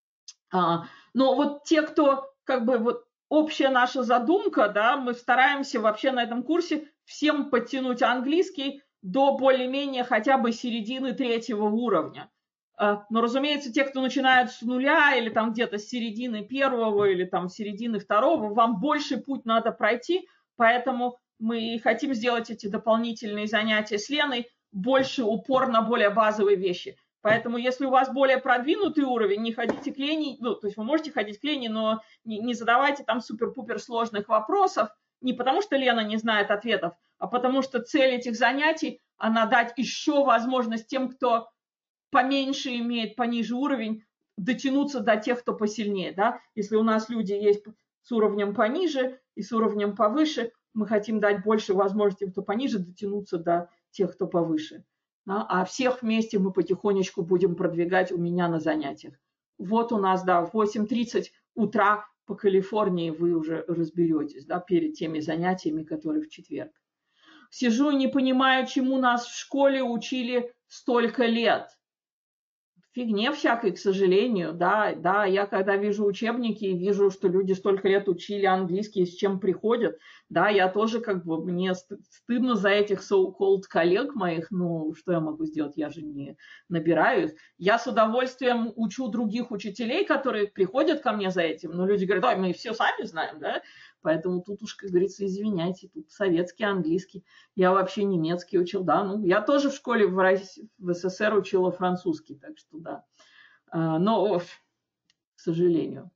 А, но вот те, кто, как бы, вот общая наша задумка, да, мы стараемся вообще на этом курсе всем подтянуть английский до более-менее хотя бы середины третьего уровня. Но, разумеется, те, кто начинает с нуля или там где-то с середины первого или там с середины второго, вам больше путь надо пройти, поэтому мы хотим сделать эти дополнительные занятия с Леной, больше упор на более базовые вещи. Поэтому, если у вас более продвинутый уровень, не ходите к Лене, ну, то есть вы можете ходить к Лене, но не, не задавайте там супер-пупер сложных вопросов, не потому что Лена не знает ответов, а потому что цель этих занятий, она дать еще возможность тем, кто поменьше имеет, пониже уровень, дотянуться до тех, кто посильнее. Да? Если у нас люди есть с уровнем пониже и с уровнем повыше, мы хотим дать больше возможностей, кто пониже, дотянуться до тех, кто повыше. Да? А всех вместе мы потихонечку будем продвигать у меня на занятиях. Вот у нас, да, в восемь тридцать утра по Калифорнии вы уже разберетесь, да, перед теми занятиями, которые в четверг. Сижу и не понимаю, чему нас в школе учили столько лет. Фигне всякой, к сожалению, да, да, я когда вижу учебники и вижу, что люди столько лет учили английский, с чем приходят, да, я тоже как бы, мне стыдно за этих so-called коллег моих, ну, что я могу сделать, я же не набираю их. Я с удовольствием учу других учителей, которые приходят ко мне за этим, но люди говорят, да, мы все сами знаем, да, поэтому тут уж, как говорится, извиняйте, тут советский английский, я вообще немецкий учил, да, ну, я тоже в школе в, России, в СССР учила французский, так что да, но, к сожалению,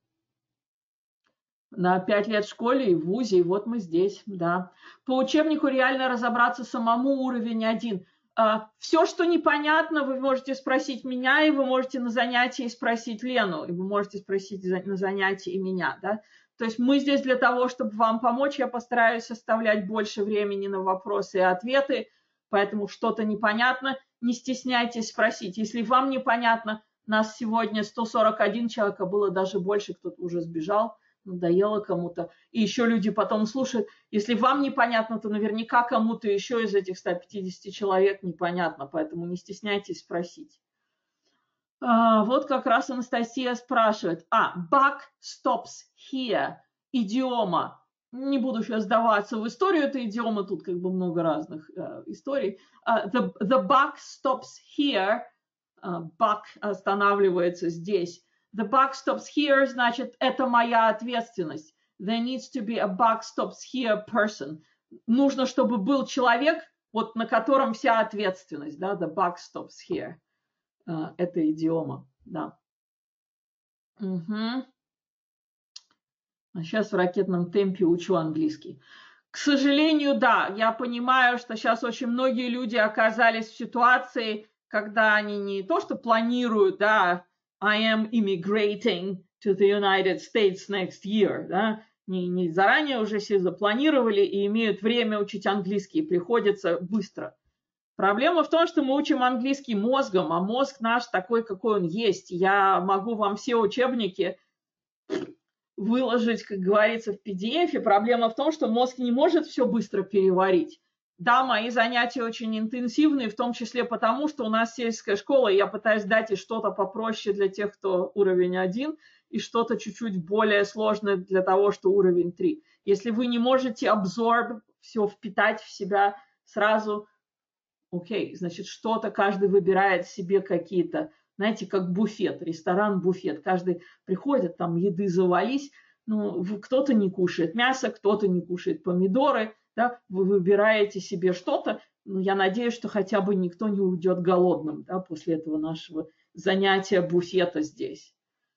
на пять лет в школе и в вузе, и вот мы здесь, да. По учебнику реально разобраться самому уровень один. Все, что непонятно, вы можете спросить меня, и вы можете на занятии спросить Лену, и вы можете спросить на занятии меня, да. То есть мы здесь для того, чтобы вам помочь, я постараюсь оставлять больше времени на вопросы и ответы, поэтому что-то непонятно, не стесняйтесь спросить. Если вам непонятно, нас сегодня сто сорок один человека, было даже больше, кто-то уже сбежал, надоело кому-то. И еще люди потом слушают. Если вам непонятно, то наверняка кому-то еще из этих ста пятидесяти человек непонятно, поэтому не стесняйтесь спросить. А, вот как раз Анастасия спрашивает. А, buck stops here. Идиома. Не буду сейчас сдаваться в историю этой идиомы, тут как бы много разных uh, историй. Uh, the, the buck stops here. Uh, buck останавливается здесь. The buck stops here, значит, это моя ответственность. There needs to be a buck stops here person. Нужно, чтобы был человек, вот на котором вся ответственность. Да? The buck stops here. Uh, это идиома, да. Угу. А сейчас в ракетном темпе учу английский. К сожалению, да, я понимаю, что сейчас очень многие люди оказались в ситуации, когда они не то, что планируют, да, I am immigrating to the United States next year, да, не, не заранее уже все запланировали и имеют время учить английский, приходится быстро. Проблема в том, что мы учим английский мозгом, а мозг наш такой, какой он есть. Я могу вам все учебники выложить, как говорится, в пи ди эф. Проблема в том, что мозг не может все быстро переварить. Да, мои занятия очень интенсивные, в том числе потому, что у нас сельская школа, и я пытаюсь дать и что-то попроще для тех, кто уровень один, и что-то чуть-чуть более сложное для того, что уровень три. Если вы не можете absorb, все впитать в себя сразу, окей, значит, что-то каждый выбирает себе какие-то, знаете, как буфет, ресторан-буфет. Каждый приходит, там еды завались, ну, кто-то не кушает мясо, кто-то не кушает помидоры, да, вы выбираете себе что-то, но я надеюсь, что хотя бы никто не уйдет голодным, да, после этого нашего занятия буфета здесь.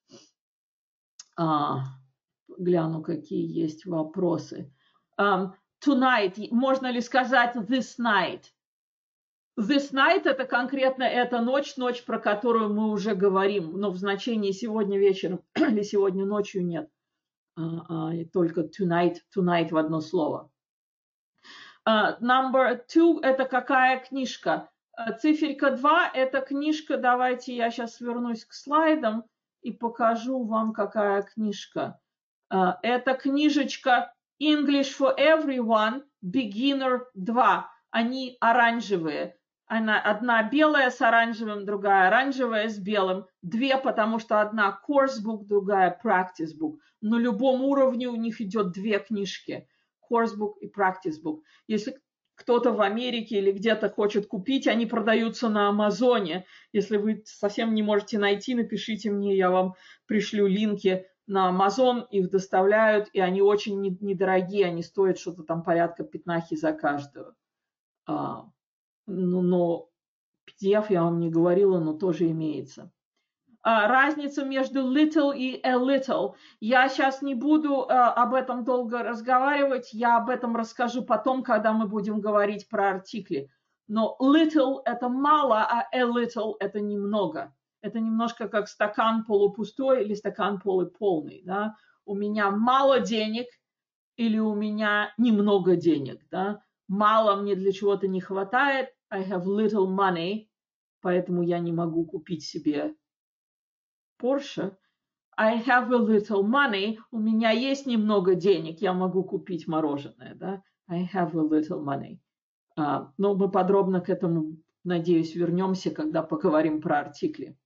А, гляну, какие есть вопросы. Um, tonight, можно ли сказать this night? This night – это конкретно эта ночь, ночь, про которую мы уже говорим, но в значении сегодня вечером или сегодня ночью нет. А, а, только tonight, tonight в одно слово. Uh, number two – это какая книжка? Uh, циферка два – это книжка, давайте я сейчас вернусь к слайдам и покажу вам, какая книжка. Uh, это книжечка English for Everyone, Beginner два. Они оранжевые. Она, одна белая с оранжевым, другая оранжевая с белым. Две, потому что одна course book, другая practice book. На любом уровне у них идет две книжки. Course book и practice book. Если кто-то в Америке или где-то хочет купить, они продаются на Амазоне. Если вы совсем не можете найти, напишите мне, я вам пришлю линки на Амазон, их доставляют, и они очень недорогие, они стоят что-то там порядка пятнахи за каждую. А, ну, но пи ди эф я вам не говорила, но тоже имеется. Uh, разница между little и a little. Я сейчас не буду uh, об этом долго разговаривать, я об этом расскажу потом, когда мы будем говорить про артикли. Но little – это мало, а a little – это немного. Это немножко как стакан полупустой или стакан полуполный. Да? У меня мало денег или у меня немного денег. Да? Мало мне для чего-то не хватает, I have little money, поэтому я не могу купить себе Porsche. I have a little money. У меня есть немного денег, я могу купить мороженое, да? I have a little money. Uh, но мы подробно к этому, надеюсь, вернемся, когда поговорим про артикли.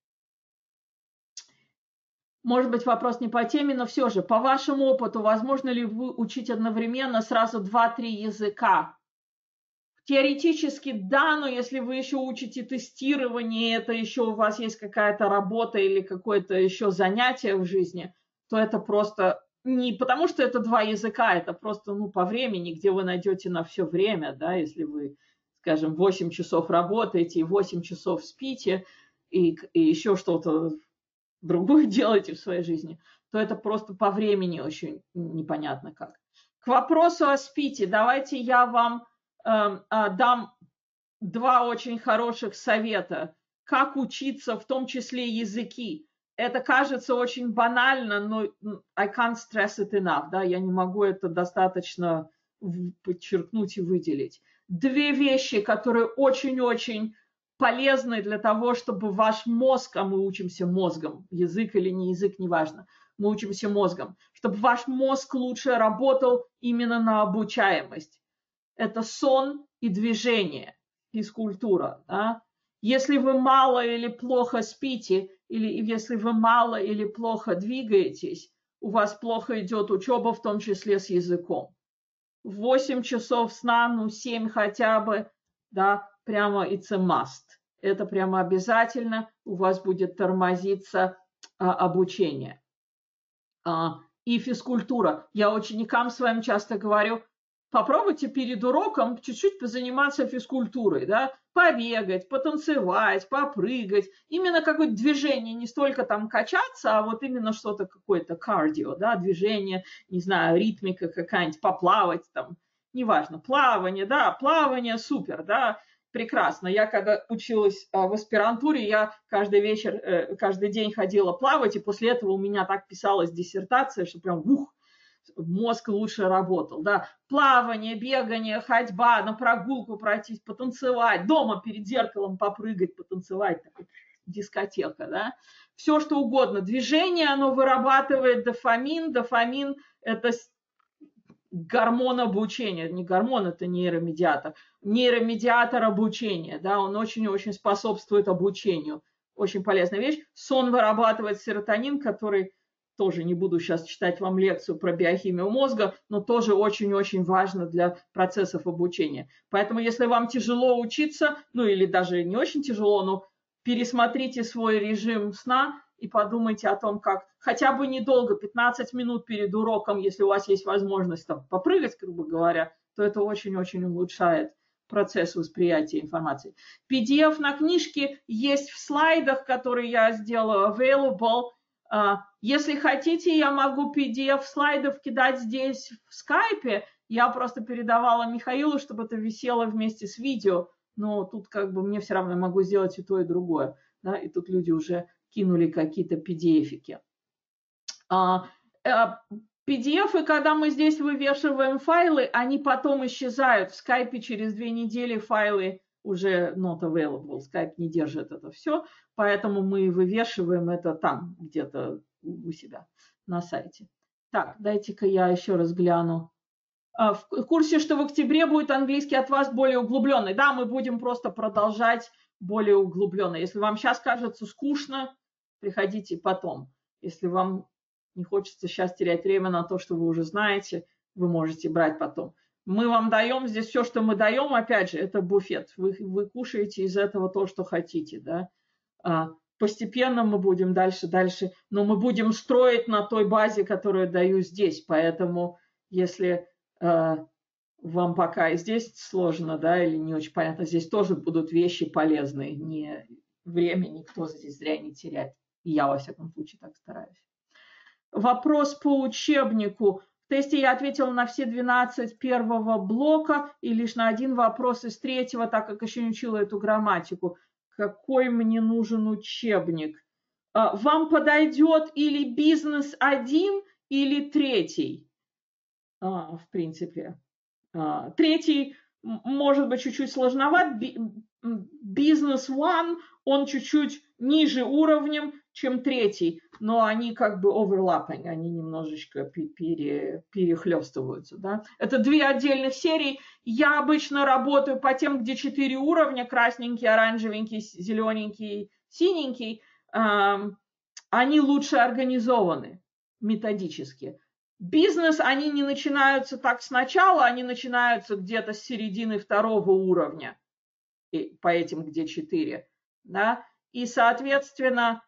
Может быть, вопрос не по теме, но все же, по вашему опыту, возможно ли вы учить одновременно сразу два-три языка? Теоретически да, но если вы еще учите тестирование, это еще у вас есть какая-то работа или какое-то еще занятие в жизни, то это просто не потому, что это два языка, это просто ну, по времени, где вы найдете на все время, да, если вы, скажем, восемь часов работаете и восемь часов спите и, и еще что-то другое делаете в своей жизни, то это просто по времени очень непонятно как. К вопросу о спите, давайте я вам дам два очень хороших совета, как учиться, в том числе языки. Это кажется очень банально, но I can't stress it enough, да, я не могу это достаточно подчеркнуть и выделить. Две вещи, которые очень-очень полезны для того, чтобы ваш мозг, а мы учимся мозгом, язык или не язык, неважно, мы учимся мозгом, чтобы ваш мозг лучше работал именно на обучаемость. Это сон и движение, физкультура. Да? Если вы мало или плохо спите, или если вы мало или плохо двигаетесь, у вас плохо идет учеба, в том числе с языком. восемь часов сна, ну семь хотя бы, да, прямо it's a must. Это прямо обязательно, у вас будет тормозиться а, обучение. А, и физкультура. Я ученикам своим часто говорю, попробуйте перед уроком чуть-чуть позаниматься физкультурой, да, побегать, потанцевать, попрыгать, именно какое-то движение, не столько там качаться, а вот именно что-то какое-то кардио, да, движение, не знаю, ритмика какая-нибудь, поплавать там, неважно, плавание, да, плавание супер, да, прекрасно. Я когда училась в аспирантуре, я каждый вечер, каждый день ходила плавать, и после этого у меня так писалась диссертация, что прям ух, мозг лучше работал. Да. Плавание, бегание, ходьба, на прогулку пройтись, потанцевать, дома перед зеркалом попрыгать, потанцевать. Такая дискотека, да. Все, что угодно. Движение, оно вырабатывает дофамин. Дофамин – это гормон обучения. Не гормон, это нейромедиатор. Нейромедиатор обучения. Да, он очень-очень способствует обучению. Очень полезная вещь. Сон вырабатывает серотонин, который, тоже не буду сейчас читать вам лекцию про биохимию мозга, но тоже очень-очень важно для процессов обучения. Поэтому, если вам тяжело учиться, ну или даже не очень тяжело, но пересмотрите свой режим сна и подумайте о том, как хотя бы недолго, пятнадцать минут перед уроком, если у вас есть возможность там попрыгать, грубо говоря, то это очень-очень улучшает процесс восприятия информации. пи ди эф на книжке есть в слайдах, которые я сделала available. Если хотите, я могу пи ди эф слайдов кидать здесь в скайпе. Я просто передавала Михаилу, чтобы это висело вместе с видео. Но тут как бы мне все равно могу сделать и то, и другое. Да? И тут люди уже кинули какие-то пи ди эфики. пи ди эфы, когда мы здесь вывешиваем файлы, они потом исчезают. В скайпе через две недели файлы уже not available. Skype не держит это все, поэтому мы вывешиваем это там, где-то у себя на сайте. Так, дайте-ка я еще раз гляну. В курсе, что в октябре будет английский от вас более углубленный. Да, мы будем просто продолжать более углубленно. Если вам сейчас кажется скучно, приходите потом. Если вам не хочется сейчас терять время на то, что вы уже знаете, вы можете брать потом. Мы вам даем здесь все, что мы даем, опять же, это буфет. Вы, вы кушаете из этого то, что хотите. Да? А, постепенно мы будем дальше, дальше, но мы будем строить на той базе, которую даю здесь. Поэтому, если а, вам пока и здесь сложно, да, или не очень понятно, здесь тоже будут вещи полезные. Не, время никто здесь зря не теряет. И я, во всяком случае, так стараюсь. Вопрос по учебнику. В тесте я ответила на все двенадцать первого блока и лишь на один вопрос из третьего, так как еще не учила эту грамматику. Какой мне нужен учебник? Вам подойдет или бизнес один, или третий? А, в принципе. А, третий может быть чуть-чуть сложноват. Бизнес один, он чуть-чуть ниже уровнем, чем третий, но они как бы overlapping, они немножечко пере, перехлестываются. Да? Это две отдельных серии. Я обычно работаю по тем, где четыре уровня, красненький, оранжевенький, зелененький, синенький. Они лучше организованы методически. Бизнес, они не начинаются так сначала, они начинаются где-то с середины второго уровня, и по этим, где четыре. Да? И, соответственно,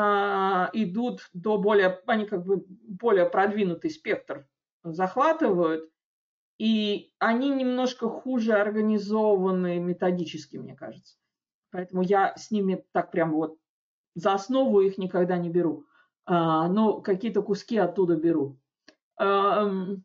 идут до более, они как бы более продвинутый спектр захватывают, и они немножко хуже организованы методически, мне кажется. Поэтому я с ними так прям вот за основу их никогда не беру, но какие-то куски оттуда беру. Ну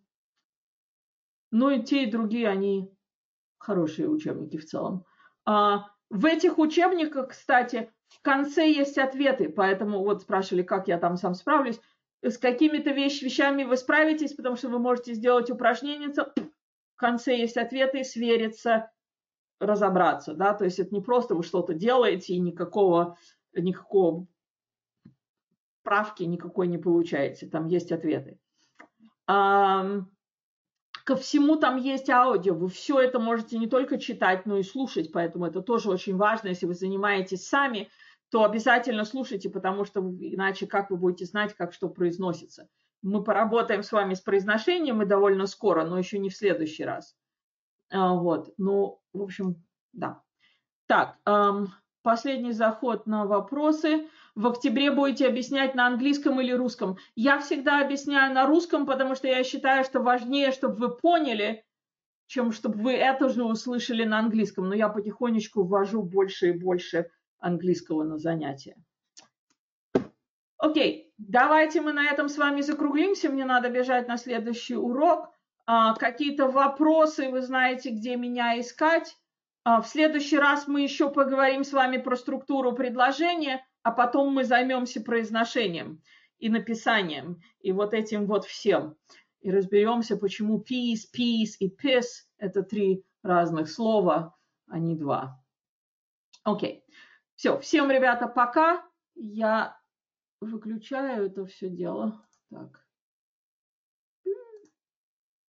и те, и другие, они хорошие учебники в целом. В этих учебниках, кстати, в конце есть ответы, поэтому вот спрашивали, как я там сам справлюсь. С какими-то вещ- вещами вы справитесь, потому что вы можете сделать упражнение. В конце есть ответы, свериться, разобраться. Да? То есть это не просто вы что-то делаете и никакого, никакого правки никакой не получаете. Там есть ответы. Ко всему там есть аудио. Вы все это можете не только читать, но и слушать. Поэтому это тоже очень важно. Если вы занимаетесь сами, то обязательно слушайте, потому что иначе как вы будете знать, как что произносится. Мы поработаем с вами с произношением и довольно скоро, но еще не в следующий раз. Вот. Ну, в общем, да. Так, последний заход на вопросы. В октябре будете объяснять на английском или русском? Я всегда объясняю на русском, потому что я считаю, что важнее, чтобы вы поняли, чем чтобы вы это же услышали на английском. Но я потихонечку ввожу больше и больше английского на занятия. Окей, давайте мы на этом с вами закруглимся. Мне надо бежать на следующий урок. А, какие-то вопросы, вы знаете, где меня искать. В следующий раз мы еще поговорим с вами про структуру предложения, а потом мы займемся произношением и написанием, и вот этим вот всем. И разберемся, почему peace, peace и piss – это три разных слова, а не два. Окей. Все, всем, ребята, пока. Я выключаю это все дело. Так.